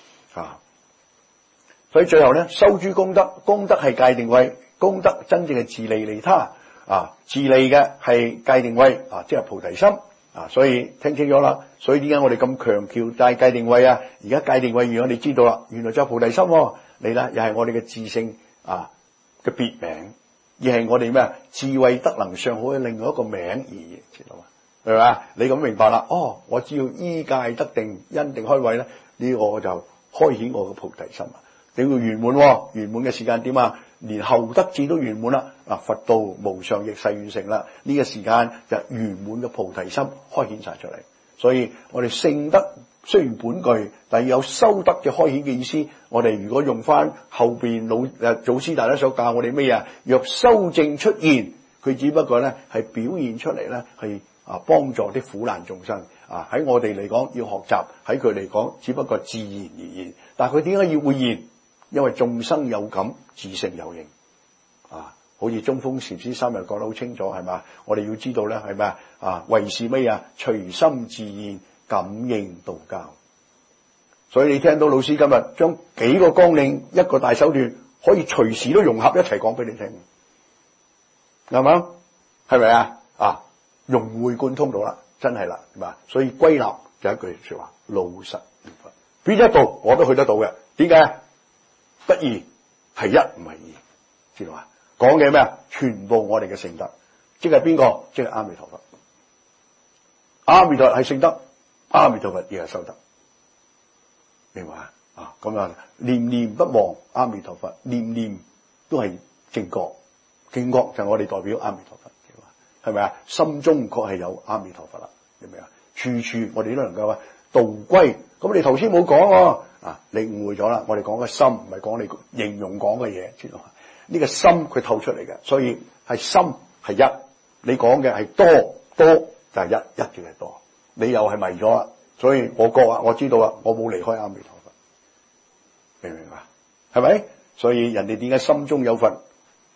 所以最後咧修諸功德，功德係界定位，功德真正係自利利他自利嘅係界定位即係菩提心所以聽清楚啦。所以點解我哋咁強調界定位啊？而家界定位如果你知道啦，原來就係菩提心你咧又係我哋嘅自性嘅別名，而係我哋咩智慧德能上好嘅另外一個名而已，知道嘛？係咪？你咁明白啦？我只要依戒得定，因定開慧咧，呢個我就開顯我嘅菩提心你要圓滿圓滿嘅時間點連後得智都圓滿啦佛道無上亦誓願成啦，呢個時間就圓滿嘅菩提心開顯晒出嚟。所以我哋聖德雖然本具，但係有修德嘅開顯嘅意思。我哋如果用翻後邊祖師大德所教我哋咩若修正出現，佢只不過咧係表現出嚟咧係幫助啲苦難眾生喺我哋嚟講要學習，喺佢嚟講只不過自然而然。但係佢點解要會現？因為眾生有感，自性有應好似中峰禪師3日講得好清楚，係咪？我哋要知道咧，係咪為是咩隨心自現，感應道交。所以你聽到老師今日將幾個綱領一個大手段，可以隨時都融合一齊講俾你聽，啱唔啱？係咪融會貫通到啦，真係啦，係嘛？所以歸納就一句說話：老實念佛，邊一度我都去得到嘅。點解？不二係一，唔係二，知道嘛？講嘅咩？全部我哋嘅聖德，即係邊個？即係阿彌陀佛。阿彌陀佛係聖德，阿彌陀佛亦係修德，明白咁念念不忘阿彌陀佛，念念都係正覺，正覺就係我哋代表阿彌陀佛，係咪心中確係有阿彌陀佛啦，明唔明處處我哋都能夠道歸。咁你頭先冇講你誤會咗啦。我哋講嘅心唔係講你形容講嘅嘢，知道嘛？呢個心佢透出嚟嘅，所以係心係一。你講嘅係多就係一叫係多。你又係迷咗啦，所以我覺我知道啦，我冇離開阿彌陀佛，明唔明白？係咪？所以人哋點解心中有佛，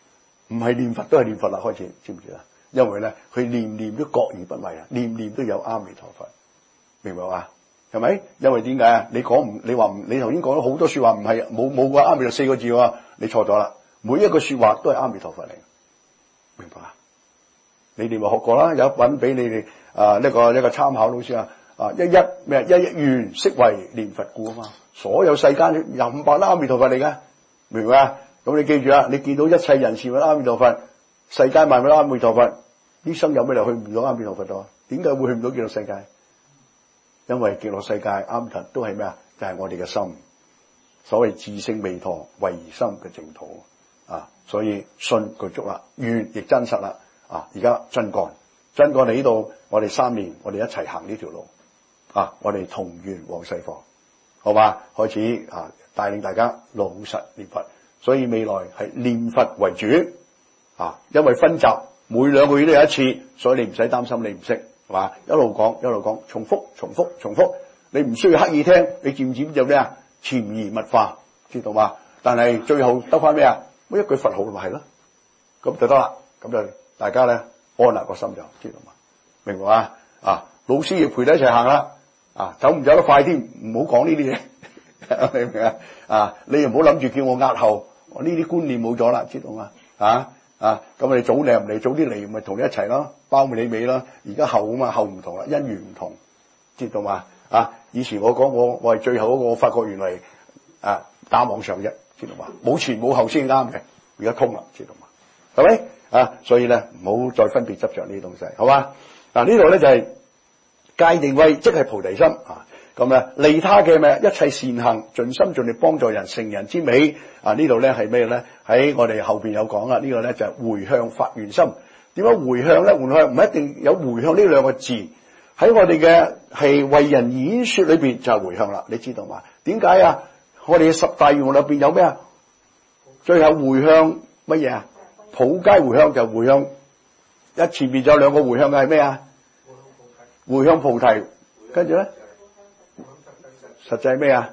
唔係念佛都係念佛啦，開始知唔知啊？因為咧，佢念念都各而不為啊，念念都有阿彌陀佛，明白嘛？係咪？因為點解啊？你講唔，你話唔，你頭先講咗好多說話，唔係冇個阿彌陀4個字喎，你錯咗啦。每一個說話都係阿彌陀佛嚟，明白啊？你哋咪學過啦，有一品俾你哋一個參考老師一願釋為念佛故啊嘛。所有世間任白阿彌陀佛嚟嘅，明白啊？咁你記住啊，你見到一切人事物阿彌陀佛，世間萬物阿彌陀佛，呢生有咩理由去唔到阿彌陀佛度啊？點解會去唔到極樂世界？因為極樂世界阿彌陀都係咩啊？就係我哋嘅心，所謂自性彌陀唯心嘅淨土啊！所以信具足啦，願亦真實啦啊！而家真幹嚟呢度，我哋3年，我哋一齊行呢條路啊！我哋同願往西方，好嘛？開始帶領大家老實念佛，所以未來係念佛為主啊！因為分集每2個月都有一次，所以你唔使擔心你唔識。係嘛？一路講，重複，你唔需要刻意聽，你漸漸就咩啊？潛移默化，知道嘛？但係最後得翻咩啊？一句佛號咪係咯，咁就得啦。咁就大家咧安立個心就知道嘛？明白嘛？老師要陪你一齊行啦。走唔走得快啲？唔好講呢啲嘢，明唔明啊？你又唔好諗住叫我押後，我呢啲觀念冇咗啦，知道嘛？咁你早嚟唔嚟，早啲嚟咪同你一齊咯，包你尾咯。而家後啊嘛，後唔同啦，因緣唔同，知道嘛？以前我講我係最後嗰個，我發覺原來打網上啫，知道嘛？冇前冇後先啱嘅，而家通啦，知道嘛？係咪？所以咧唔好再分別執着呢啲東西，好嘛？呢度咧就係戒定慧，即係菩提心啊。咁啊，利他嘅咩？一切善行，盡心盡力幫助人，成人之美啊！呢度咧係咩咧？喺我哋後邊有講啦。呢個咧就係回向發願心。點解回向咧？回向唔一定有回向呢2個字，喺我哋嘅係為人演說裏邊就係回向啦。你知道嘛？點解啊？我哋嘅10大願裏邊有咩啊？最後回向乜嘢啊？普皆回向就回向，前面仲有2個回向嘅係咩啊？回向菩提，跟住咧。實際係咩啊？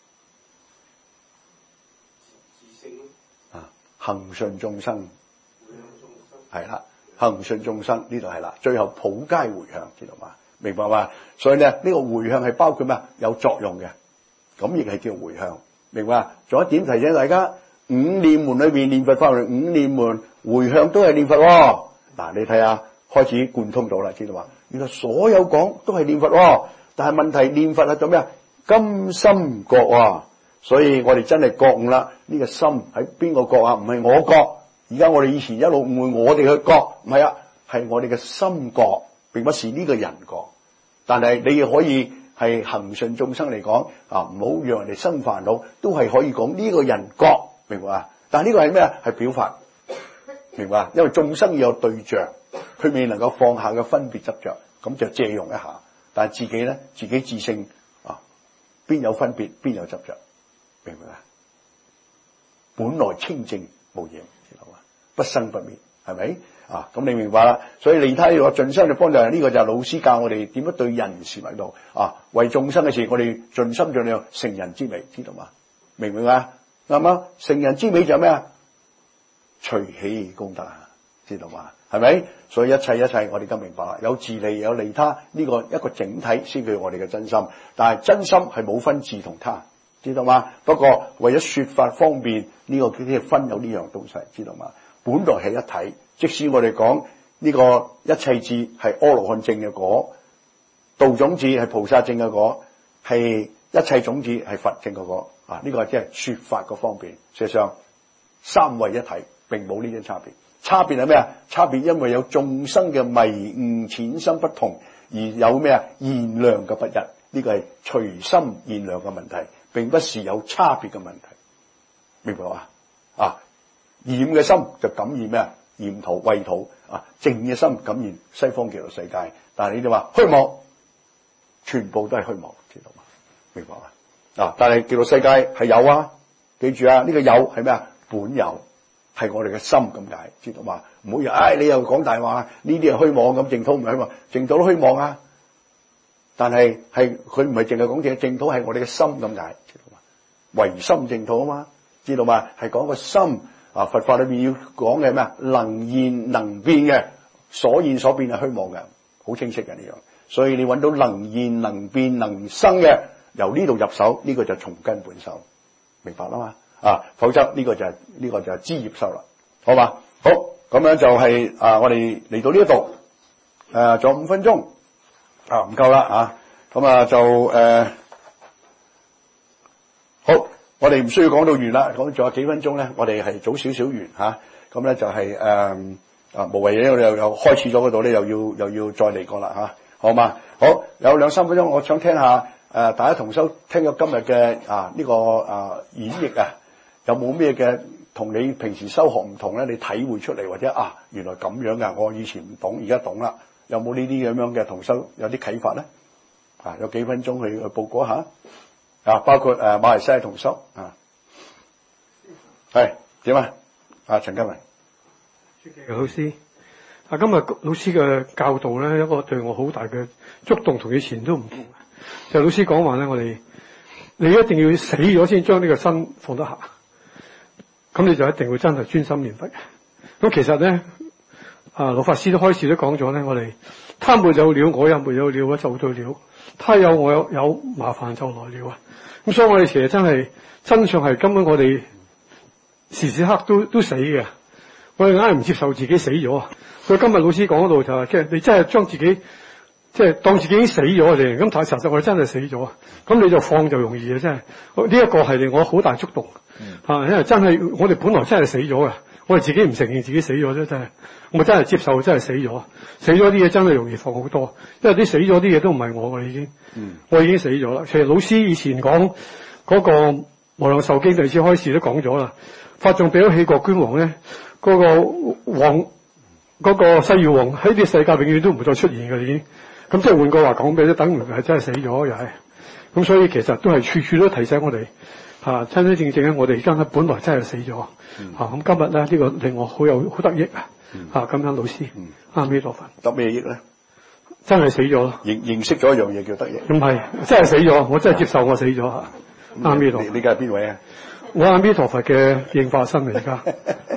恒順眾生，係啦，恒順眾生呢度係啦，最後普皆回向，知道嘛？明白嘛？所以咧呢個回向係包括咩？有作用嘅，咁亦係叫回向，明白？仲有一點提醒大家，5念門裏邊念佛法門5念門回向都係念佛喎。你睇下開始貫通到啦，知道嘛？原來所有講都係念佛喎，但係問題念佛係做咩啊？甘心覺啊，所以我哋真係覺悟啦。呢個心喺邊個覺啊？唔係我覺。而家我哋以前一路誤會我哋去覺，唔係啊，係我哋嘅心覺，並不是呢個人覺。但係你可以係恒順眾生嚟講唔好讓人哋生煩惱，都係可以講呢個人覺，明白啊？但係呢個係咩啊？係表法，明白啊？因為眾生要有對象，佢未能夠放下嘅分別執着，咁就借用一下。但係自己咧，自己自性。邊有分別，邊有執着，明唔明啊？本來清淨無染，知道嘛？不生不滅，係咪咁你明白啦？所以利他呢個盡心去幫助人，呢個就係老師教我哋點樣對人事物度為眾生嘅事，我哋盡心盡量成人之美，知道嘛？明唔明啊？啱啱成人之美就係咩啊？隨喜功德，知道嘛？係咪？所以一切我哋都明白啦。有自利有利他，呢個一個整體先叫我哋嘅真心。但係真心係冇分自同他，知道嘛？不過為咗說法方便，呢個叫分有呢樣東西，知道嘛？本來係一體。即使我哋講呢個一切智係阿羅漢證嘅果，道種智係菩薩證嘅果，係一切種智係佛證嘅果。呢個即係說法個方便。事實上三位一體，並冇呢種差別。差別係咩啊？差別因為有眾生嘅迷悟淺深不同，而有咩啊？現量嘅不一，呢個係隨心現量嘅問題，並不是有差別嘅問題，明白嘛？染嘅心就感染咩啊？染土穢土淨嘅心感染西方極樂世界。但係你哋話虛妄，全部都係虛妄，知道嘛？明白嘛？但係極樂世界係有啊，記住啊，呢個有係咩啊？本有。係我哋嘅心咁解，知道嘛？唔好話你又講大話，呢啲係虛妄咁，淨土唔係虛妄，淨土都虛妄啊！但係佢唔係淨係講淨土係我哋嘅心咁解，知道嘛？唯心淨土啊嘛，知道嘛？係講個心佛法裏面要講嘅咩啊？能現能變嘅，所現所變係虛妄嘅，好清晰嘅呢樣。所以你揾到能現能變能生嘅，由呢度入手，呢個就從根本修，明白啦嘛？否則呢個就係枝葉修啦，好嘛？好，咁樣就係我哋嚟到呢一度，仲有5分鐘，唔夠啦咁就好，我哋唔需要講到完啦，講仲有幾分鐘咧，我哋係早少少完咁咧就係無謂嘢，我哋又開始咗嗰度咧，又要再嚟過啦好嘛？好，有2-3分鐘，我想聽下大家同修聽咗今日嘅呢個演繹有冇咩嘅同你平時修學唔同咧？你體會出嚟，或者原來咁樣噶，我以前唔懂，而家懂啦。有冇呢啲咁樣嘅同修有啲啟發咧？有幾分鐘去報告一下包括馬來西亞同修係點陳家文老師今日老師嘅教導咧，一個對我好大嘅觸動，同以前都唔同嘅。就老師講話咧，你一定要死咗先將呢個身放得下，咁你就一定會真係專心念佛嘅。咁其實咧，老法師都開始都講咗咧，我哋他沒有了，我也沒有了，就對了；他有我有麻煩就來了咁所以我哋其實真相係根本我哋時時刻都死嘅，我哋硬係唔接受自己死咗。所以今日老師講嗰度就係，即係你真係將自己即係當自己已經死咗嚟，咁但係實際我哋真係死咗，咁你就放就容易嘅，真係呢一個係令我好大觸動因為真係我哋本來真係死咗嘅，我哋自己唔承認自己死咗啫，真係我真係接受真係死咗啲嘢真係容易放好多，因為啲死咗啲嘢都唔係我已經，我已經死咗啦。其實老師以前講嗰個無量壽經第次開始都講咗啦，法藏比丘棄國捐王咧，嗰個西域王喺啲世界永遠都唔會再出現嘅已經，咁即係換句話講俾都等於係真係死咗又係，咁所以其實都係處處都提醒我哋真真正正咧，我哋真係本來真係死咗咁今日咧呢個令我好得益咁樣老師阿彌陀佛得咩益咧？ 真係死咗咯， 認識咗一樣嘢叫得益， 唔係真係死咗，我真係接受我死咗阿彌陀佛。 你係邊位啊？ 我阿彌陀佛嘅應化身嚟而家。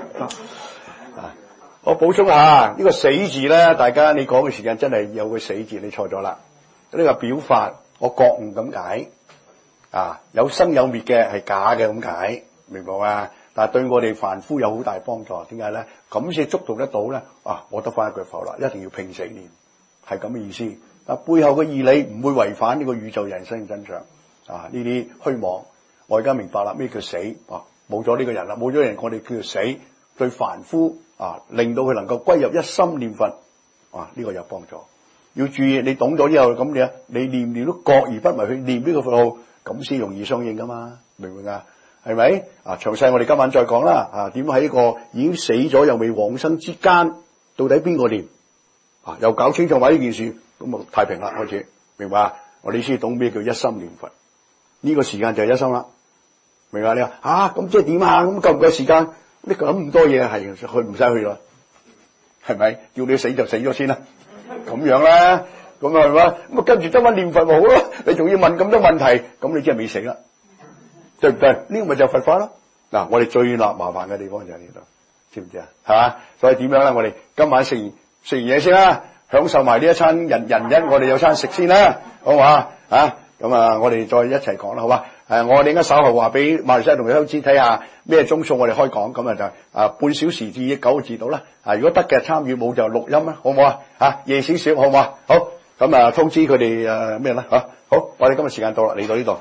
我補充下呢個死字咧，大家你講嘅時間真係有個死字，你錯咗啦。呢個表法我覺悟咁解有生有滅嘅係假嘅咁解，明白啊？但係對我哋凡夫有好大幫助，點解咧？咁先觸動得到咧我得翻一句否啦，一定要拼死念，係咁嘅意思。但背後嘅義理唔會違反呢個宇宙人生真相呢啲虛妄。我而家明白啦，咩叫死冇咗呢個人啦，冇咗人我哋叫做死。對凡夫令到佢能夠歸入一心念佛呢個有幫助。要注意，你懂咗之後咁你念都覺而不為去念呢個佛號，咁先容易相應噶嘛，明唔明啊？係咪詳細我哋今晚再講啦點喺個已經死咗又未往生之間，到底邊個念又搞清楚埋呢件事，咁太平啦，開始明白我哋先懂咩叫一心念佛，呢個時間就係一心啦，明白？你話咁即係點咁夠唔夠時間？你諗咁多嘢係去唔使去啦，係咪？叫你死就死咗先啦，咁樣啦，咁係嘛？咁跟住得翻念佛咪好咯？你仲要問咁多問題，咁你真係未死啦，對唔對？呢個咪就係佛法咯。我哋最麻煩嘅地方就喺呢度，知唔知啊？係嘛？所以點樣咧？我哋今晚食完嘢先啦，享受埋呢一餐人一，我哋有餐食先啦，好嘛？咁我哋再一齊講啦，好嘛？我哋應該稍後話俾馬來西亞同佢知睇下咩鐘數我哋開講，咁就半小時至9個字到啦。如果得嘅參與，冇就錄音啦，好唔好夜少少，好唔好？好，咁通知佢哋咩啦？好，我哋今日時間到啦，嚟到呢度。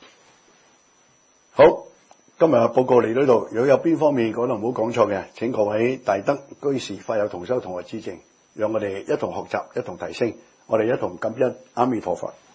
好，今日報告嚟到呢度。如果有邊方面講得唔好講錯嘅，請各位大德居士法友同修同學指正，讓我哋一同學習，一同提升，我哋一同感恩阿彌陀佛。